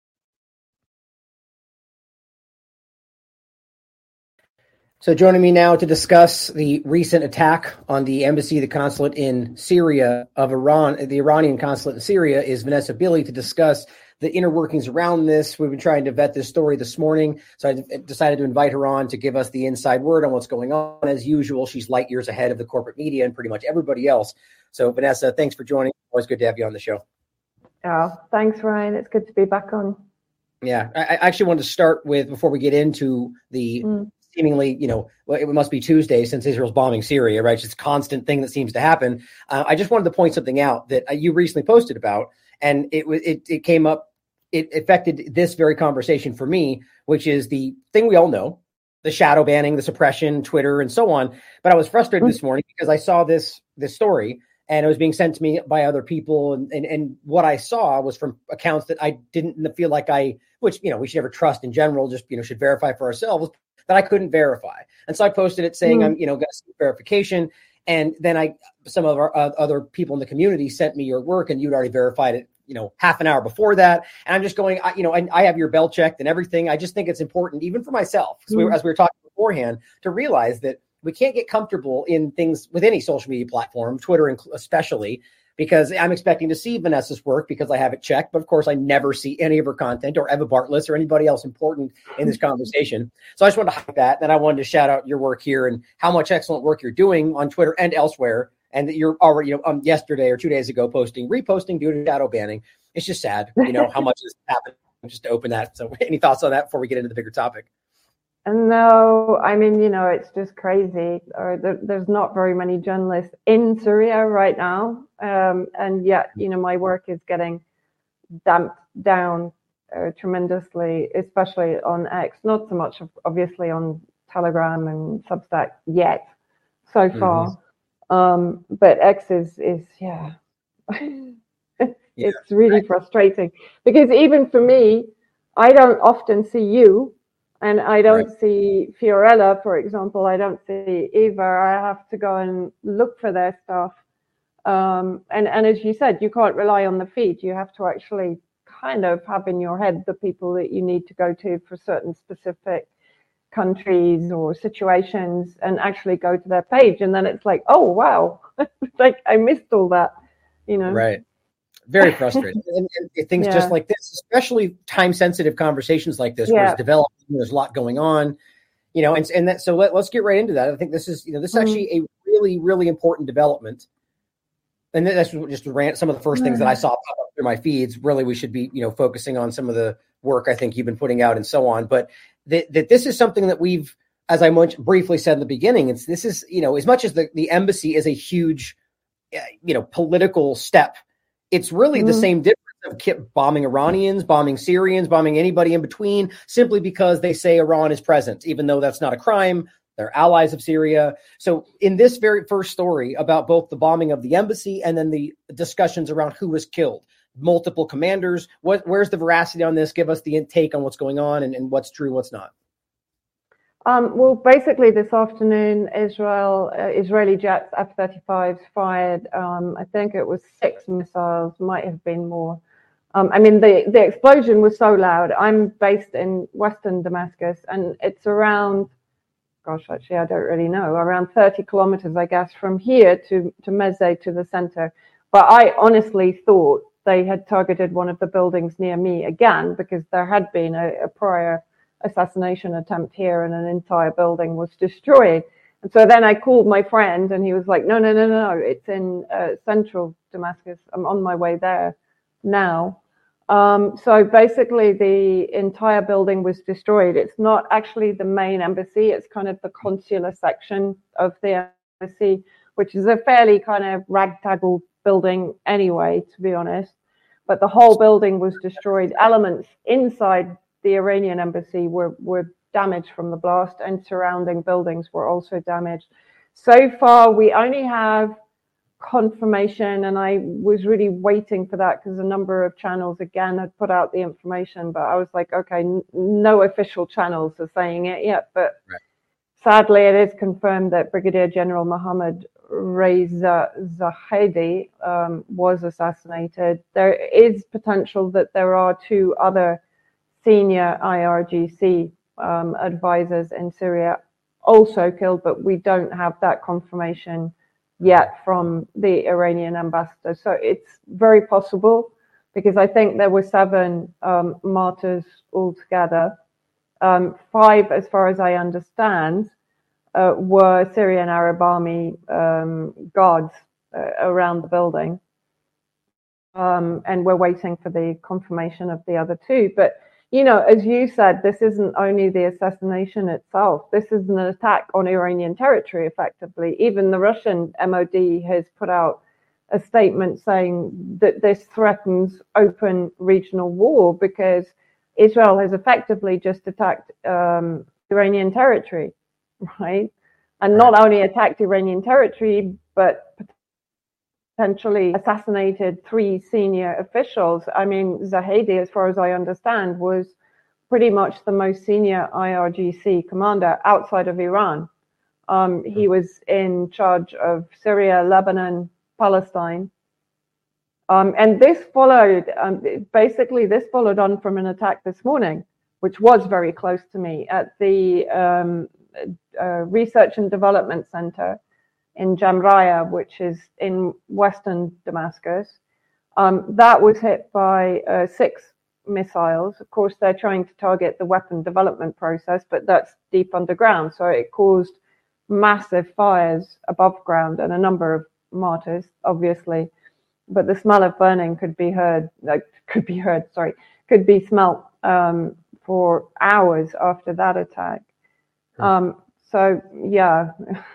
So joining me now to discuss the recent attack on the embassy, the consulate in Syria of Iran, the Iranian consulate in Syria, is Vanessa Billy to discuss the inner workings around this. We've been trying to vet this story this morning, so I decided to invite her on to give us the inside word on what's going on. As usual, she's light years ahead of the corporate media and pretty much everybody else. So Vanessa, thanks for joining. Always good to have you on the show. Oh, thanks, Ryan. It's good to be back on. Yeah, I actually wanted to start with, before we get into the seemingly, it must be Tuesday since Israel's bombing Syria, right? It's just a constant thing that seems to happen. I just wanted to point something out that you recently posted about, and it came up, it affected this very conversation for me, which is the thing we all know, the shadow banning, the suppression, Twitter, and so on. But I was frustrated this morning because I saw this story, and it was being sent to me by other people, and what I saw was from accounts that I didn't feel like which we should never trust in general, just should verify for ourselves, that I couldn't verify. And so I posted it saying, I'm going to seek verification. And then some of our other people in the community sent me your work, and you'd already verified it, half an hour before that. And I'm just going, I have your bell checked and everything. I just think it's important, even for myself, as we were talking beforehand, to realize that we can't get comfortable in things with any social media platform, Twitter especially, because I'm expecting to see Vanessa's work because I have it checked. But of course, I never see any of her content, or Eva Bartlett or anybody else important in this conversation. So I just wanted to highlight that. And I wanted to shout out your work here and how much excellent work you're doing on Twitter and elsewhere. And that you're already, yesterday or 2 days ago, reposting due to shadow banning. It's just sad, how much has happened, just to open that. So any thoughts on that before we get into the bigger topic? No, I mean, it's just crazy. There's not very many journalists in Syria right now. And yet, my work is getting damped down tremendously, especially on X, not so much, obviously, on Telegram and Substack yet, so far. But X is it's really frustrating because even for me, I don't often see you. And I don't see Fiorella, for example. I don't see Eva. I have to go and look for their stuff. And as you said, you can't rely on the feed. You have to actually kind of have in your head the people that you need to go to for certain specific countries or situations and actually go to their page. And then it's like, oh, wow, like I missed all that, Right. Very frustrating. and things just like this, especially time-sensitive conversations like this, where it's developing, there's a lot going on, and that. So let's get right into that. I think this is, this is actually a really, really important development. And that's just some of the first things that I saw pop up through my feeds. Really, we should be, focusing on some of the work I think you've been putting out and so on. But that this is something that we've, as I briefly said in the beginning, this is, as much as the embassy is a huge, political step, it's really the same difference of bombing Iranians, bombing Syrians, bombing anybody in between, simply because they say Iran is present, even though that's not a crime. They're allies of Syria. So in this very first story about both the bombing of the embassy and then the discussions around who was killed, multiple commanders, where's the veracity on this? Give us the take on what's going on and what's true, what's not. Well, basically this afternoon, Israeli jets, F-35s fired, I think it was 6 missiles, might have been more. I mean, the explosion was so loud. I'm based in Western Damascus, and it's around, gosh, actually, I don't really know, around 30 kilometers, I guess, from here to Mesre, to the center. But I honestly thought they had targeted one of the buildings near me again, because there had been a prior assassination attempt here and an entire building was destroyed. And so then I called my friend and he was like, no, it's in central Damascus. I'm on my way there now. So basically the entire building was destroyed. It's not actually the main embassy. It's kind of the consular section of the embassy, which is a fairly kind of ragtaggle building anyway, to be honest. But the whole building was destroyed. Elements inside the Iranian embassy were damaged from the blast, and surrounding buildings were also damaged. So far, we only have confirmation, and I was really waiting for that because a number of channels, again, had put out the information, but I was like, okay, no official channels are saying it yet. But sadly, it is confirmed that Brigadier General Mohammad Reza Zahedi was assassinated. There is potential that there are 2 other senior IRGC advisors in Syria also killed, but we don't have that confirmation yet from the Iranian ambassador. So it's very possible, because I think there were 7 martyrs altogether. 5, as far as I understand, were Syrian Arab Army guards around the building. And we're waiting for the confirmation of the other 2. But you know, as you said, this isn't only the assassination itself. This is an attack on Iranian territory, effectively. Even the Russian MOD has put out a statement saying that this threatens open regional war, because Israel has effectively just attacked Iranian territory, right? And not only attacked Iranian territory, but potentially assassinated 3 senior officials. I mean, Zahedi, as far as I understand, was pretty much the most senior IRGC commander outside of Iran. He was in charge of Syria, Lebanon, Palestine. And this followed, basically this followed on from an attack this morning, which was very close to me, at the Research and Development Center in Jamraya, which is in western Damascus. That was hit by 6 missiles. Of course, they're trying to target the weapon development process, but that's deep underground. So it caused massive fires above ground and a number of martyrs, obviously. But the smell of burning could be smelt for hours after that attack. So, yeah.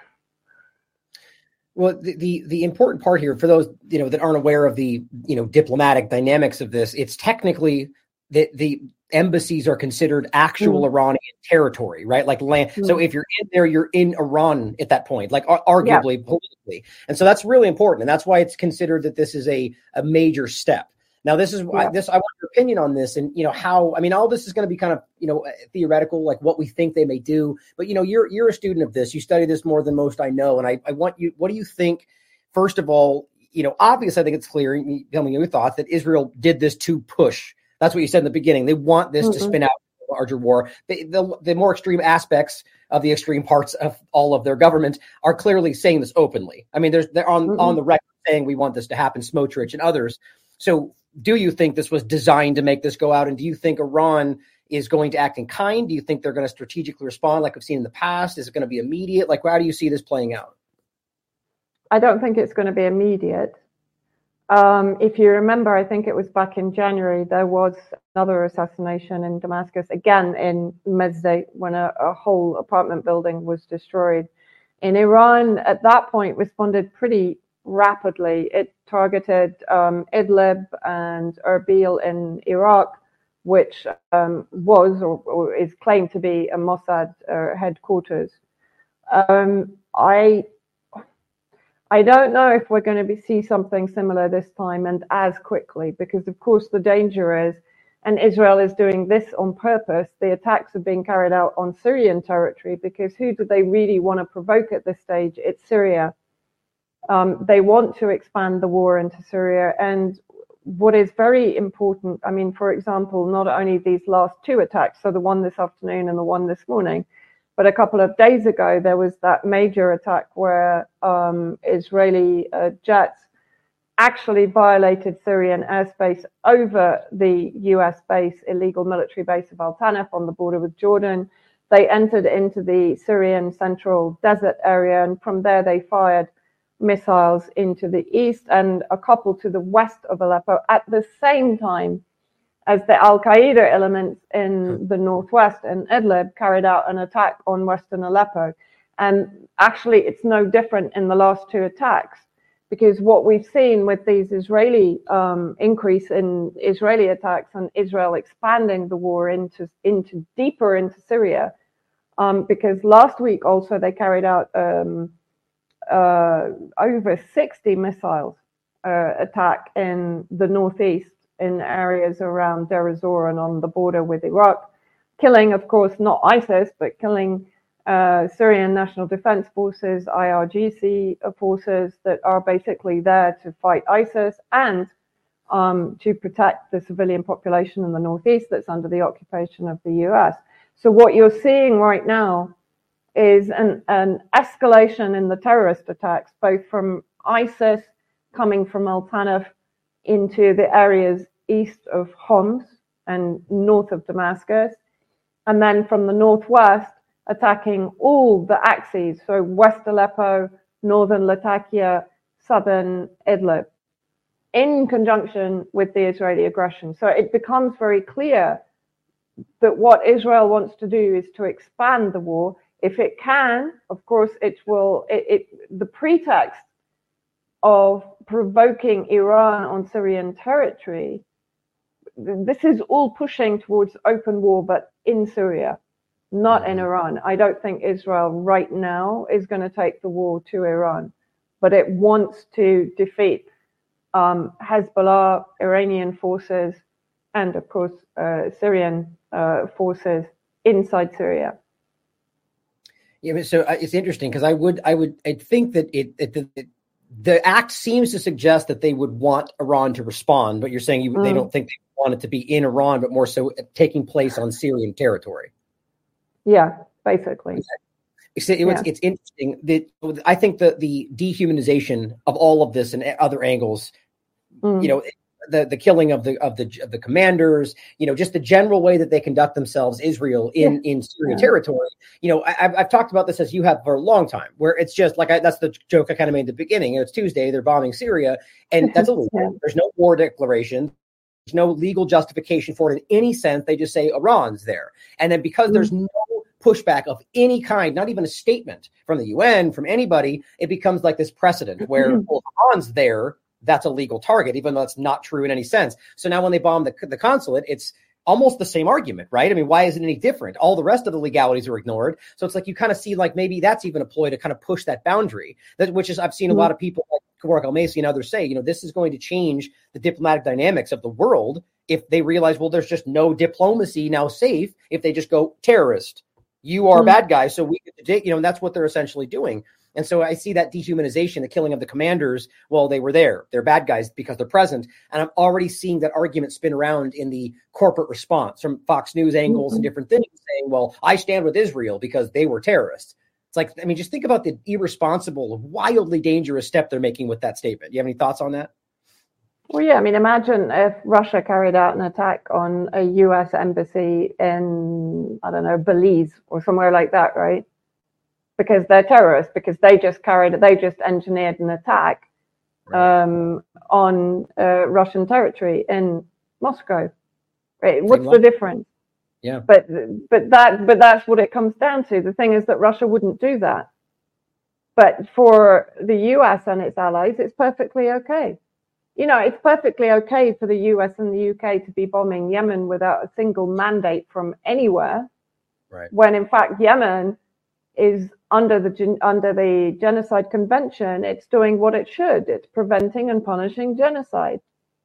Well, the important part here for those, that aren't aware of the, diplomatic dynamics of this, it's technically that the embassies are considered actual Iranian territory, right? Like land. So if you're in there, you're in Iran at that point, like arguably politically. And so that's really important. And that's why it's considered that this is a major step. Now, this is why I want your opinion on this, and how. I mean, all this is going to be kind of theoretical, like what we think they may do. But you're a student of this. You study this more than most I know, and I want you. What do you think? First of all, obviously, I think it's clear. You tell me your thoughts that Israel did this to push. That's what you said in the beginning. They want this to spin out a larger war. The more extreme aspects of the extreme parts of all of their government are clearly saying this openly. I mean, they're on the record saying we want this to happen. Smotrich and others. So, do you think this was designed to make this go out? And do you think Iran is going to act in kind? Do you think they're going to strategically respond like we've seen in the past? Is it going to be immediate? Like, how do you see this playing out? I don't think it's going to be immediate. If you remember, I think it was back in January, there was another assassination in Damascus, again in Mesre, when a whole apartment building was destroyed. And Iran, at that point, responded pretty rapidly. It targeted Idlib and Erbil in Iraq, which was or is claimed to be a Mossad headquarters. I don't know if we're going to see something similar this time and as quickly, because of course the danger is, and Israel is doing this on purpose, the attacks are being carried out on Syrian territory, because who do they really want to provoke at this stage? It's Syria. They want to expand the war into Syria. And what is very important, I mean, for example, not only these last two attacks, so the one this afternoon and the one this morning, but a couple of days ago, there was that major attack where Israeli jets actually violated Syrian airspace over the US base, illegal military base of Al Tanf on the border with Jordan. They entered into the Syrian central desert area, and from there they fired missiles into the east and a couple to the west of Aleppo at the same time as the Al-Qaeda elements in the northwest and Idlib carried out an attack on western Aleppo. And actually, it's no different in the last two attacks, because what we've seen with these Israeli increase in Israeli attacks and Israel expanding the war into deeper into Syria, because last week also they carried out over 60 missiles attack in the northeast, in areas around Deir ez-Zor and on the border with Iraq, killing, of course, not ISIS, but killing Syrian National Defense Forces, IRGC forces that are basically there to fight ISIS and to protect the civilian population in the northeast that's under the occupation of the US. So what you're seeing right now is an escalation in the terrorist attacks, both from ISIS coming from Al Tanf into the areas east of Homs and north of Damascus, and then from the northwest attacking all the axes, so West Aleppo, northern Latakia, southern Idlib, in conjunction with the Israeli aggression. So it becomes very clear that what Israel wants to do is to expand the war. If it can, of course, it will. The pretext of provoking Iran on Syrian territory, this is all pushing towards open war, but in Syria, not in Iran. I don't think Israel right now is going to take the war to Iran, but it wants to defeat Hezbollah, Iranian forces, and of course Syrian forces inside Syria. Yeah, so it's interesting because I think that the act seems to suggest that they would want Iran to respond, but you're saying they don't think they want it to be in Iran, but more so taking place on Syrian territory. Yeah, basically. It's interesting that I think that the dehumanization of all of this and other angles, the killing of the commanders, just the general way that they conduct themselves, Israel in Syrian territory. I've talked about this as you have for a long time, where it's just like that's the joke I kind of made at the beginning. It's Tuesday, they're bombing Syria, and that's illegal. There's no war declaration. There's no legal justification for it in any sense. They just say Iran's there, and then because there's no pushback of any kind, not even a statement from the UN, from anybody, it becomes like this precedent where well, Iran's there. That's a legal target, even though that's not true in any sense. So now when they bomb the consulate, it's almost the same argument, right? I mean, why is it any different? All the rest of the legalities are ignored. So it's like you kind of see like maybe that's even a ploy to kind of push that boundary, which is I've seen a lot of people like Kourouk El-Macy and others say, this is going to change the diplomatic dynamics of the world if they realize, well, there's just no diplomacy now safe if they just go terrorist. You are bad guys, so we get to take, and that's what they're essentially doing. And so I see that dehumanization, the killing of the commanders. Well, they were there. They're bad guys because they're present. And I'm already seeing that argument spin around in the corporate response from Fox News angles and different things saying, well, I stand with Israel because they were terrorists. It's like, I mean, just think about the irresponsible, wildly dangerous step they're making with that statement. Do you have any thoughts on that? Well, yeah, I mean, imagine if Russia carried out an attack on a U.S. embassy in, I don't know, Belize or somewhere like that, right? Because they're terrorists, because they just engineered an attack on Russian territory in Moscow. Right? What's the difference? Yeah. But that's what it comes down to. The thing is that Russia wouldn't do that. But for the US and its allies, it's perfectly okay. It's perfectly okay for the US and the UK to be bombing Yemen without a single mandate from anywhere. Right. When in fact Yemen is under the Genocide Convention, it's doing what it should. It's preventing and punishing genocide.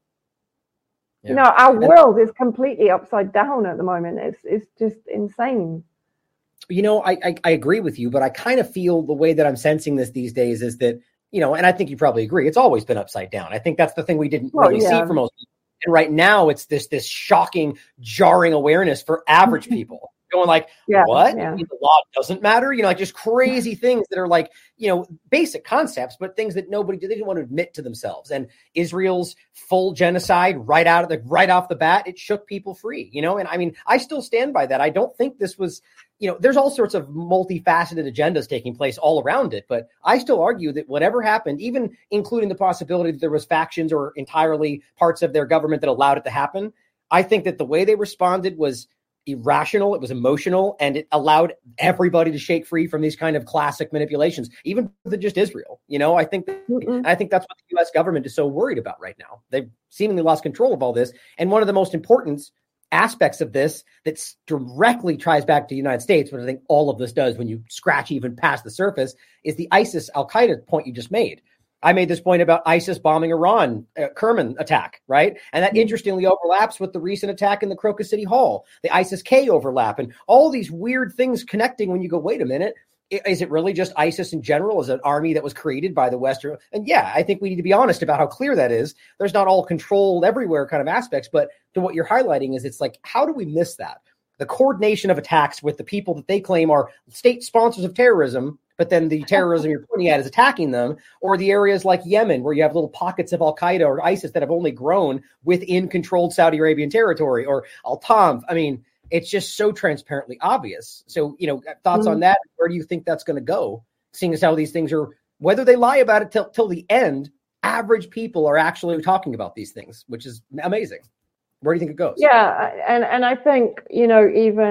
Yeah. You know, our world is completely upside down at the moment. It's just insane. You know, I agree with you, but I kind of feel the way that I'm sensing this these days is that, you know, and I think you probably agree, it's always been upside down. I think that's the thing we didn't really see for most people. And right now it's this shocking, jarring awareness for average people. Going like, what? Yeah. The law doesn't matter? You know, like just crazy things that are like, you know, basic concepts, but things that they didn't want to admit to themselves. And Israel's full genocide right off the bat, it shook people free, you know? And I mean, I still stand by that. I don't think this was, you know, there's all sorts of multifaceted agendas taking place all around it, but I still argue that whatever happened, even including the possibility that there was factions or entirely parts of their government that allowed it to happen, I think that the way they responded was irrational, it was emotional, and it allowed everybody to shake free from these kind of classic manipulations, even than just Israel. You know, I think that's what the U.S. government is so worried about right now. They've seemingly lost control of all this. And one of the most important aspects of this that directly ties back to the United States, but I think all of this does when you scratch even past the surface, is the ISIS Al-Qaeda point you just made. I made this point about ISIS bombing Iran, Kerman attack, right? And that interestingly overlaps with the recent attack in the Crocus City Hall, the ISIS-K overlap, and all these weird things connecting when you go, wait a minute, is it really just ISIS in general as an army that was created by the Western? And yeah, I think we need to be honest about how clear that is. There's not all controlled everywhere kind of aspects, but to what you're highlighting is it's like, how do we miss that? The coordination of attacks with the people that they claim are state sponsors of terrorism, but then the terrorism you're pointing at is attacking them, or the areas like Yemen, where you have little pockets of Al-Qaeda or ISIS that have only grown within controlled Saudi Arabian territory, or Al-Tanf. I mean, it's just so transparently obvious. So, you know, thoughts on that? Where do you think that's going to go? Seeing as how these things are, whether they lie about it till the end, average people are actually talking about these things, which is amazing. Where do you think it goes? Yeah, and I think, you know,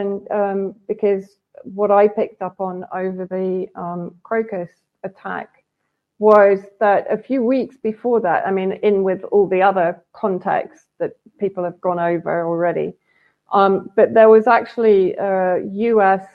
even because what I picked up on over the Crocus attack was that a few weeks before that, I mean, in with all the other contexts that people have gone over already, but there was actually US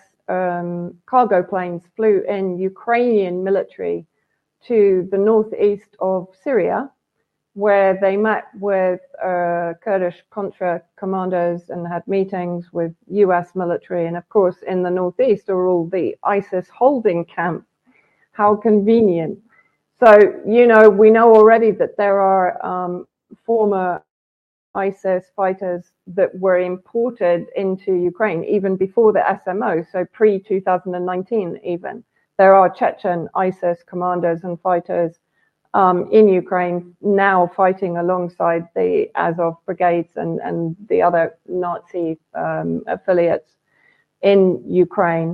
cargo planes flew in Ukrainian military to the northeast of Syria, where they met with Kurdish Contra commanders and had meetings with US military. And of course, in the northeast are all the ISIS holding camp. How convenient. So, you know, we know already that there are former ISIS fighters that were imported into Ukraine even before the SMO, so pre-2019 even. There are Chechen ISIS commanders and fighters in Ukraine now fighting alongside the Azov brigades and the other Nazi affiliates in Ukraine.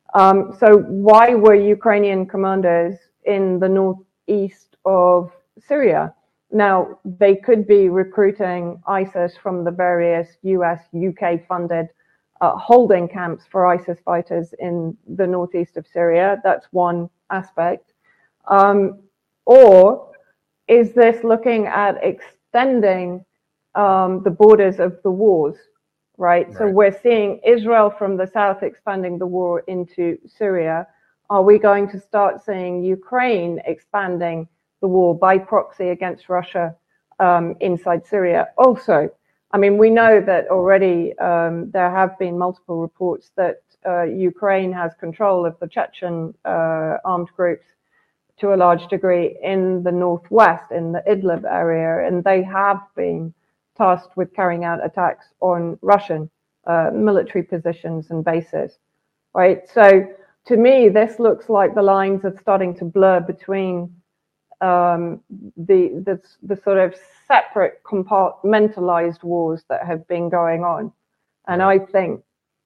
So why were Ukrainian commanders in the northeast of Syria? Now, they could be recruiting ISIS from the various US, UK funded holding camps for ISIS fighters in the northeast of Syria. That's one aspect. Or is this looking at extending the borders of the wars, right? So we're seeing Israel from the south expanding the war into Syria. Are we going to start seeing Ukraine expanding the war by proxy against Russia inside Syria? Also, I mean, we know that already there have been multiple reports that Ukraine has control of the Chechen armed groups to a large degree in the northwest, in the Idlib area, and they have been tasked with carrying out attacks on Russian military positions and bases, right? So to me, this looks like the lines are starting to blur between the sort of separate compartmentalized wars that have been going on. And I think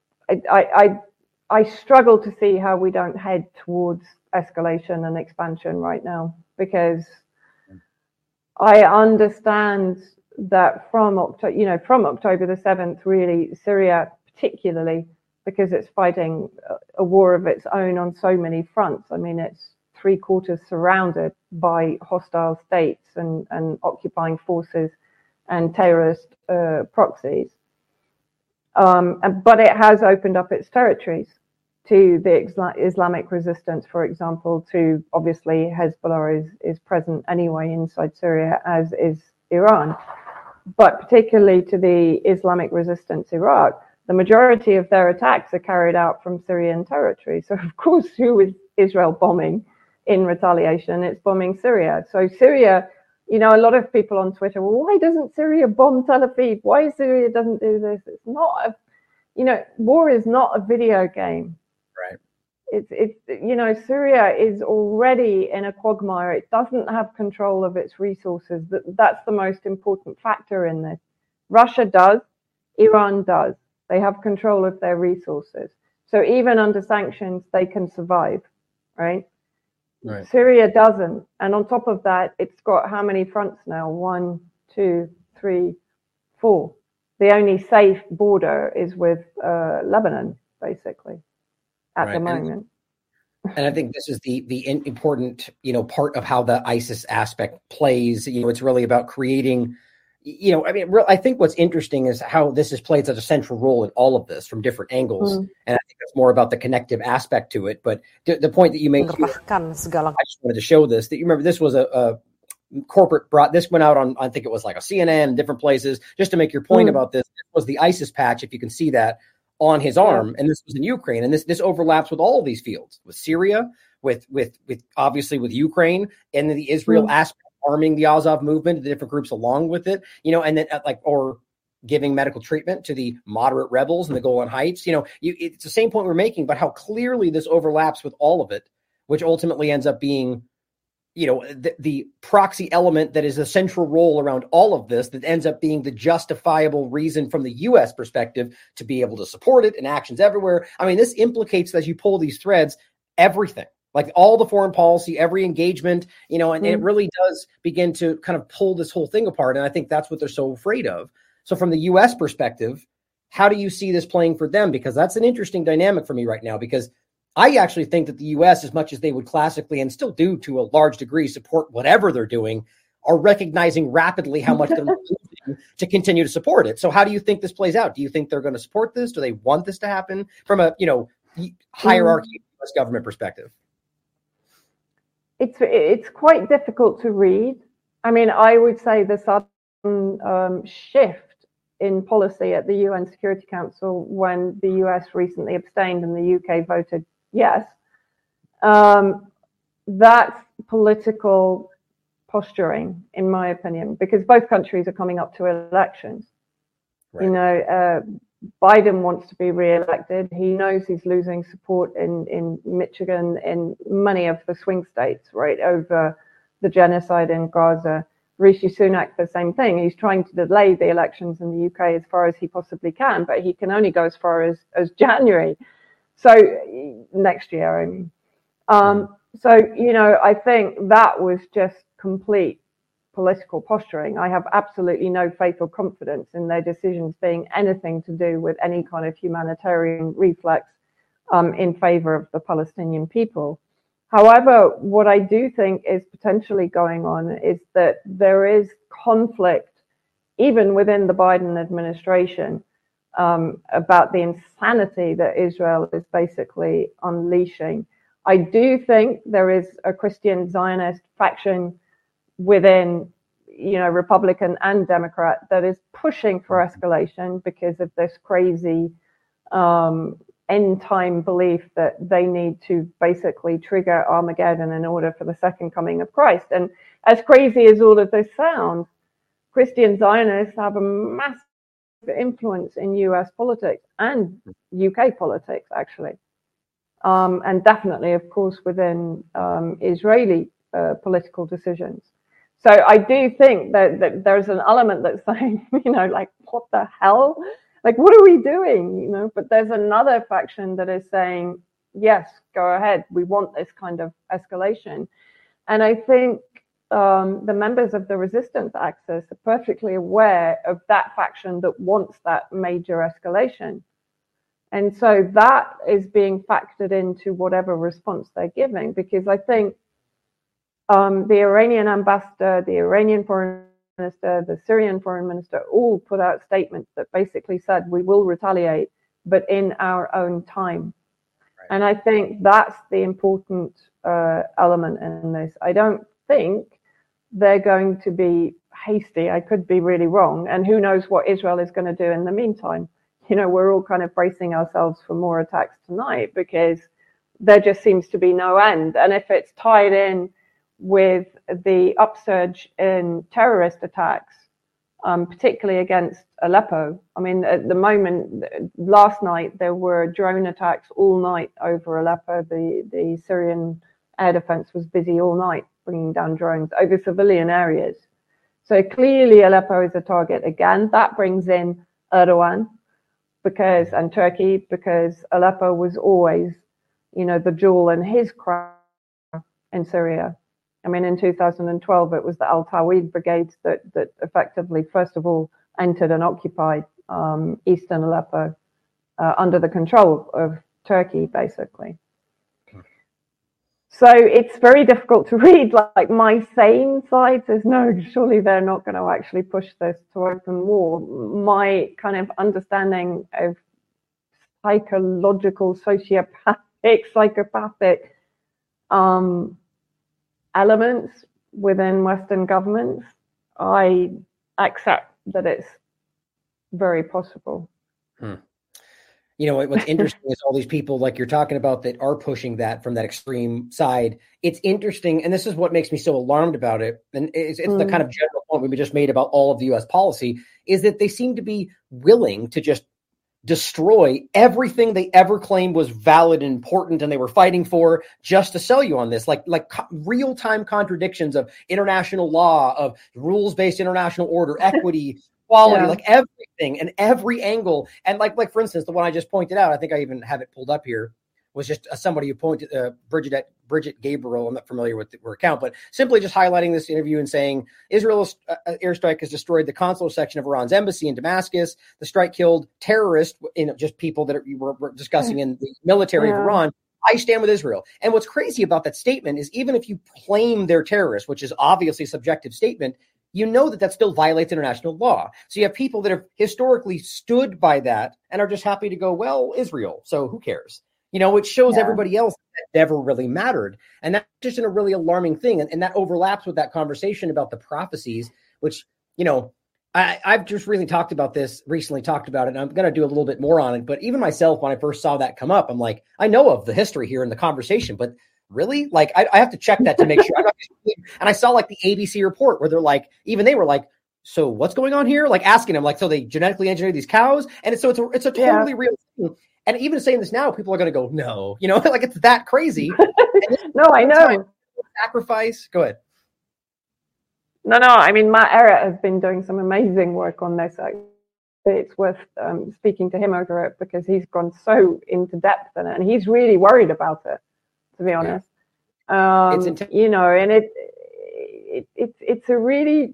I struggle to see how we don't head towards escalation and expansion right now, because I understand that from October the 7th, really, Syria particularly, because it's fighting a war of its own on so many fronts. I mean, it's 3/4 surrounded by hostile states and occupying forces and terrorist proxies. But it has opened up its territories to the Islamic resistance, for example, to obviously Hezbollah is present anyway inside Syria, as is Iran, but particularly to the Islamic resistance Iraq, the majority of their attacks are carried out from Syrian territory. So of course, who is Israel bombing in retaliation? It's bombing Syria. So Syria, you know, a lot of people on Twitter, well, why doesn't Syria bomb Tel Aviv? Why Syria doesn't do this? It's not war is not a video game. Right. It's Syria is already in a quagmire. It doesn't have control of its resources. That's the most important factor in this. Russia does, Iran does. They have control of their resources. So even under sanctions, they can survive, right? Right. Syria doesn't. And on top of that, it's got how many fronts now? 1, 2, 3, 4. The only safe border is with Lebanon, basically, at the moment. And I think this is the important, part of how the ISIS aspect plays. It's really about creating, I think what's interesting is how this has played such a central role in all of this from different angles. And I think it's more about the connective aspect to it. But the point that you made here, I just wanted to show this, that you remember this was a corporate this went out on, I think it was like a CNN and different places, just to make your point about this. This was the ISIS patch, if you can see that, on his arm, and this was in Ukraine, and this overlaps with all of these fields, with Syria, with obviously with Ukraine, and then the Israel aspect, arming the Azov movement, the different groups along with it, and then or giving medical treatment to the moderate rebels in the Golan Heights. It's the same point we're making, but how clearly this overlaps with all of it, which ultimately ends up being the proxy element that is a central role around all of this, that ends up being the justifiable reason from the U.S. perspective to be able to support it, and actions everywhere. I mean, this implicates, as you pull these threads, everything, like all the foreign policy, every engagement, and it really does begin to kind of pull this whole thing apart. And I think that's what they're so afraid of. So from the U.S. perspective, how do you see this playing for them? Because that's an interesting dynamic for me right now, because I actually think that the U.S., as much as they would classically and still do to a large degree support whatever they're doing, are recognizing rapidly how much they're losing to continue to support it. So how do you think this plays out? Do you think they're going to support this? Do they want this to happen from a, hierarchy U.S. government perspective? It's quite difficult to read. I mean, I would say the sudden shift in policy at the UN Security Council when the US recently abstained and the UK voted yes, that's political posturing, in my opinion, because both countries are coming up to elections. Right. Biden wants to be re-elected. He knows he's losing support in Michigan, in many of the swing states, right, over the genocide in Gaza. Rishi Sunak, the same thing. He's trying to delay the elections in the UK as far as he possibly can, but he can only go as far as January. So next year, I mean. I think that was just complete political posturing. I have absolutely no faith or confidence in their decisions being anything to do with any kind of humanitarian reflex in favor of the Palestinian people. However, what I do think is potentially going on is that there is conflict, even within the Biden administration, about the insanity that Israel is basically unleashing. I do think there is a Christian Zionist faction within, Republican and Democrat, that is pushing for escalation because of this crazy end time belief that they need to basically trigger Armageddon in order for the second coming of Christ. And as crazy as all of this sounds, Christian Zionists have a massive influence in US politics and UK politics, actually. And definitely, of course, within Israeli political decisions. So I do think that there's an element that's saying, what the hell? Like, what are we doing? But there's another faction that is saying, yes, go ahead. We want this kind of escalation. And I think the members of the resistance axis are perfectly aware of that faction that wants that major escalation. And so that is being factored into whatever response they're giving, because I think the Iranian ambassador, the Iranian foreign minister, the Syrian foreign minister, all put out statements that basically said, we will retaliate, but in our own time. And I think that's the important element in this. I don't think they're going to be hasty. I could be really wrong. And who knows what Israel is going to do in the meantime. You know, we're all kind of bracing ourselves for more attacks tonight because there just seems to be no end. And if it's tied in with the upsurge in terrorist attacks, particularly against Aleppo. I mean, at the moment, last night, there were drone attacks all night over Aleppo. The Syrian air defense was busy all night bringing down drones over civilian areas. So clearly Aleppo is a target again. That brings in Erdogan and Turkey, because Aleppo was always, you know, the jewel in his crown in Syria. I mean, in 2012, it was the Al-Tawid brigades that effectively, first of all, entered and occupied eastern Aleppo under the control of Turkey, basically. So it's very difficult to read. Like my sane side says, no, surely they're not going to actually push this to open war. My kind of understanding of psychological, psychopathic elements within Western governments, I accept that it's very possible. You know, what's interesting is all these people like you're talking about that are pushing that from that extreme side. It's interesting, and this is what makes me so alarmed about it, and it's the kind of general point we just made about all of the U.S. policy, is that they seem to be willing to just destroy everything they ever claimed was valid and important and they were fighting for, just to sell you on this, like real-time contradictions of international law, of rules-based international order, equity, quality, like everything and every angle. And like for instance, the one I just pointed out, I think I even have it pulled up here, was just somebody who pointed, Bridget Gabriel. I'm not familiar with her account, but simply just highlighting this interview and saying Israel's airstrike has destroyed the consular section of Iran's embassy in Damascus. The strike killed terrorists, just people that we're discussing in the military of Iran. I stand with Israel. And what's crazy about that statement is even if you claim they're terrorists, which is obviously a subjective statement, you know that still violates international law. So you have people that have historically stood by that and are just happy to go, well, Israel, so who cares? You know, it shows everybody else that never really mattered. And that's just a really alarming thing. And that overlaps with that conversation about the prophecies, which, you know, I've just recently talked about it, and I'm going to do a little bit more on it. But even myself, when I first saw that come up, I'm like, I know of the history here in the conversation, but really? Like, I have to check that to make sure. And I saw like the ABC report where they're like, even they were like, so what's going on here? Like asking them, like, so they genetically engineered these cows. And it's a totally real thing. And even saying this now, people are going to go, no, you know, like it's that crazy. No, I know. Sacrifice. Go ahead. No. I mean, Matt Ehret has been doing some amazing work on this. It's worth speaking to him over it because he's gone so into depth in it, and he's really worried about it, to be honest. You know, and it's a really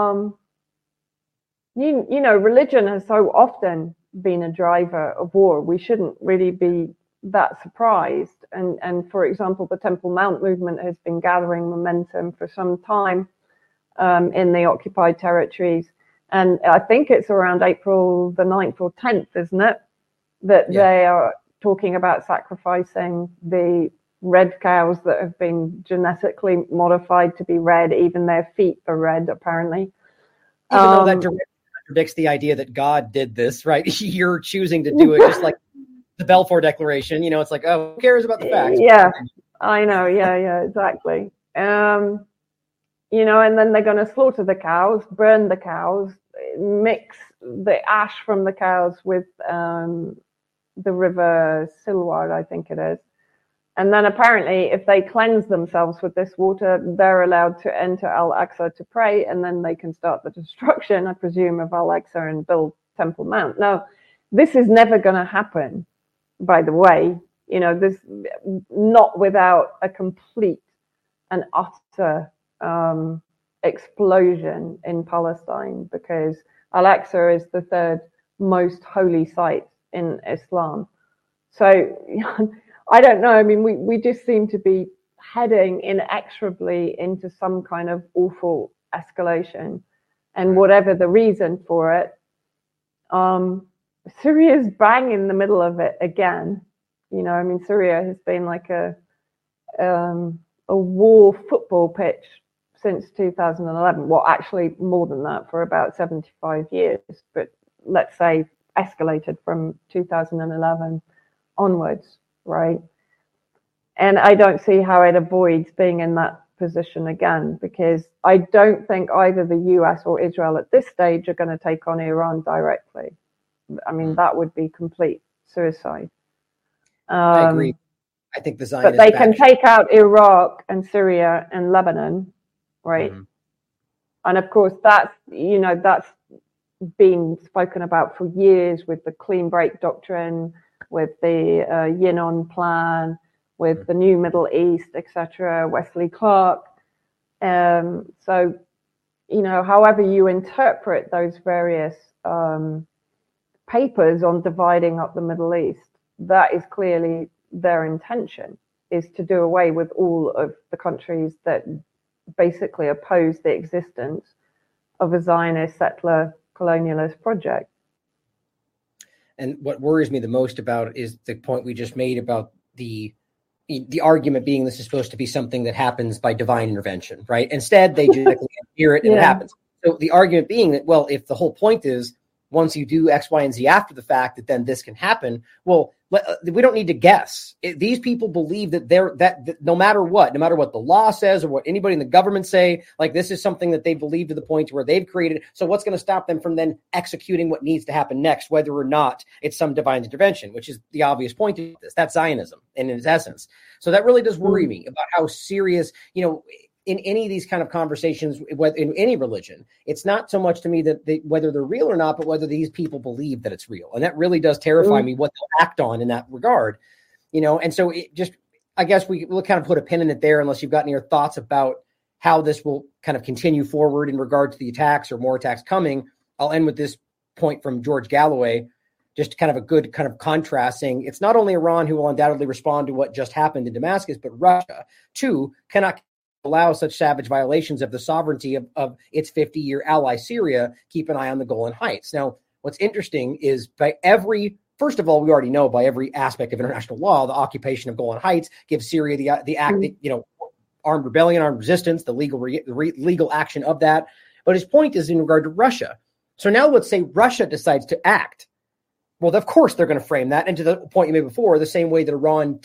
you know, religion has so often been a driver of war. We shouldn't really be that surprised. And for example, the Temple Mount movement has been gathering momentum for some time in the occupied territories. And I think it's around April the 9th or 10th, isn't it? That they are talking about sacrificing the red cows that have been genetically modified to be red. Even their feet are red, apparently. Even though that directly contradicts the idea that God did this, right? You're choosing to do it just like the Balfour Declaration. You know, it's like, oh, who cares about the facts? Yeah, I know. Yeah, exactly. You know, and then they're going to slaughter the cows, burn the cows, mix the ash from the cows with the river Silwar, I think it is. And then apparently if they cleanse themselves with this water, they're allowed to enter Al-Aqsa to pray, and then they can start the destruction, I presume, of Al-Aqsa and build Temple Mount. Now, this is never going to happen, by the way. You know, this not without a complete and utter explosion in Palestine, because Al-Aqsa is the third most holy site in Islam. So I don't know. I mean, we just seem to be heading inexorably into some kind of awful escalation, and whatever the reason for it, Syria's bang in the middle of it again. You know, I mean, Syria has been like a war football pitch since 2011. Well, actually more than that, for about 75 years. But let's say escalated from 2011 onwards, right? And I don't see how it avoids being in that position again, because I don't think either the US or Israel at this stage are going to take on Iran directly. I mean, that would be complete suicide. I agree. I think the Zionists, but they can take out Iraq and Syria and Lebanon, right? Mm-hmm. And of course, that's been spoken about for years with the clean break doctrine, with the Yinon plan, with the new Middle East, etc., Wesley Clark. So, you know, however you interpret those various papers on dividing up the Middle East, that is clearly their intention, is to do away with all of the countries that basically oppose the existence of a Zionist settler colonialist project. And what worries me the most about is the point we just made about the argument being this is supposed to be something that happens by divine intervention, right? Instead, they just hear it and it happens. So the argument being that, well, if the whole point is once you do X, Y, and Z after the fact, that then this can happen. Well, we don't need to guess. These people believe that that no matter what the law says or what anybody in the government say, like this is something that they believe to the point where they've created. So what's going to stop them from then executing what needs to happen next, whether or not it's some divine intervention, which is the obvious point of this. That's Zionism in its essence. So that really does worry me about how serious, you know, in any of these kind of conversations, in any religion, it's not so much to me that whether they're real or not, but whether these people believe that it's real. And that really does terrify me what they'll act on in that regard, you know? And so it just, I guess we'll kind of put a pin in it there, unless you've got any thoughts about how this will kind of continue forward in regard to the attacks or more attacks coming. I'll end with this point from George Galloway, just kind of a good kind of contrast, saying it's not only Iran who will undoubtedly respond to what just happened in Damascus, but Russia too cannot allow such savage violations of the sovereignty of its 50-year ally Syria. Keep an eye on the Golan Heights. Now, what's interesting is first of all, we already know by every aspect of international law, the occupation of Golan Heights gives Syria the act, you know, armed rebellion, armed resistance, the legal action of that. But his point is in regard to Russia. So now let's say Russia decides to act. Well, of course they're going to frame that, and to the point you made before, the same way that Iran,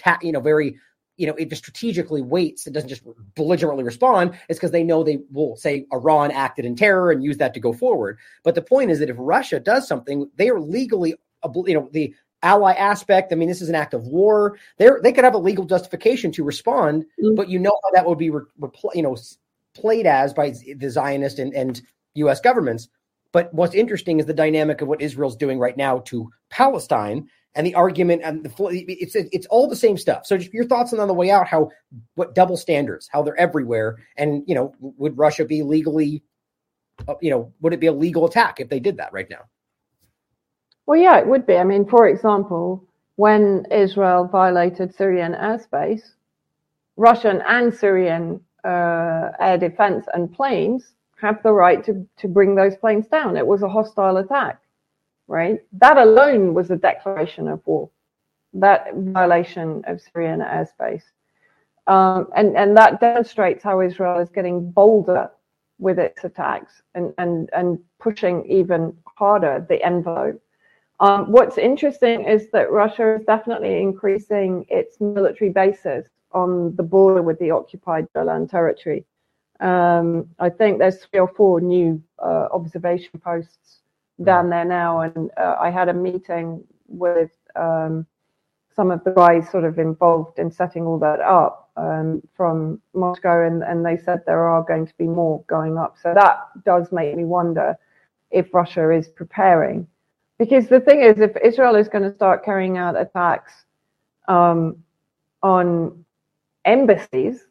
it just strategically waits. It doesn't just belligerently respond. It's because they know they will say Iran acted in terror and use that to go forward. But the point is that if Russia does something, they are legally, the ally aspect. I mean, this is an act of war. They could have a legal justification to respond, but you know how that would be, played as by the Zionist and U.S. governments. But what's interesting is the dynamic of what Israel's doing right now to Palestine. And the argument and it's all the same stuff. So just your thoughts on the way out, what double standards, how they're everywhere. And, you know, would Russia be legally, would it be a legal attack if they did that right now? Well, yeah, it would be. I mean, for example, when Israel violated Syrian airspace, Russian and Syrian air defense and planes have the right to bring those planes down. It was a hostile attack. Right, that alone was a declaration of war, that violation of Syrian airspace, and that demonstrates how Israel is getting bolder with its attacks and pushing even harder the envelope. What's interesting is that Russia is definitely increasing its military bases on the border with the occupied Golan territory. I think there's 3 or 4 new observation posts down there now, and I had a meeting with some of the guys sort of involved in setting all that up from Moscow, and they said there are going to be more going up. So that does make me wonder if Russia is preparing, because the thing is, if Israel is going to start carrying out attacks on embassies,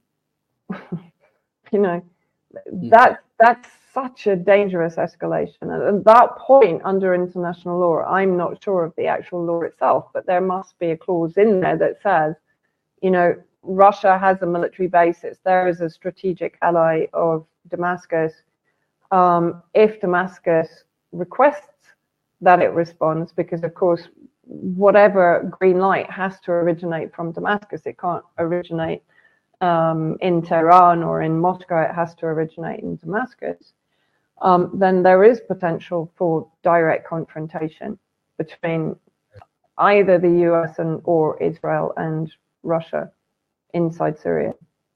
that's such a dangerous escalation. And at that point, under international law, I'm not sure of the actual law itself, but there must be a clause in there that says, Russia has a military base. It's there as a strategic ally of Damascus. If Damascus requests that it responds, because of course whatever green light has to originate from Damascus. It can't originate in Tehran or in Moscow. It has to originate in Damascus. Then there is potential for direct confrontation between either the US or Israel and Russia inside Syria.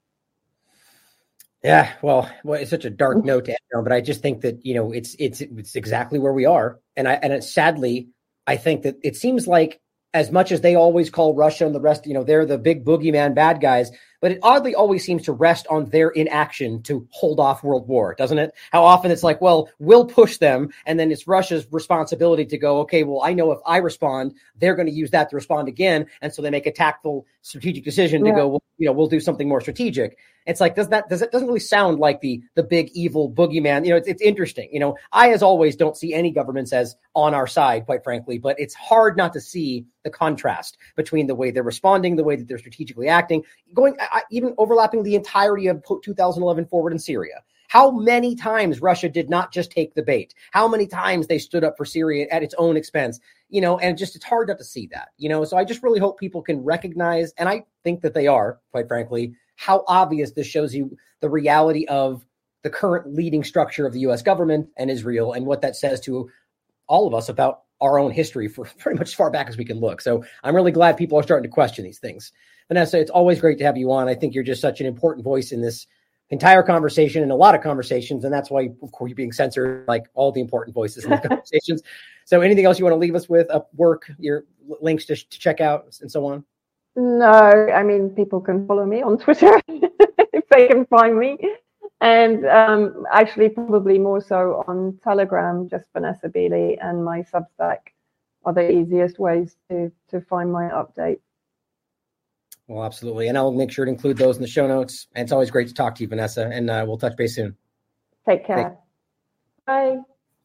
Yeah, well, it's such a dark note to end on, but I just think that, you know, it's exactly where we are. And sadly, I think that it seems like, as much as they always call Russia and the rest, you know, they're the big boogeyman bad guys, but it oddly always seems to rest on their inaction to hold off world war, doesn't it? How often it's like, well, we'll push them, and then it's Russia's responsibility to go, okay, well, I know if I respond, they're going to use that to respond again, and so they make a tactful strategic decision to go, well, you know, we'll do something more strategic. It's like, it doesn't really sound like the big evil boogeyman. You know, it's interesting. You know, I, as always, don't see any governments as on our side, quite frankly, but it's hard not to see the contrast between the way they're responding, the way that they're strategically acting, even overlapping the entirety of 2011 forward in Syria. How many times Russia did not just take the bait? How many times they stood up for Syria at its own expense? You know, and it's hard not to see that, you know, so I just really hope people can recognize, and I think that they are, quite frankly, how obvious this shows you the reality of the current leading structure of the U.S. government and Israel, and what that says to all of us about our own history for pretty much as far back as we can look. So I'm really glad people are starting to question these things. Vanessa, it's always great to have you on. I think you're just such an important voice in this entire conversation and a lot of conversations, and that's why, of course, you're being censored like all the important voices in the conversations. So anything else you want to leave us with, work, your links to check out and so on? No, I mean, people can follow me on Twitter if they can find me. And actually, probably more so on Telegram, just Vanessa Beeley, and my Substack are the easiest ways to find my update. Well, absolutely. And I'll make sure to include those in the show notes. And it's always great to talk to you, Vanessa. And we'll touch base soon. Take care. Bye.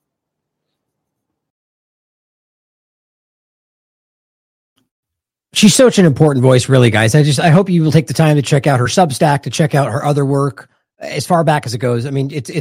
She's such an important voice, really, guys. I hope you will take the time to check out her Substack, to check out her other work as far back as it goes. I mean, it's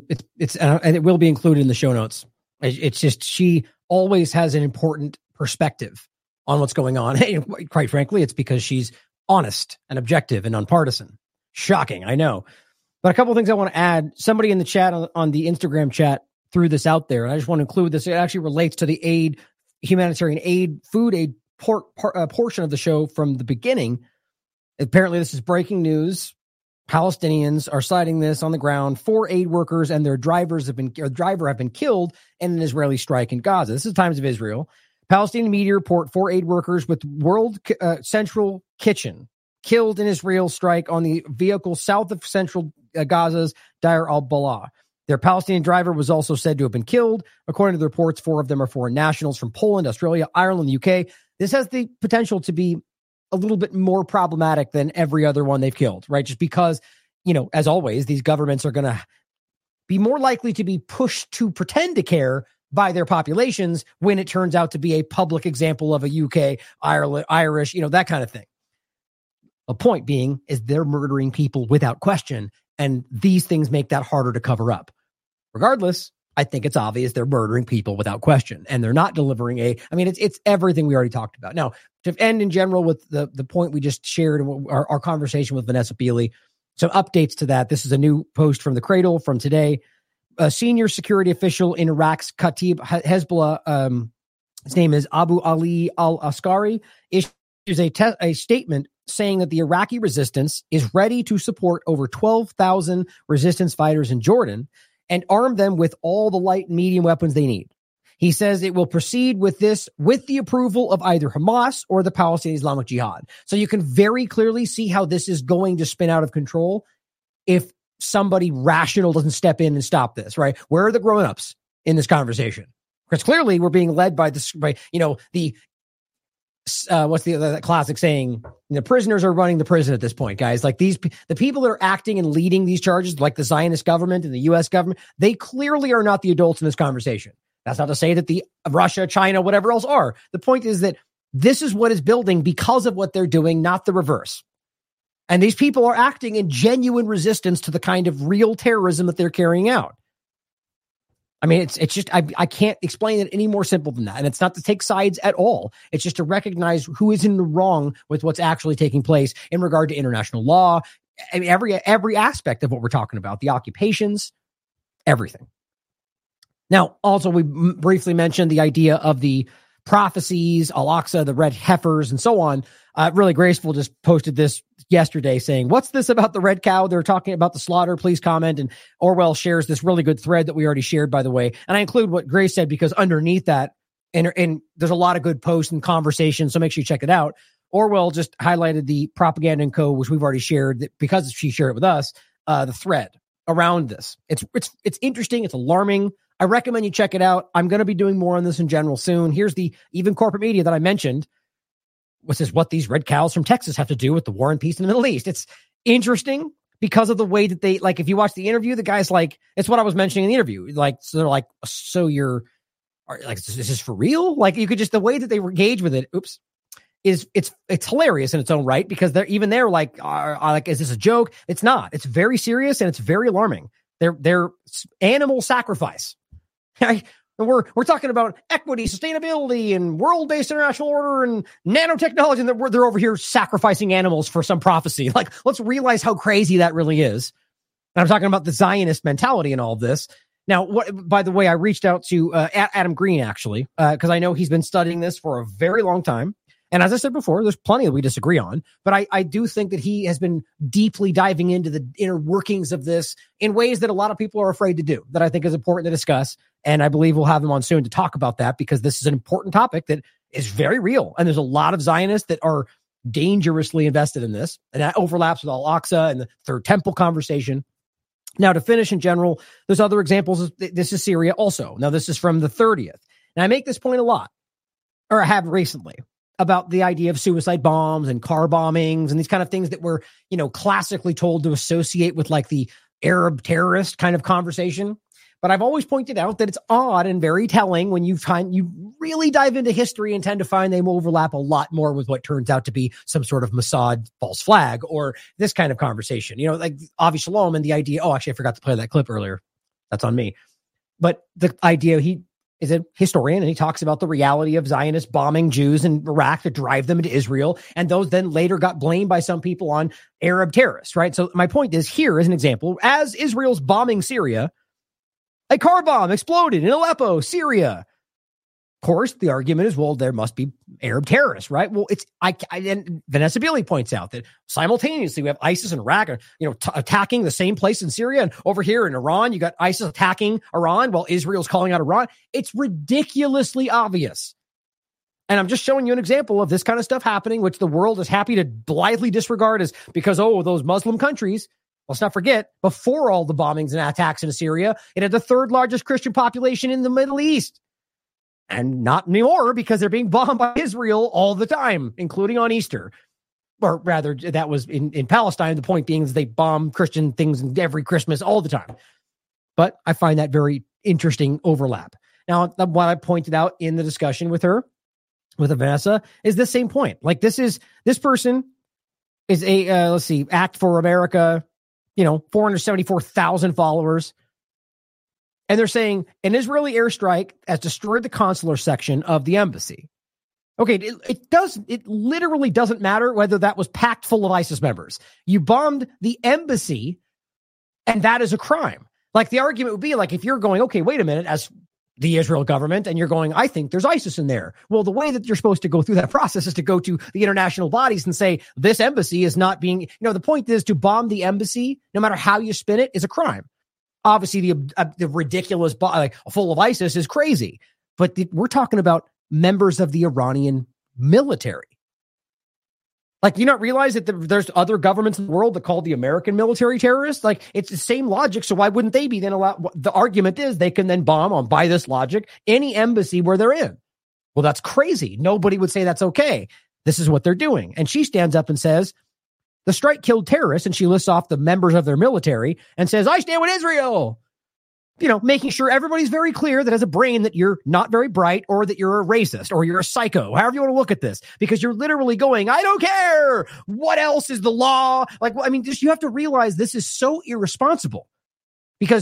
and it will be included in the show notes. It's just, she always has an important perspective on what's going on. And quite frankly, it's because she's honest and objective and nonpartisan. Shocking, I know. But a couple of things I want to add. Somebody in the chat on the Instagram chat threw this out there, and I just want to include this. It actually relates to the aid, humanitarian aid, food aid portion of the show from the beginning. Apparently, this is breaking news. Palestinians are citing this on the ground. 4 aid workers and their driver have been killed in an Israeli strike in Gaza. This is Times of Israel. Palestinian media report 4 aid workers with World Central Kitchen killed in Israel strike on the vehicle south of central Gaza's Deir al-Balah. Their Palestinian driver was also said to have been killed. According to the reports, 4 of them are foreign nationals from Poland, Australia, Ireland, the UK. This has the potential to be a little bit more problematic than every other one they've killed, right? Just because, you know, as always, these governments are going to be more likely to be pushed to pretend to care by their populations when it turns out to be a public example of a UK, Ireland, Irish, you know, that kind of thing. A point being is they're murdering people without question, and these things make that harder to cover up. Regardless, I think it's obvious they're murdering people without question, and they're not delivering it's everything we already talked about. Now, to end in general with the point we just shared, our conversation with Vanessa Beeley, some updates to that. This is a new post from the Cradle from today. A senior security official in Iraq's Kataib Hezbollah, his name is Abu Ali al-Askari, issues a statement saying that the Iraqi resistance is ready to support over 12,000 resistance fighters in Jordan and arm them with all the light and medium weapons they need. He says it will proceed with this with the approval of either Hamas or the Palestinian Islamic Jihad. So you can very clearly see how this is going to spin out of control if somebody rational doesn't step in and stop this, right? Where are the grown-ups in this conversation? Because clearly we're being led by the what's the classic saying? The prisoners are running the prison at this point, guys. Like the people that are acting and leading these charges, like the Zionist government and the U.S. government, they clearly are not the adults in this conversation. That's not to say that the Russia, China, whatever else are. The point is that this is what is building because of what they're doing, not the reverse. And these people are acting in genuine resistance to the kind of real terrorism that they're carrying out. I mean, it's just, I can't explain it any more simple than that. And it's not to take sides at all. It's just to recognize who is in the wrong with what's actually taking place in regard to international law. I mean, every aspect of what we're talking about, the occupations, everything. Now, also, we briefly mentioned the idea of the prophecies, Al-Aqsa, the red heifers, and so on. Really Graceful just posted this yesterday saying, what's this about the red cow? They're talking about the slaughter. Please comment. And Orwell shares this really good thread that we already shared, by the way. And I include what Grace said because underneath that, and there's a lot of good posts and conversations, so make sure you check it out. Orwell just highlighted the Propaganda & Co., which we've already shared because she shared it with us, the thread around this. It's interesting. It's alarming. I recommend you check it out. I'm going to be doing more on this in general soon. Here's the even corporate media that I mentioned, which is what these red cows from Texas have to do with the war and peace in the Middle East. It's interesting because of the way that they, like, if you watch the interview, the guy's like, it's what I was mentioning in the interview. Like, so they're like, so you're like, is this for real? Like, you could just, the way that they engage with it, it's hilarious in its own right, because they're like, is this a joke? It's not. It's very serious and it's very alarming. They're animal sacrifice. We're talking about equity, sustainability, and world-based international order and nanotechnology, and they're over here sacrificing animals for some prophecy. Like, let's realize how crazy that really is. And I'm talking about the Zionist mentality and all of this. Now, by the way, I reached out to Adam Green, actually, because I know he's been studying this for a very long time. And as I said before, there's plenty that we disagree on, but I do think that he has been deeply diving into the inner workings of this in ways that a lot of people are afraid to do, that I think is important to discuss. And I believe we'll have him on soon to talk about that, because this is an important topic that is very real. And there's a lot of Zionists that are dangerously invested in this. And that overlaps with Al-Aqsa and the Third Temple conversation. Now, to finish in general, there's other examples. This is Syria also. Now, this is from the 30th. And I make this point a lot, or I have recently, about the idea of suicide bombs and car bombings and these kind of things that we're, classically told to associate with like the Arab terrorist kind of conversation. But I've always pointed out that it's odd and very telling when you really dive into history and tend to find they overlap a lot more with what turns out to be some sort of Mossad false flag or this kind of conversation. Like Avi Shalom and the idea, actually, I forgot to play that clip earlier. That's on me. But the idea, he is a historian, and he talks about the reality of Zionists bombing Jews in Iraq to drive them into Israel. And those then later got blamed by some people on Arab terrorists, right? So my point is, here is an example. As Israel's bombing Syria, a car bomb exploded in Aleppo, Syria. Of course, the argument is, well, there must be Arab terrorists, right? Well, and Vanessa Beeley points out that simultaneously we have ISIS in Iraq, attacking the same place in Syria, and over here in Iran, you got ISIS attacking Iran while Israel's calling out Iran. It's ridiculously obvious. And I'm just showing you an example of this kind of stuff happening, which the world is happy to blithely disregard as because, those Muslim countries. Let's not forget, before all the bombings and attacks in Syria, it had the third largest Christian population in the Middle East. And not anymore, because they're being bombed by Israel all the time, including on Easter. Or rather, that was in Palestine. The point being is they bomb Christian things every Christmas all the time. But I find that very interesting overlap. Now, what I pointed out in the discussion with Vanessa, is the same point. Like, this person is a, Act for America, 474,000 followers. And they're saying an Israeli airstrike has destroyed the consular section of the embassy. Okay, it literally doesn't matter whether that was packed full of ISIS members. You bombed the embassy, and that is a crime. Like, the argument would be like, if you're going, okay, wait a minute, as the Israel government, and you're going, I think there's ISIS in there. Well, the way that you're supposed to go through that process is to go to the international bodies and say, this embassy is not being, the point is to bomb the embassy, no matter how you spin it, is a crime. Obviously, the ridiculous, full of ISIS is crazy. But we're talking about members of the Iranian military. Like, do you not realize that there's other governments in the world that call the American military terrorists? Like, it's the same logic. So why wouldn't they be then allowed? The argument is they can then bomb by this logic, any embassy where they're in. Well, that's crazy. Nobody would say that's okay. This is what they're doing. And she stands up and says, the strike killed terrorists, and she lists off the members of their military and says, I stand with Israel. Making sure everybody's very clear that has a brain that you're not very bright, or that you're a racist, or you're a psycho, however you want to look at this, because you're literally going, I don't care. What else is the law? You have to realize this is so irresponsible, because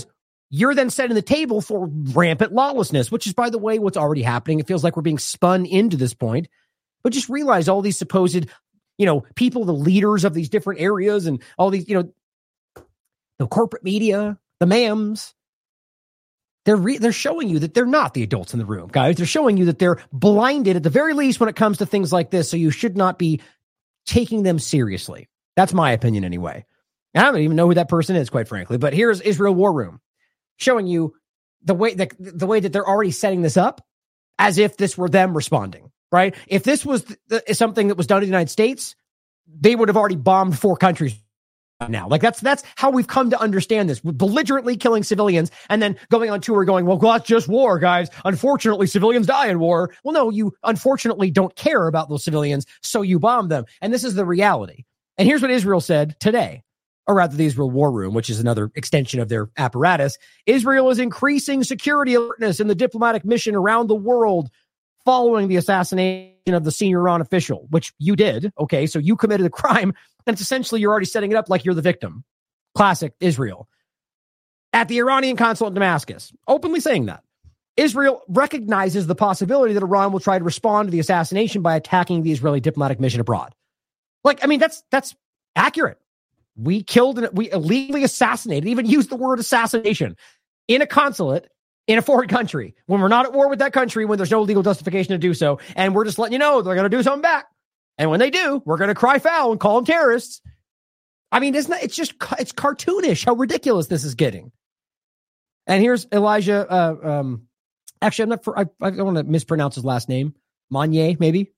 you're then setting the table for rampant lawlessness, which is, by the way, what's already happening. It feels like we're being spun into this point. But just realize all these supposed, people, the leaders of these different areas and all these, the corporate media, the mams, they're showing you that they're not the adults in the room, guys. They're showing you that they're blinded at the very least when it comes to things like this. So you should not be taking them seriously. That's my opinion anyway. I don't even know who that person is, quite frankly. But here's Israel War Room showing you the way that they're already setting this up as if this were them responding, right? If this was something that was done in the United States, they would have already bombed 4 countries now. Like that's how we've come to understand this. We're belligerently killing civilians and then going on tour going, well, that's just war, guys. Unfortunately, civilians die in war. Well, no, you unfortunately don't care about those civilians, so you bomb them. And this is the reality. And here's what Israel said today, or rather the Israel War Room, which is another extension of their apparatus. Israel is increasing security alertness in the diplomatic mission around the world following the assassination of the senior Iran official, which you did. Okay, so you committed a crime, and it's essentially you're already setting it up like you're the victim. Classic Israel. At the Iranian consulate in Damascus, openly saying that. Israel recognizes the possibility that Iran will try to respond to the assassination by attacking the Israeli diplomatic mission abroad. Like, I mean, that's accurate. We illegally assassinated, even used the word assassination, in a consulate in a foreign country when we're not at war with that country, when there's no legal justification to do so. And we're just letting you know they're going to do something back. And when they do, we're going to cry foul and call them terrorists. I mean, it's cartoonish how ridiculous this is getting. And here's Elijah. Actually, I don't want to mispronounce his last name. Monnier, maybe.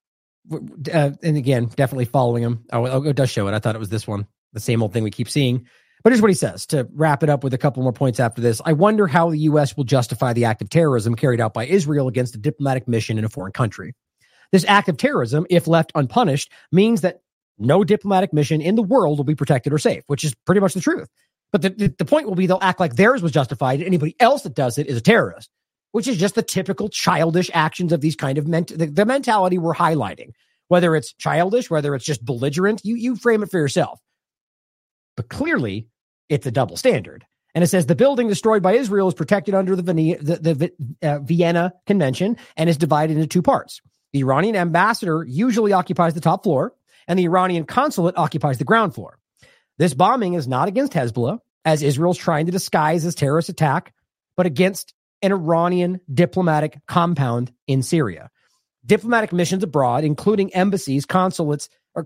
And again, definitely following him. Oh, it does show it. I thought it was this one. The same old thing we keep seeing. But here's what he says to wrap it up with a couple more points after this. I wonder how the U.S. will justify the act of terrorism carried out by Israel against a diplomatic mission in a foreign country. This act of terrorism, if left unpunished, means that no diplomatic mission in the world will be protected or safe, which is pretty much the truth. But the point will be they'll act like theirs was justified and anybody else that does it is a terrorist, which is just the typical childish actions of these kind of the mentality we're highlighting. Whether it's childish, whether it's just belligerent, you frame it for yourself. But clearly, it's a double standard. And it says the building destroyed by Israel is protected under the Vienna Convention and is divided into 2 parts. The Iranian ambassador usually occupies the top floor, and the Iranian consulate occupies the ground floor. This bombing is not against Hezbollah, as Israel's trying to disguise as terrorist attack, but against an Iranian diplomatic compound in Syria. Diplomatic missions abroad, including embassies, consulates,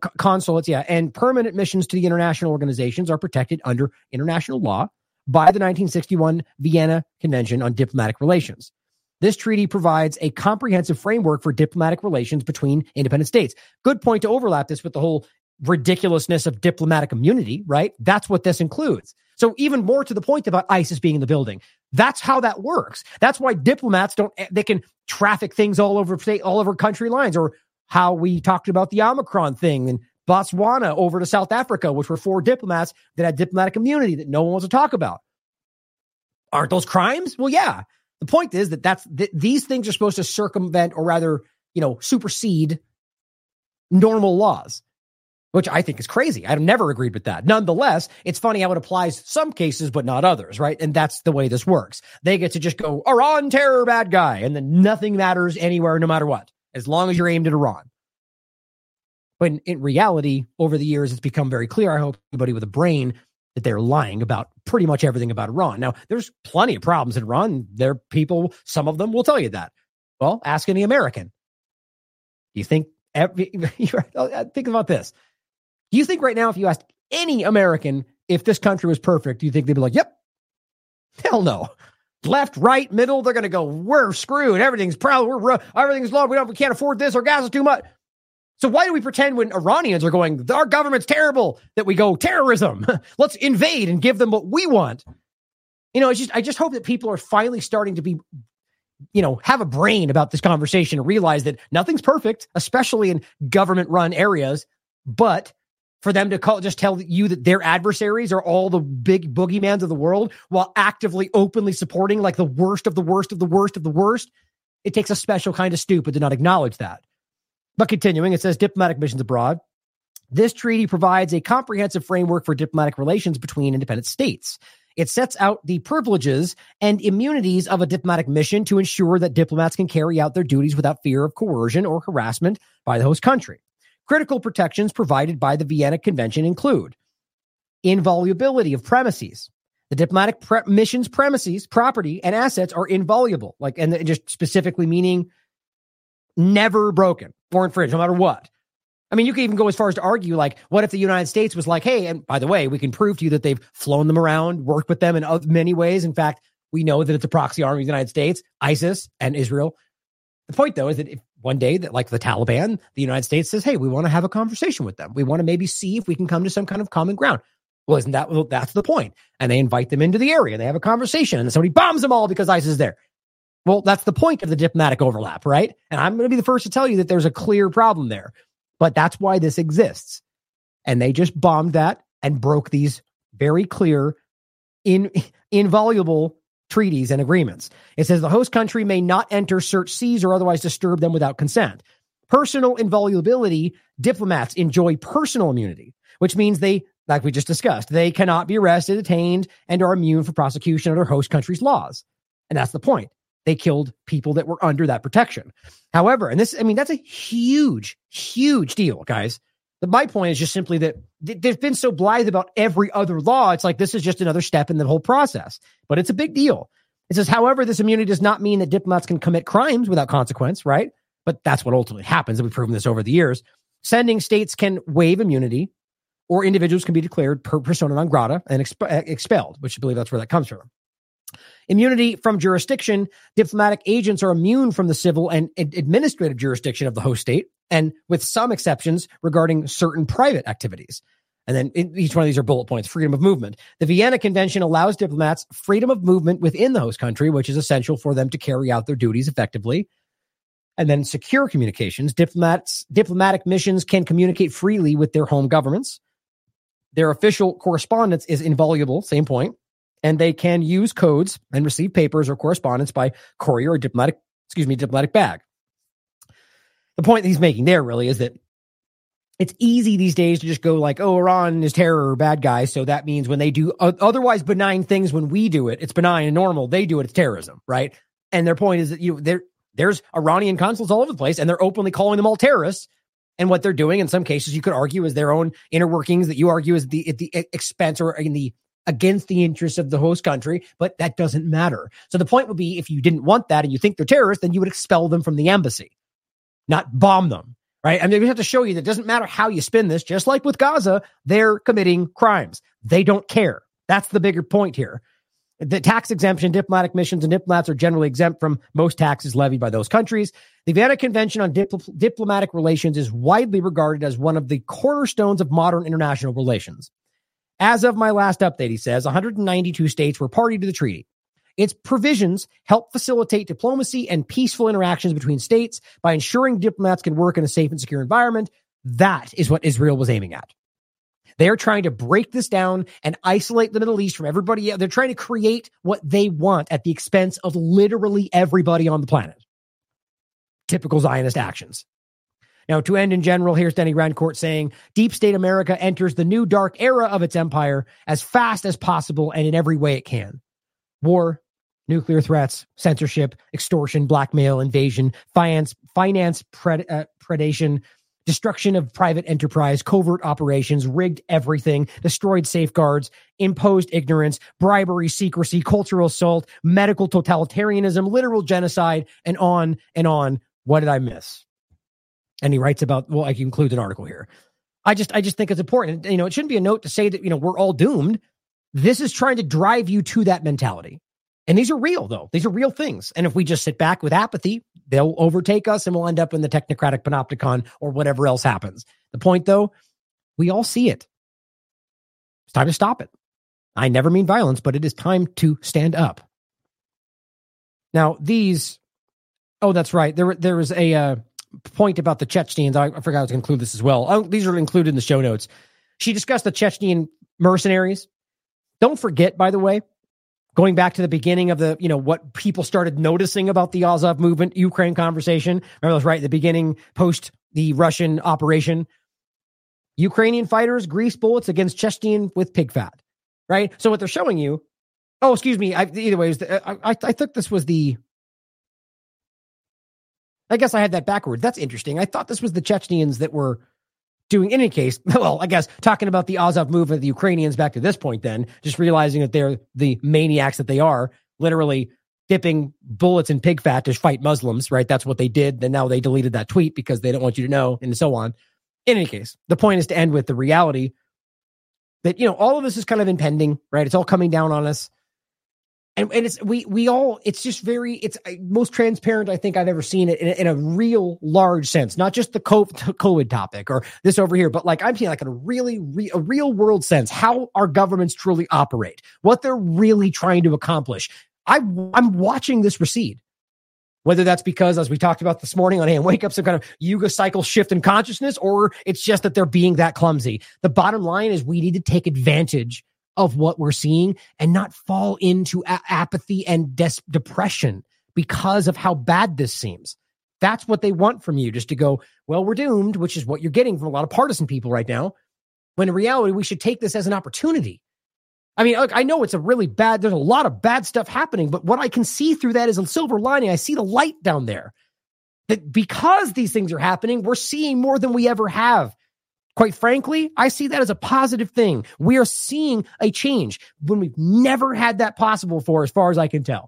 and permanent missions to the international organizations are protected under international law by the 1961 Vienna Convention on Diplomatic Relations. This treaty provides a comprehensive framework for diplomatic relations between independent states. Good point to overlap this with the whole ridiculousness of diplomatic immunity, right? That's what this includes. So even more to the point about ISIS being in the building, that's how that works. That's why diplomats they can traffic things all over country lines, or how we talked about the Omicron thing in Botswana over to South Africa, which were 4 diplomats that had diplomatic immunity that no one wants to talk about. Aren't those crimes? Well, yeah. The point is that these things are supposed to circumvent, or rather, supersede normal laws, which I think is crazy. I've never agreed with that. Nonetheless, it's funny how it applies some cases, but not others, right? And that's the way this works. They get to just go, Iran terror, bad guy, and then nothing matters anywhere, no matter what, as long as you're aimed at Iran. But in reality, over the years, it's become very clear, I hope anybody with a brain, that they're lying about pretty much everything about Iran. Now, there's plenty of problems in Iran. There are people, some of them will tell you that. Well, ask any American. Do you think, think about this. Do you think right now, if you asked any American if this country was perfect, do you think they'd be like, yep? Hell no. Left, right, middle, they're going to go, we're screwed. Everything's proud. Everything's low. We can't afford this. Our gas is too much. So why do we pretend when Iranians are going, our government's terrible, that we go terrorism? Let's invade and give them what we want. I just hope that people are finally starting to be, have a brain about this conversation and realize that nothing's perfect, especially in government-run areas. But for them to just tell you that their adversaries are all the big boogeymans of the world while actively, openly supporting like the worst of the worst of the worst of the worst, it takes a special kind of stupid to not acknowledge that. But continuing, it says diplomatic missions abroad. This treaty provides a comprehensive framework for diplomatic relations between independent states. It sets out the privileges and immunities of a diplomatic mission to ensure that diplomats can carry out their duties without fear of coercion or harassment by the host country. Critical protections provided by the Vienna Convention include inviolability of premises. The diplomatic mission's premises, property, and assets are inviolable, and just specifically meaning never broken or infringed, no matter what. I mean, you could even go as far as to argue, what if the United States was like, hey, and by the way, we can prove to you that they've flown them around, worked with them in many ways. In fact, we know that it's a proxy army of the United States, ISIS, and Israel. The point, though, is that if one day that, like the Taliban, the United States says, hey, we want to have a conversation with them. We want to maybe see if we can come to some kind of common ground. Well, that's the point. And they invite them into the area. They have a conversation, and somebody bombs them all because ISIS is there. Well, that's the point of the diplomatic overlap, right? And I'm going to be the first to tell you that there's a clear problem there. But that's why this exists. And they just bombed that and broke these very clear, inviolable treaties and agreements. It says the host country may not enter, search, seize, or otherwise disturb them without consent. Personal inviolability, diplomats enjoy personal immunity, which means they, like we just discussed, they cannot be arrested, detained, and are immune from prosecution under host country's laws. And that's the point. They killed people that were under that protection. However, and that's a huge, huge deal, guys. But my point is just simply that they've been so blithe about every other law. It's like this is just another step in the whole process. But it's a big deal. It says, however, this immunity does not mean that diplomats can commit crimes without consequence, right? But that's what ultimately happens, and we've proven this over the years. Sending states can waive immunity, or individuals can be declared persona non grata and expelled, which I believe that's where that comes from. Immunity from jurisdiction. Diplomatic agents are immune from the civil and administrative jurisdiction of the host state, and with some exceptions regarding certain private activities. And then each one of these are bullet points. Freedom of movement. The Vienna Convention allows diplomats freedom of movement within the host country, which is essential for them to carry out their duties effectively. And then secure communications. Diplomatic missions can communicate freely with their home governments. Their official correspondence is inviolable, same point. And they can use codes and receive papers or correspondence by courier or diplomatic bag. The point that he's making there really is that it's easy these days to just go like, oh, Iran is terror or bad guys. So that means when they do otherwise benign things, when we do it, it's benign and normal. They do it, it's terrorism, right? And their point is that there's Iranian consuls all over the place, and they're openly calling them all terrorists. And what they're doing, in some cases, you could argue is their own inner workings that you argue is at the expense or against the interests of the host country, but that doesn't matter. So the point would be, if you didn't want that and you think they're terrorists, then you would expel them from the embassy, not bomb them, right? I mean, we have to show you that it doesn't matter how you spin this. Just like with Gaza, they're committing crimes. They don't care. That's the bigger point here. The tax exemption, diplomatic missions, and diplomats are generally exempt from most taxes levied by those countries. The Vienna Convention on Diplomatic Relations is widely regarded as one of the cornerstones of modern international relations. As of my last update, he says, 192 states were party to the treaty. Its provisions help facilitate diplomacy and peaceful interactions between states by ensuring diplomats can work in a safe and secure environment. That is what Israel was aiming at. They are trying to break this down and isolate the Middle East from everybody else. They're trying to create what they want at the expense of literally everybody on the planet. Typical Zionist actions. Now, to end in general, here's Denny Rancourt saying, Deep State America enters the new dark era of its empire as fast as possible and in every way it can. War, nuclear threats, censorship, extortion, blackmail, invasion, finance predation, destruction of private enterprise, covert operations, rigged everything, destroyed safeguards, imposed ignorance, bribery, secrecy, cultural assault, medical totalitarianism, literal genocide, and on and on. What did I miss? And he writes about, well, I can include an article here. I just think it's important. It shouldn't be a note to say that, we're all doomed. This is trying to drive you to that mentality. And these are real, though. These are real things. And if we just sit back with apathy, they'll overtake us and we'll end up in the technocratic panopticon or whatever else happens. The point, though, we all see it. It's time to stop it. I never mean violence, but it is time to stand up. Now, that's right. There was a point about the Chechens. I forgot to include this as well. These are included in the show notes. She discussed the Chechen mercenaries. Don't forget, by the way, going back to the beginning of the, what people started noticing about the Azov movement, Ukraine conversation. Remember, that was right at the beginning, post the Russian operation. Ukrainian fighters grease bullets against Chechen with pig fat, right? So what they're showing you Oh, excuse me. Either way, I thought this was the... I guess I had that backwards. That's interesting. I thought this was the Chechens that were doing, in any case, well, I guess talking about the Azov movement, the Ukrainians back to this point then, just realizing that they're the maniacs that they are, literally dipping bullets in pig fat to fight Muslims, right? That's what they did. Then now they deleted that tweet because they don't want you to know, and so on. In any case, the point is to end with the reality that, all of this is kind of impending, right? It's all coming down on us. And it's, we all, it's just it's most transparent I think I've ever seen it in a real large sense, not just the COVID topic or this over here, but like I'm seeing like in a real world sense, how our governments truly operate, what they're really trying to accomplish. I'm watching this recede, whether that's because, as we talked about this morning on AM Wake Up, some kind of Yuga cycle shift in consciousness, or it's just that they're being that clumsy. The bottom line is we need to take advantage of what we're seeing and not fall into apathy and depression because of how bad this seems. That's what they want from you, just to go, well, we're doomed, which is what you're getting from a lot of partisan people right now, when in reality, we should take this as an opportunity. I mean, I know it's there's a lot of bad stuff happening, but what I can see through that is a silver lining. I see the light down there. That because these things are happening, we're seeing more than we ever have. Quite frankly, I see that as a positive thing. We are seeing a change when we've never had that possible for, as far as I can tell.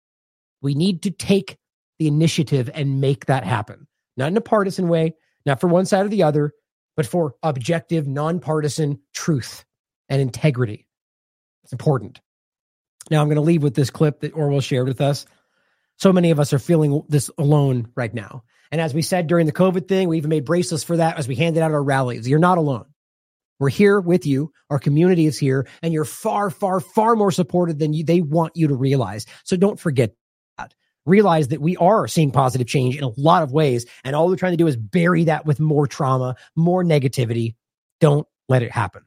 We need to take the initiative and make that happen. Not in a partisan way, not for one side or the other, but for objective, nonpartisan truth and integrity. It's important. Now I'm going to leave with this clip that Orwell shared with us. So many of us are feeling this alone right now. And as we said during the COVID thing, we even made bracelets for that as we handed out our rallies. You're not alone. We're here with you. Our community is here, and you're far, far, far more supported than they want you to realize. So don't forget that. Realize that we are seeing positive change in a lot of ways, and all we're trying to do is bury that with more trauma, more negativity. Don't let it happen.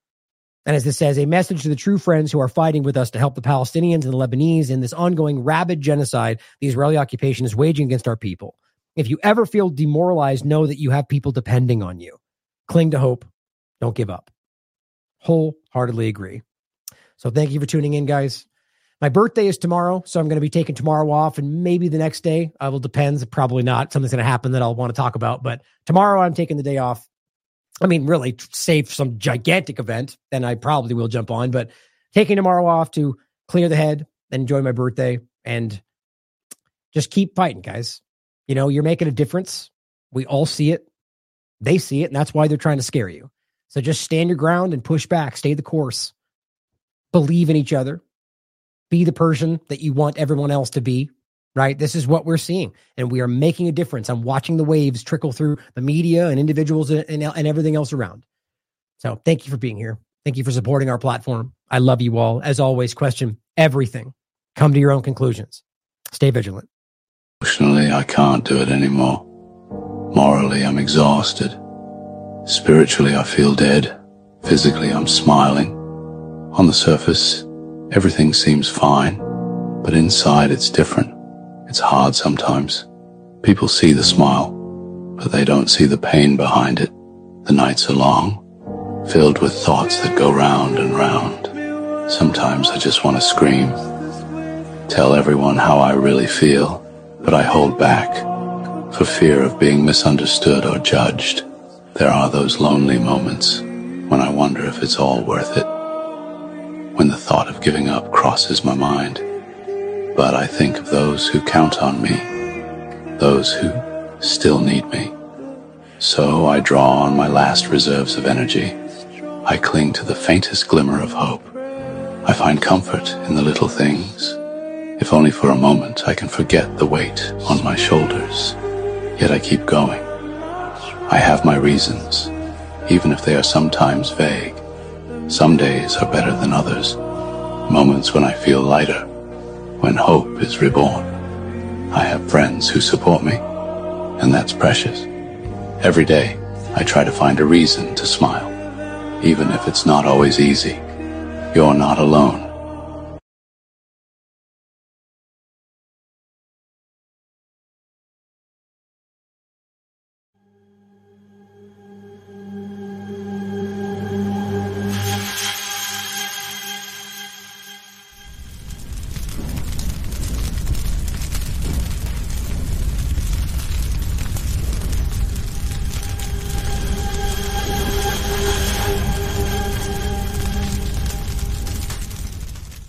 And as this says, a message to the true friends who are fighting with us to help the Palestinians and the Lebanese in this ongoing rabid genocide the Israeli occupation is waging against our people. If you ever feel demoralized, know that you have people depending on you. Cling to hope. Don't give up. Wholeheartedly agree. So thank you for tuning in, guys. My birthday is tomorrow, so I'm going to be taking tomorrow off, and maybe the next day. Will depends. Probably not. Something's going to happen that I'll want to talk about. But tomorrow I'm taking the day off. I mean, really, save some gigantic event, then I probably will jump on. But taking tomorrow off to clear the head and enjoy my birthday and just keep fighting, guys. You're making a difference. We all see it. They see it, and that's why they're trying to scare you. So just stand your ground and push back. Stay the course. Believe in each other. Be the person that you want everyone else to be, right? This is what we're seeing, and we are making a difference. I'm watching the waves trickle through the media and individuals and everything else around. So thank you for being here. Thank you for supporting our platform. I love you all. As always, question everything. Come to your own conclusions. Stay vigilant. Emotionally, I can't do it anymore. Morally, I'm exhausted. Spiritually, I feel dead. Physically, I'm smiling. On the surface, everything seems fine, but inside it's different. It's hard sometimes. People see the smile, but they don't see the pain behind it. The nights are long, filled with thoughts that go round and round. Sometimes I just want to scream, tell everyone how I really feel. But I hold back for fear of being misunderstood or judged. There are those lonely moments when I wonder if it's all worth it, when the thought of giving up crosses my mind. But I think of those who count on me, those who still need me. So I draw on my last reserves of energy. I cling to the faintest glimmer of hope. I find comfort in the little things. If only for a moment I can forget the weight on my shoulders. Yet I keep going. I have my reasons, even if they are sometimes vague. Some days are better than others. Moments when I feel lighter, when hope is reborn. I have friends who support me, and that's precious. Every day, I try to find a reason to smile, even if it's not always easy. You're not alone.